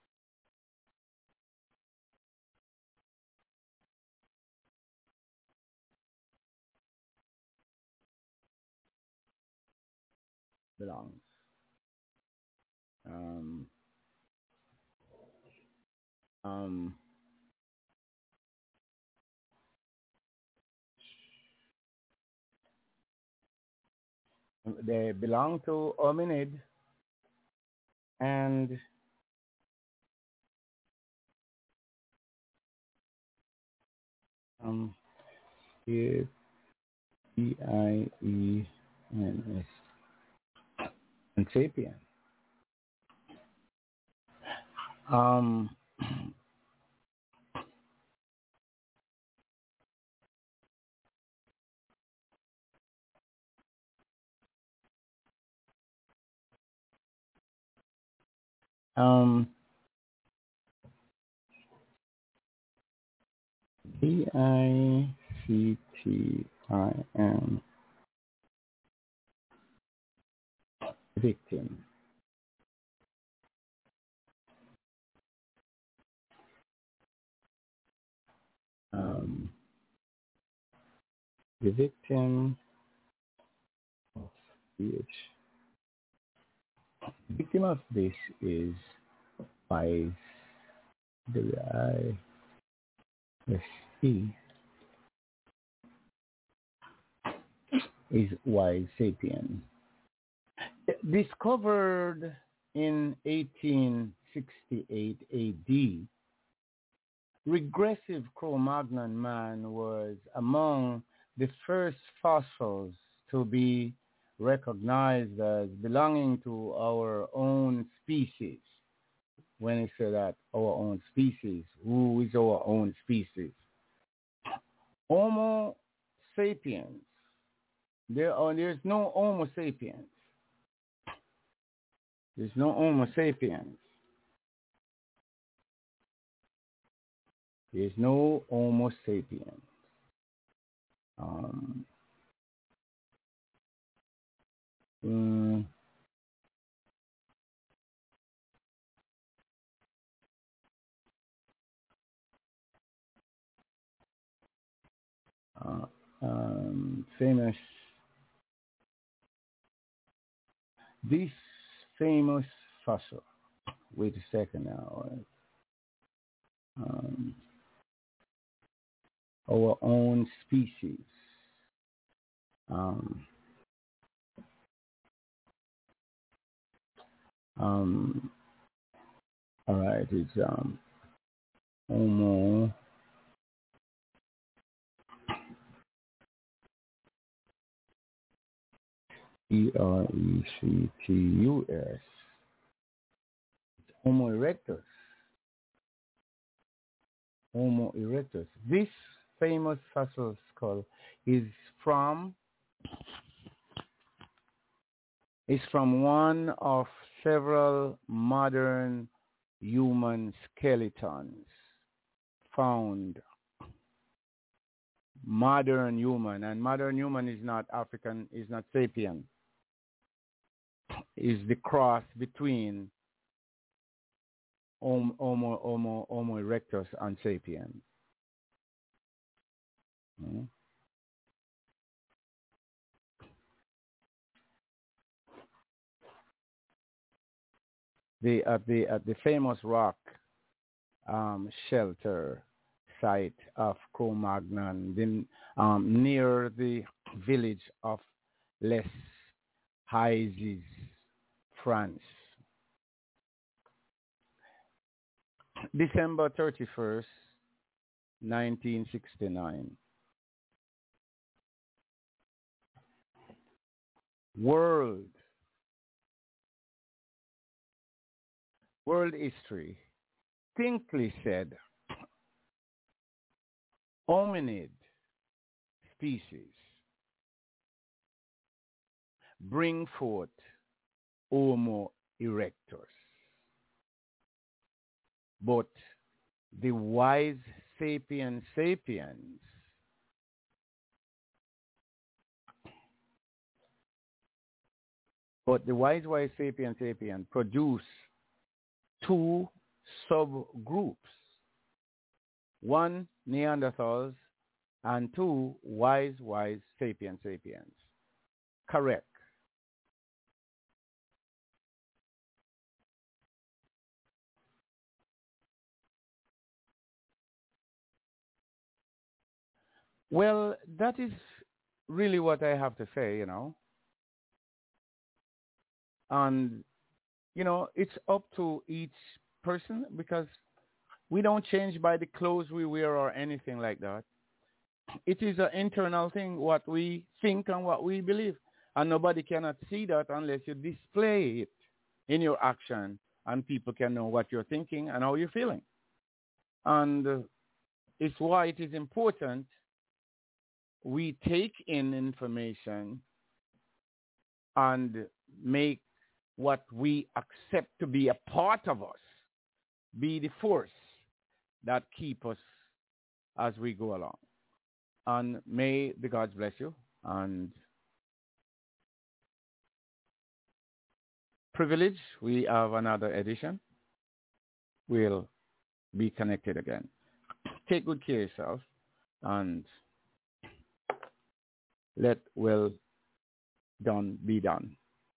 Speaker 3: belongs. They belong to hominid and P-I-E-N-S and sapien. Victim. Victim. The victim of which victim of this is W-I-S-E is Y sapien. Discovered in 1868 AD, regressive Cro-Magnon man was among the first fossils to be recognized as belonging to our own species. When he said that, our own species, who is our own species? Homo sapiens. There's no Homo sapiens. There's no Homo sapiens. There's no Homo sapiens. Famous. This famous fossil. Wait a second now. Our own species. All right, it's Homo Erectus. Homo erectus. Homo erectus. This famous fossil skull is from is from one of several modern human skeletons found. Modern human, and modern human is not African, is not sapien, is the cross between Homo erectus and sapien. At the famous rock shelter site of Cro-Magnon, near the village of Les Hayeses, France. December 31st, 1969. World history distinctly said hominid species bring forth Homo erectus. But the wise sapiens sapien produce two subgroups. One, Neanderthals, and two, wise sapiens. Correct. Well, that is really what I have to say, And, it's up to each person, because we don't change by the clothes we wear or anything like that. It is an internal thing, what we think and what we believe. And nobody cannot see that unless you display it in your action, and people can know what you're thinking and how you're feeling. And it's why it is important we take in information and make what we accept to be a part of us be the force that keep us as we go along. And may the gods bless you, and privilege, we have another edition. We'll be connected again. Take good care of yourself, and let well done be done.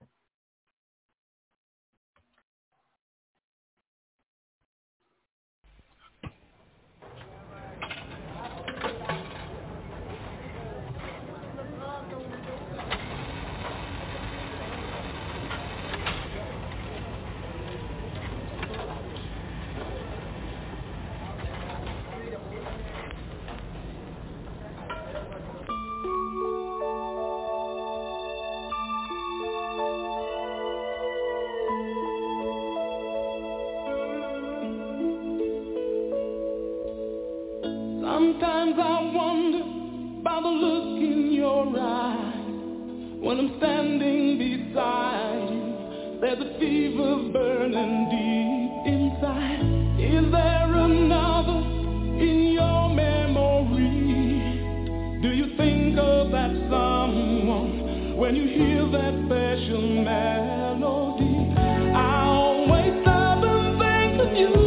Speaker 4: Sometimes I wonder by the look in your eyes. When I'm standing beside you, there's a fever burning deep inside. Is there another in your memory? Do you think of that someone when you hear that special melody? I always stop and think of you.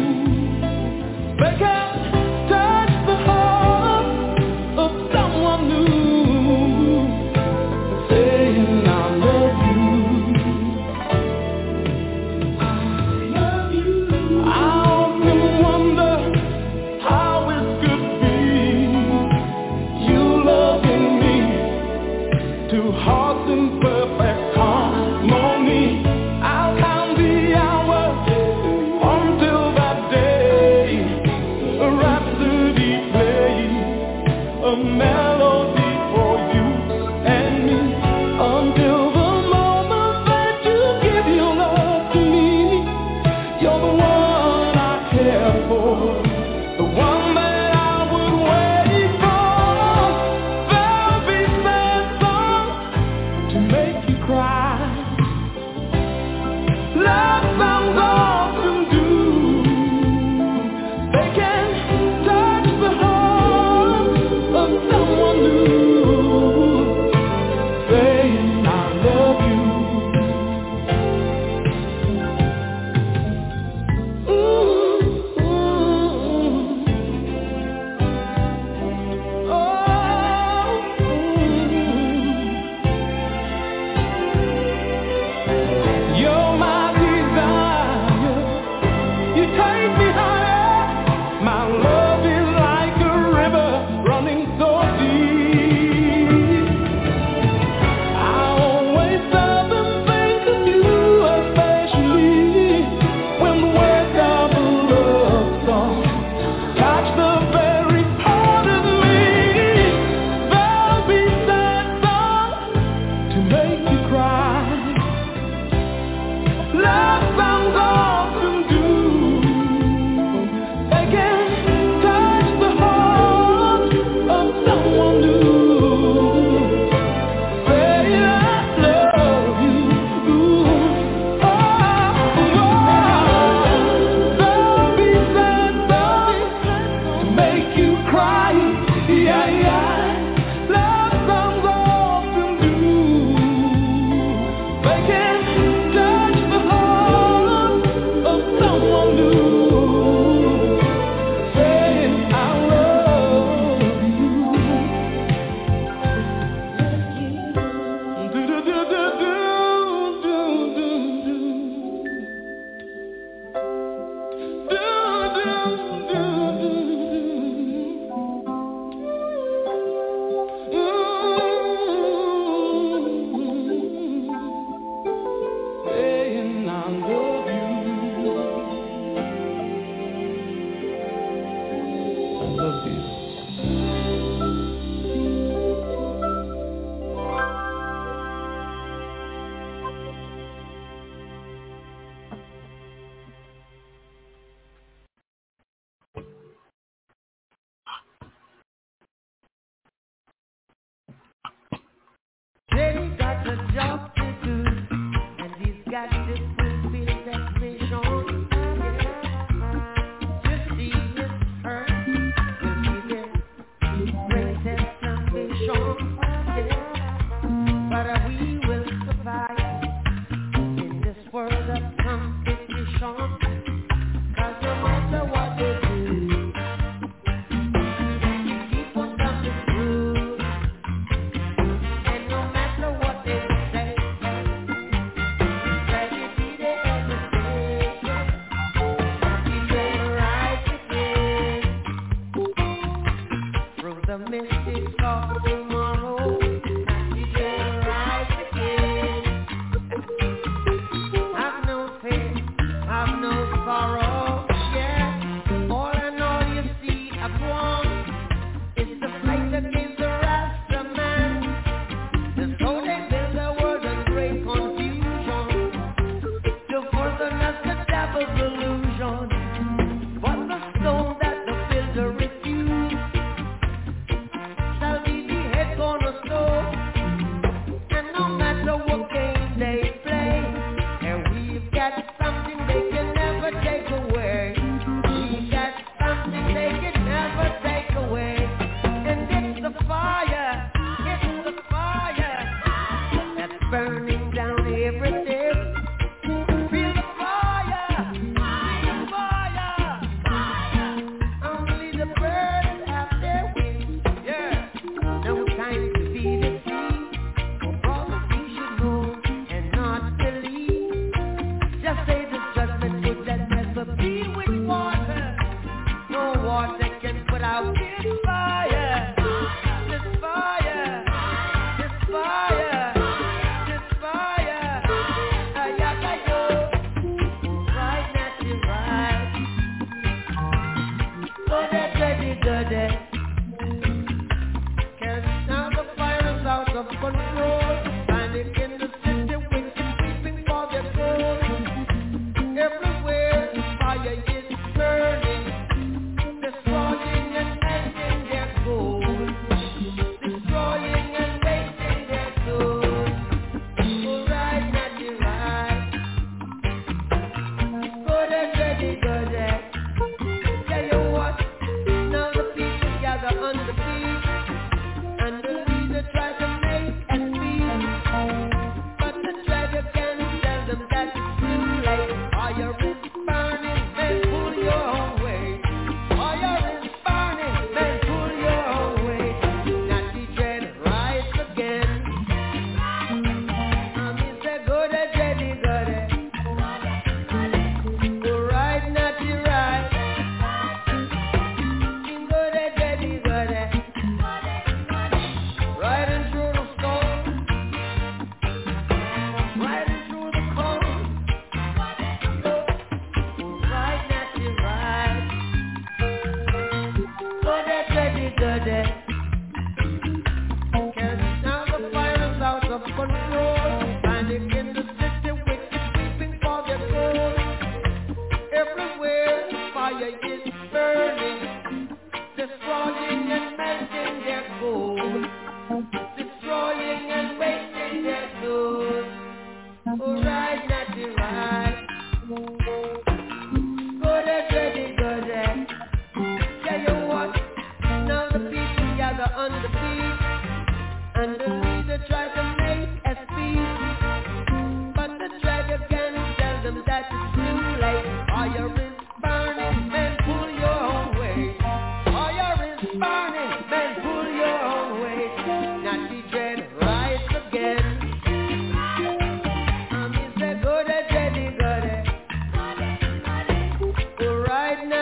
Speaker 4: Someone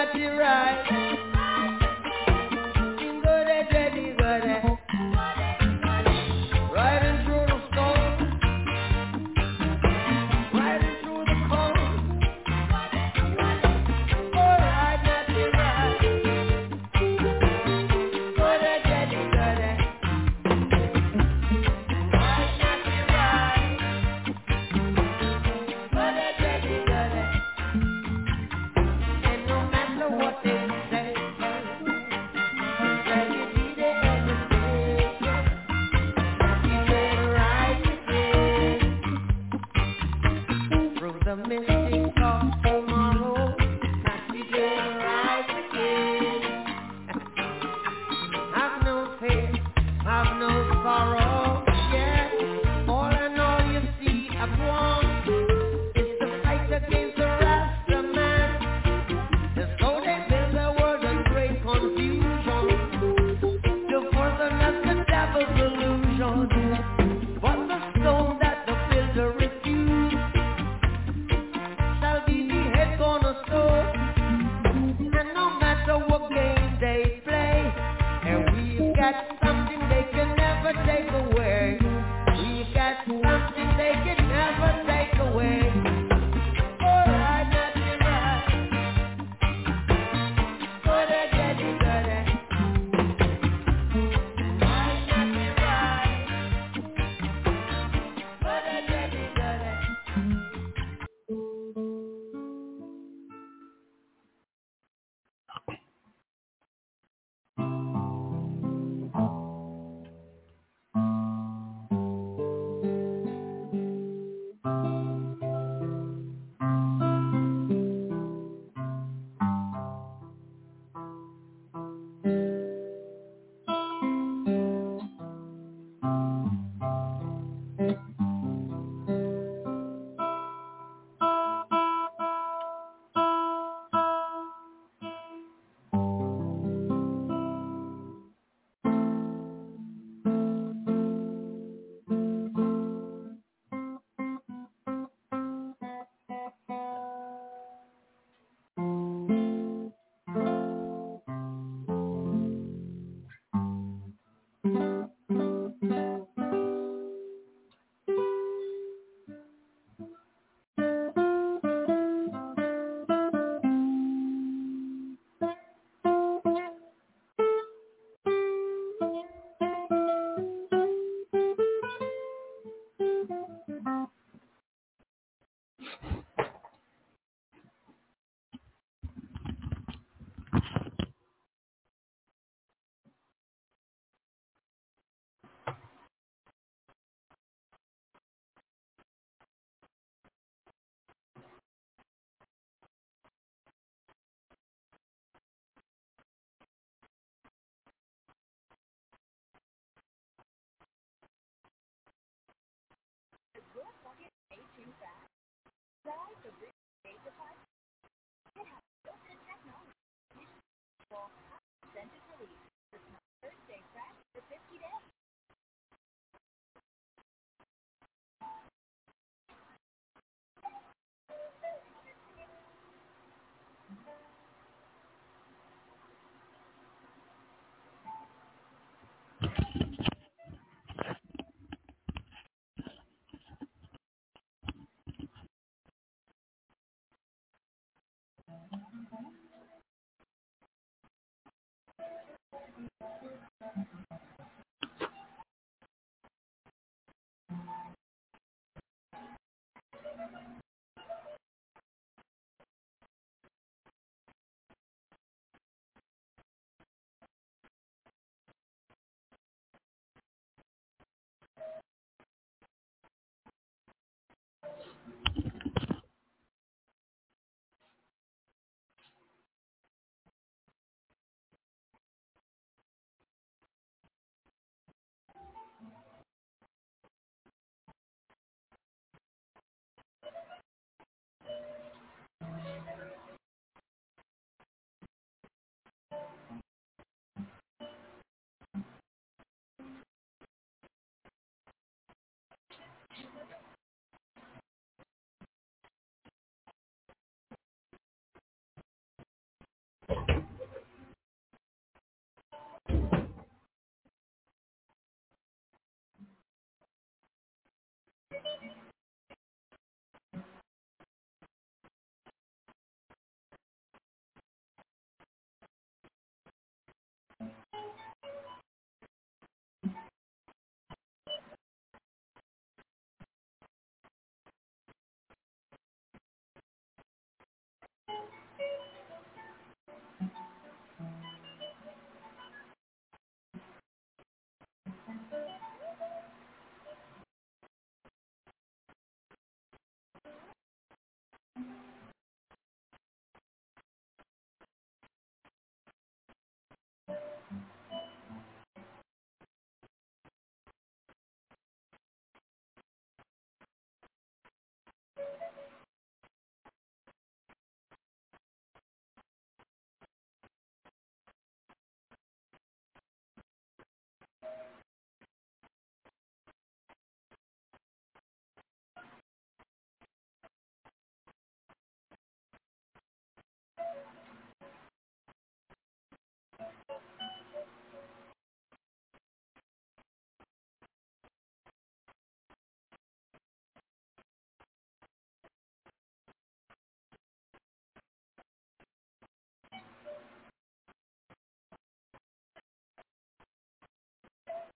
Speaker 2: natty right. Go there, Jetty, go there. Riding through the storm, riding through the cold. Go right, natty right. Go there, Jetty, go there. Right, natty right. Go there, Jetty, go there. And no matter what they say, that you be the education, that you did right again. Through the mystic of tomorrow, that you did right again. Have no fear, have no sorrow, yeah. All and all you see at once is the fight against the Rasta man. As though they build a world of great confusion, to furthermess the devil's illusion. But the stone that the builder refused shall be the head cornerstone. And no matter what game they play, and we've got something they can never take away. We've got something they can never take away. Alright, natty right. Go there, Jetty, go there. Right, natty right. Go there, Jetty, go there.